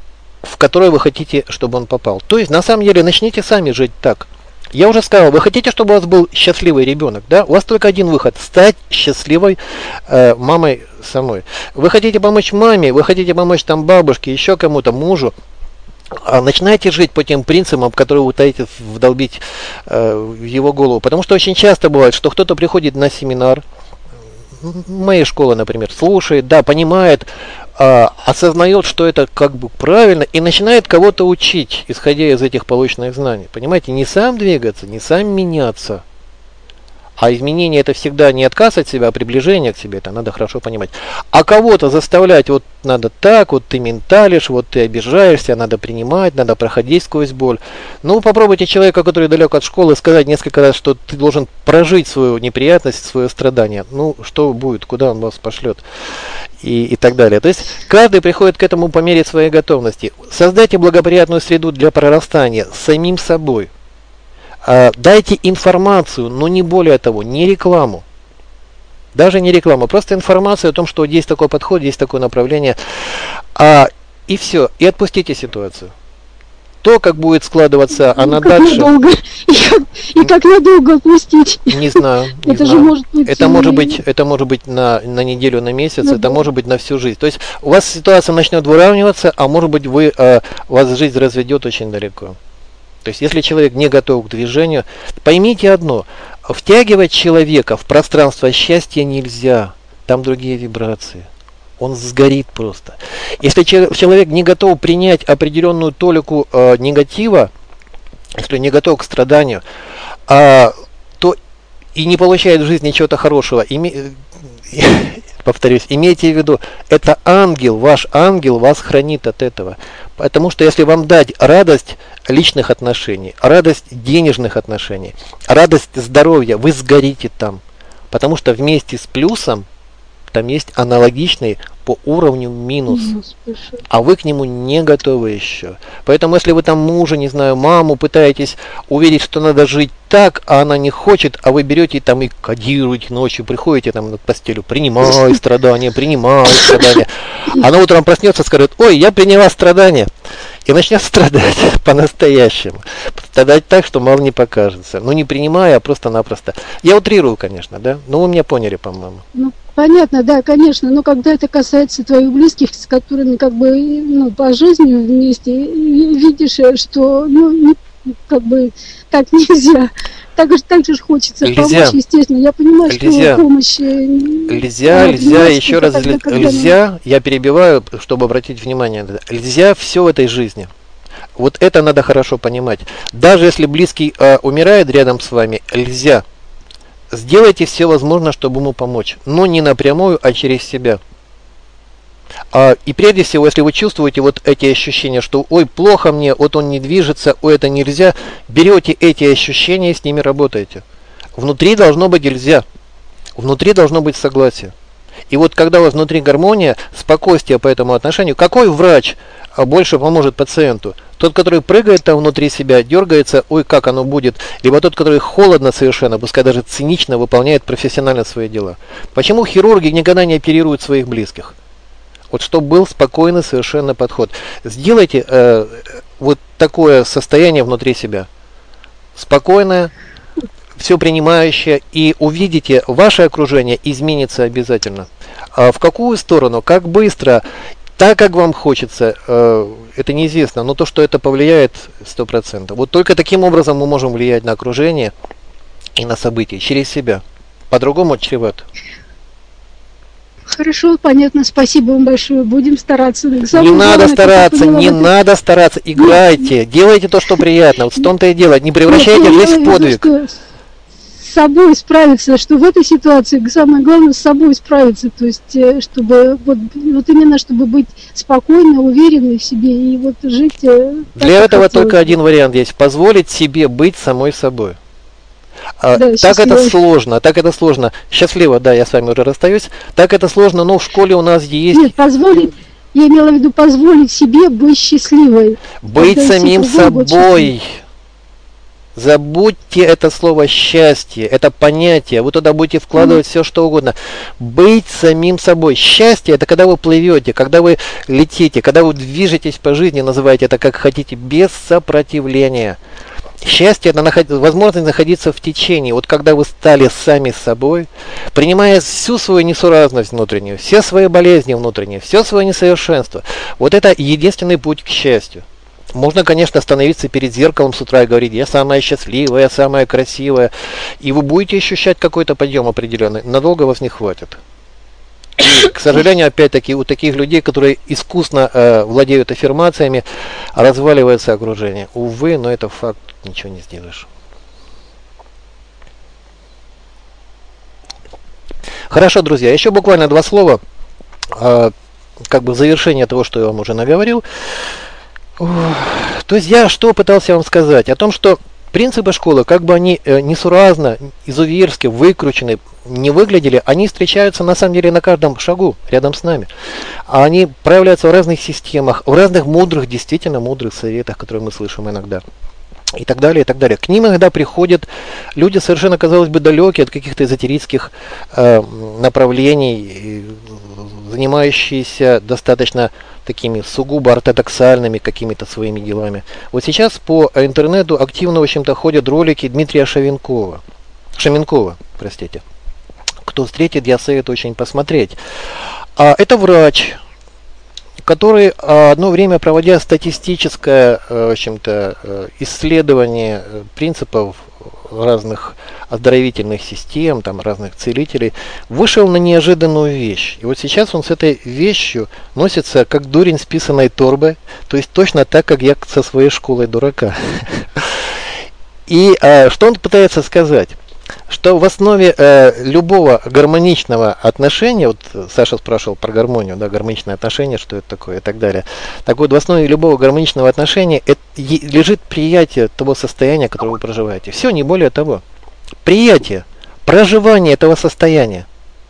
в которую вы хотите, чтобы он попал. То есть, на самом деле, начните сами жить так. Я уже сказал, вы хотите, чтобы у вас был счастливый ребенок, да? У вас только один выход – стать счастливой э, мамой самой. Вы хотите помочь маме, вы хотите помочь там бабушке, еще кому-то, мужу. А начинайте жить по тем принципам, которые вы пытаетесь вдолбить э, в его голову. Потому что очень часто бывает, что кто-то приходит на семинар, моей школы, например, слушает, да, понимает, э, осознает, что это как бы правильно, и начинает кого-то учить, исходя из этих полученных знаний. Понимаете, не сам двигаться, не сам меняться. А изменение это всегда не отказ от себя, а приближение к себе, это надо хорошо понимать. А кого-то заставлять, вот надо так, вот ты менталишь, вот ты обижаешься, надо принимать, надо проходить сквозь боль. Ну, попробуйте человека, который далек от школы, сказать несколько раз, что ты должен прожить свою неприятность, свое страдание. Ну, что будет, куда он вас пошлет и, и так далее. То есть, каждый приходит к этому по мере своей готовности. Создайте благоприятную среду для прорастания самим собой. Дайте информацию, но не более того, не рекламу. Даже не рекламу, просто информацию о том, что есть такой подход, есть такое направление. А, и все, и отпустите ситуацию. То, как будет складываться она как дальше... Надолго. И, как, и как надолго отпустить? Не знаю. Не это знаю. же может быть... Это может быть, это может быть на, на неделю, на месяц, ну, это да. может быть на всю жизнь. То есть у вас ситуация начнет выравниваться, а может быть вы, а, вас жизнь разведет очень далеко. То есть, если человек не готов к движению, поймите одно, втягивать человека в пространство счастья нельзя, там другие вибрации, он сгорит просто. Если человек не готов принять определенную толику э, негатива, если не готов к страданию, э, то и не получает в жизни чего-то хорошего, име... повторюсь, имейте в виду, это ангел, ваш ангел вас хранит от этого. Потому что если вам дать радость личных отношений, радость денежных отношений, радость здоровья, вы сгорите там. Потому что вместе с плюсом там есть аналогичный по уровню минус. А вы к нему не готовы еще. Поэтому если вы там мужа, не знаю, маму пытаетесь уверить, что надо жить так, а она не хочет, а вы берете там и кодируете ночью, приходите там над постелью, принимай страдания, принимай страдания. Она утром проснется и скажет: ой, я приняла страдания. И начнет страдать по-настоящему. Страдать так, что мало не покажется. Ну, не принимая, а просто-напросто. Я утрирую, конечно, да? Но вы меня поняли, по-моему. Ну, понятно, да, конечно. Но когда это касается твоих близких, с которыми как бы, ну, по жизни вместе, видишь, что, ну, не, как бы так нельзя. Так же, так же хочется нельзя. помочь, естественно. Я понимаю, нельзя. что помощь... Нельзя, нельзя, еще раз, тогда, нельзя, я перебиваю, чтобы обратить внимание на это. Нельзя все в этой жизни. Вот это надо хорошо понимать. Даже если близкий э, умирает рядом с вами, нельзя. Сделайте все возможное, чтобы ему помочь. Но не напрямую, а через себя. А, и прежде всего, если вы чувствуете вот эти ощущения, что ой, плохо мне, вот он не движется, ой, это нельзя, берете эти ощущения и с ними работаете. Внутри должно быть нельзя. Внутри должно быть согласие. И вот когда у вас внутри гармония, спокойствие по этому отношению, какой врач больше поможет пациенту? Тот, который прыгает там внутри себя, дергается, ой, как оно будет, либо тот, который холодно совершенно, пускай даже цинично выполняет профессионально свои дела. Почему хирурги никогда не оперируют своих близких? Вот чтобы был спокойный совершенно подход. Сделайте э, вот такое состояние внутри себя. Спокойное, все принимающее, и увидите, ваше окружение изменится обязательно. А в какую сторону, как быстро, так, как вам хочется, э, это неизвестно, но то, что это повлияет, сто процентов. Вот только таким образом мы можем влиять на окружение и на события, через себя. По-другому чревато. Хорошо, понятно, спасибо вам большое, будем стараться. Не Самое надо главное, стараться, не это... надо стараться, играйте, делайте то, что приятно, вот в том-то и дело, не превращайте Нет, жизнь в подвиг. Виду, с собой справиться, что в этой ситуации самое главное с собой справиться, то есть чтобы вот, вот именно чтобы быть спокойной, уверенной в себе и вот жить. Для этого хотелось. Только один вариант есть: позволить себе быть самой собой. А, да, так это сложно, так это сложно. Счастливо, да, я с вами уже расстаюсь. Так это сложно, но в школе у нас есть... Нет, позволить, я имела в виду позволить себе быть счастливой. Быть самим собой. Забудьте это слово счастье, это понятие, вы туда будете вкладывать все что угодно. Быть самим собой. Счастье — это когда вы плывете, когда вы летите, когда вы движетесь по жизни, называйте это как хотите, без сопротивления. Счастье — это наход... возможность находиться в течении. Вот когда вы стали сами собой, принимая всю свою несуразность внутреннюю, все свои болезни внутренние, все свое несовершенство, вот это единственный путь к счастью. Можно, конечно, становиться перед зеркалом с утра и говорить: я самая счастливая, я самая красивая. И вы будете ощущать какой-то подъем определенный. Надолго вас не хватит. И, к сожалению, опять-таки, у таких людей, которые искусно э, владеют аффирмациями, разваливается окружение. Увы, но это факт, ничего не сделаешь. Хорошо, друзья, еще буквально два слова, э, как бы в завершение того, что я вам уже наговорил. То есть я что пытался вам сказать? О том, что принципы школы, как бы они э, несуразно, изуверски, выкручены, не выглядели, они встречаются на самом деле на каждом шагу рядом с нами. А они проявляются в разных системах, в разных мудрых, действительно мудрых советах, которые мы слышим иногда. И так далее, и так далее. К ним иногда приходят люди совершенно, казалось бы, далекие от каких-то эзотерических э, направлений, занимающиеся достаточно такими сугубо ортодоксальными какими-то своими делами. Вот сейчас по интернету активно, в общем-то, ходят ролики Дмитрия Шавенкова. Шаменкова, простите. Кто встретит, я советую очень посмотреть. А это врач, который одно время, проводя статистическое, в общем-то, исследование принципов разных оздоровительных систем, там, разных целителей, вышел на неожиданную вещь. И вот сейчас он с этой вещью носится как дурень с писаной торбой, то есть точно так, как я со своей школой дурака. И а, что он пытается сказать? Что в основе э, любого гармоничного отношения, вот Саша спрашивал про гармонию, да, гармоничное отношение, что это такое и так далее. Так вот, в основе любого гармоничного отношения это, лежит приятие того состояния, которое вы проживаете. Все, не более того. Приятие, проживание этого состояния.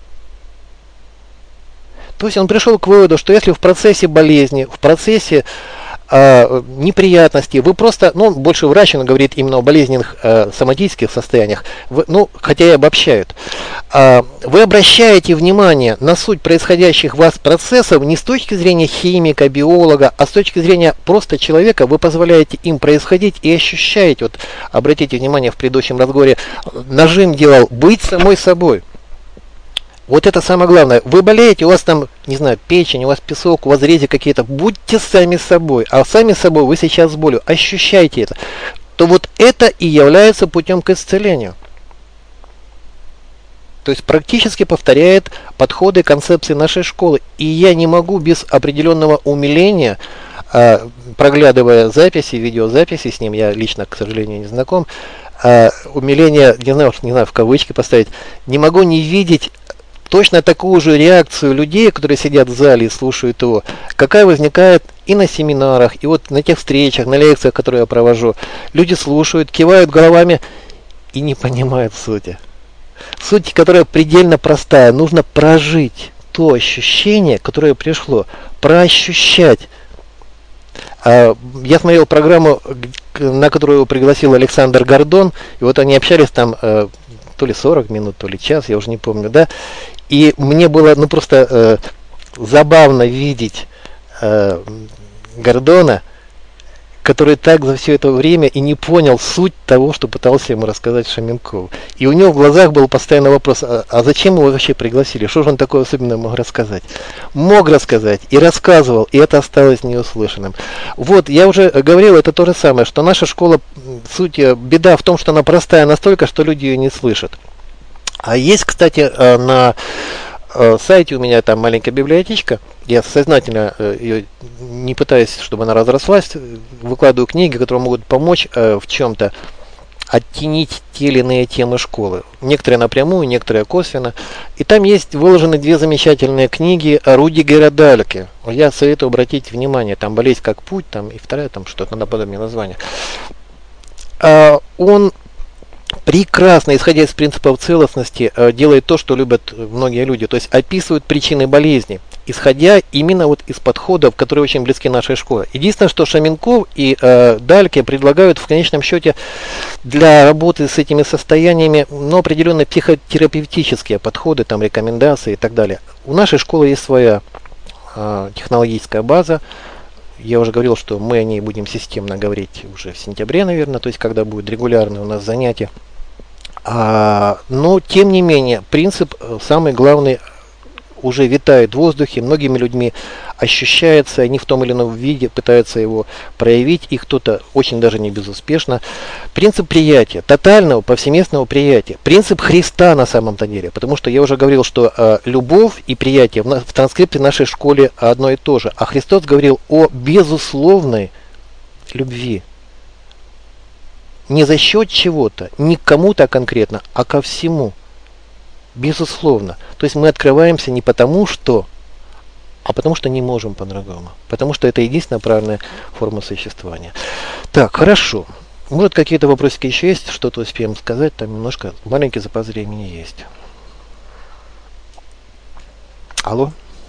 То есть он пришел к выводу, что если в процессе болезни, в процессе э, неприятностей, вы просто, ну, больше врач, он говорит именно о болезненных э, соматических состояниях, вы, ну, хотя и обобщают, э, вы обращаете внимание на суть происходящих в вас процессов не с точки зрения химика, биолога, а с точки зрения просто человека, вы позволяете им происходить и ощущаете, вот обратите внимание, в предыдущем разговоре нажим делал, быть самой собой. Вот это самое главное. Вы болеете, у вас там, не знаю, печень, у вас песок, у вас рези какие-то. Будьте сами собой. А сами собой вы сейчас с болью. Ощущайте это. То вот это и является путем к исцелению. То есть практически повторяет подходы, концепции нашей школы. И я не могу без определенного умиления, проглядывая записи, видеозаписи с ним, я лично, к сожалению, не знаком, умиление, не знаю, не знаю, в кавычки поставить, не могу не видеть точно такую же реакцию людей, которые сидят в зале и слушают его, какая возникает и на семинарах, и вот на тех встречах, на лекциях, которые я провожу. Люди слушают, кивают головами и не понимают сути. Суть, которая предельно простая. Нужно прожить то ощущение, которое пришло. Проощущать. Я смотрел программу, на которую его пригласил Александр Гордон, и вот они общались там то ли сорок минут, то ли час, я уже не помню, да. И мне было, ну, просто э, забавно видеть э, Гордона, который так за все это время и не понял суть того, что пытался ему рассказать Шаменков. И у него в глазах был постоянно вопрос, а, а зачем его вообще пригласили? Что же он такое особенное мог рассказать? Мог рассказать и рассказывал, и это осталось неуслышанным. Вот, я уже говорил, это то же самое, что наша школа, суть, беда в том, что она простая настолько, что люди ее не слышат. А есть, кстати, на сайте у меня там маленькая библиотечка. Я сознательно ее не пытаюсь, чтобы она разрослась. Выкладываю книги, которые могут помочь в чем-то оттенить те или иные темы школы. Некоторые напрямую, некоторые косвенно. И там есть выложены две замечательные книги о Рудигера Дальке. Я советую обратить внимание. Там «Болезнь как путь», там и вторая, там что-то наподобие названия. Он прекрасно, исходя из принципов целостности, делает то, что любят многие люди, то есть описывают причины болезни. исходя именно вот из подходов, которые очень близки нашей школе. Единственное, что Шаменков и э, Дальке предлагают в конечном счете для работы с этими состояниями, ну, определенные психотерапевтические подходы, там, рекомендации и так далее. У нашей школы есть своя э, технологическая база. Я уже говорил, что мы о ней будем системно говорить уже в сентябре, наверное, то есть когда будет регулярное у нас занятие. А, но, тем не менее, принцип самый главный уже витает в воздухе, многими людьми ощущается, они в том или ином виде пытаются его проявить, и кто-то очень даже не безуспешно. Принцип приятия, тотального, повсеместного приятия. Принцип Христа на самом-то деле, потому что я уже говорил, что э, любовь и приятие в, на, в транскрипте нашей школе одно и то же. А Христос говорил о безусловной любви. Не за счет чего-то, не к кому-то конкретно, а ко всему. Безусловно. То есть мы открываемся не потому, что, а потому что не можем по-другому. Потому что это единственная правильная форма существования. Так, хорошо. Может, какие-то вопросики еще есть? Что-то успеем сказать? Там немножко маленький запас времени есть. Алло?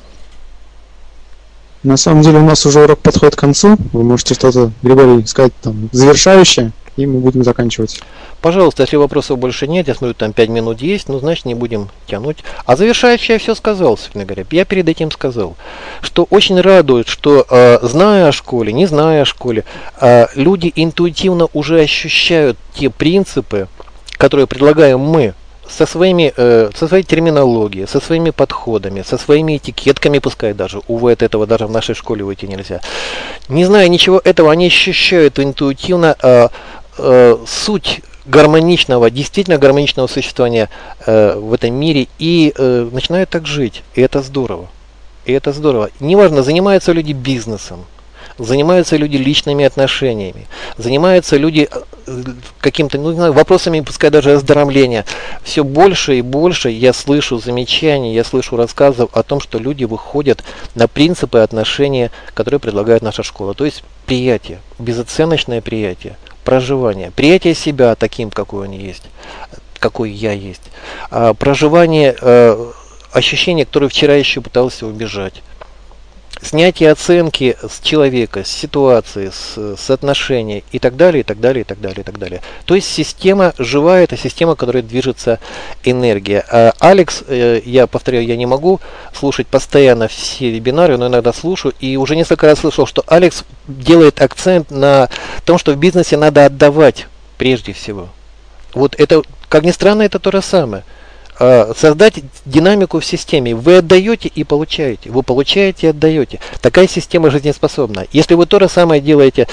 На самом деле у нас уже урок подходит к концу. Вы можете что-то, Григорий, сказать там завершающее, и мы будем заканчивать. Пожалуйста, если вопросов больше нет, я смотрю, там пять минут есть, ну, значит, не будем тянуть. А завершающее я все сказал, собственно говоря. Я перед этим сказал, что очень радует, что, э, зная о школе, не зная о школе, э, люди интуитивно уже ощущают те принципы, которые предлагаем мы, со, своими, э, со своей терминологией, со своими подходами, со своими этикетками, пускай даже, увы, от этого даже в нашей школе уйти нельзя. Не зная ничего этого, они ощущают интуитивно э, э, суть гармоничного, действительно гармоничного существования э, в этом мире и э, начинают так жить. И это здорово. И это здорово. Неважно, занимаются люди бизнесом, занимаются люди личными отношениями, занимаются люди э, каким-то, ну, не знаю, вопросами, пускай даже оздоровления. Все больше и больше я слышу замечаний, я слышу рассказов о том, что люди выходят на принципы отношения, которые предлагает наша школа. То есть приятие, безоценочное приятие. Проживание, приятие себя таким, какой он есть, какой я есть, а, проживание э, ощущения, которое вчера еще пытался убежать, снятие оценки с человека, с ситуации, с, с отношений и так далее, и так далее, и так далее, и так далее. То есть система живая, это система, которой движется энергия. А Алекс, э, я повторяю, я не могу слушать постоянно все вебинары, но иногда слушаю, и уже несколько раз слышал, что Алекс делает акцент на том, что в бизнесе надо отдавать прежде всего. Вот это, как ни странно, это то же самое. Создать динамику в системе. Вы отдаете и получаете. Вы получаете и отдаете. Такая система жизнеспособна. Если вы то же самое делаете,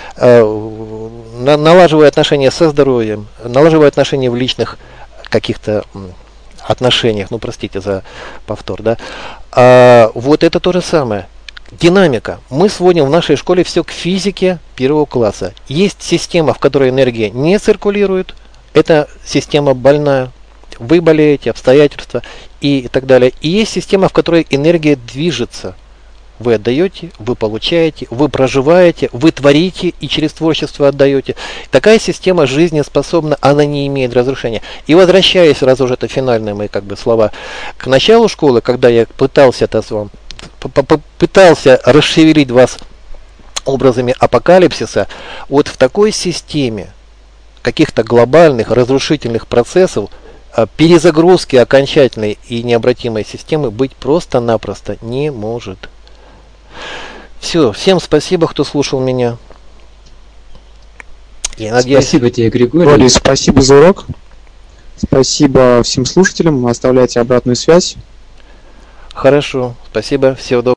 налаживая отношения со здоровьем, налаживая отношения в личных каких-то отношениях, ну простите за повтор, да, а вот это то же самое. Динамика. Мы сводим в нашей школе все к физике первого класса. Есть система, в которой энергия не циркулирует. Это система больная. Вы болеете, обстоятельства и так далее. И есть система, в которой энергия движется. Вы отдаете, вы получаете, вы проживаете, вы творите и через творчество отдаете. Такая система жизнеспособна, она не имеет разрушения. И возвращаясь, раз уже это финальные мои как бы слова, к началу школы, когда я пытался это с вами, пытался расшевелить вас образами апокалипсиса, вот в такой системе каких-то глобальных разрушительных процессов перезагрузки окончательной и необратимой системы быть просто-напросто не может. Все, всем спасибо, кто слушал меня. Я надеюсь... Спасибо тебе, Григорий. Григорий, спасибо за урок. Спасибо всем слушателям. Оставляйте обратную связь. Хорошо, спасибо, всего доброго.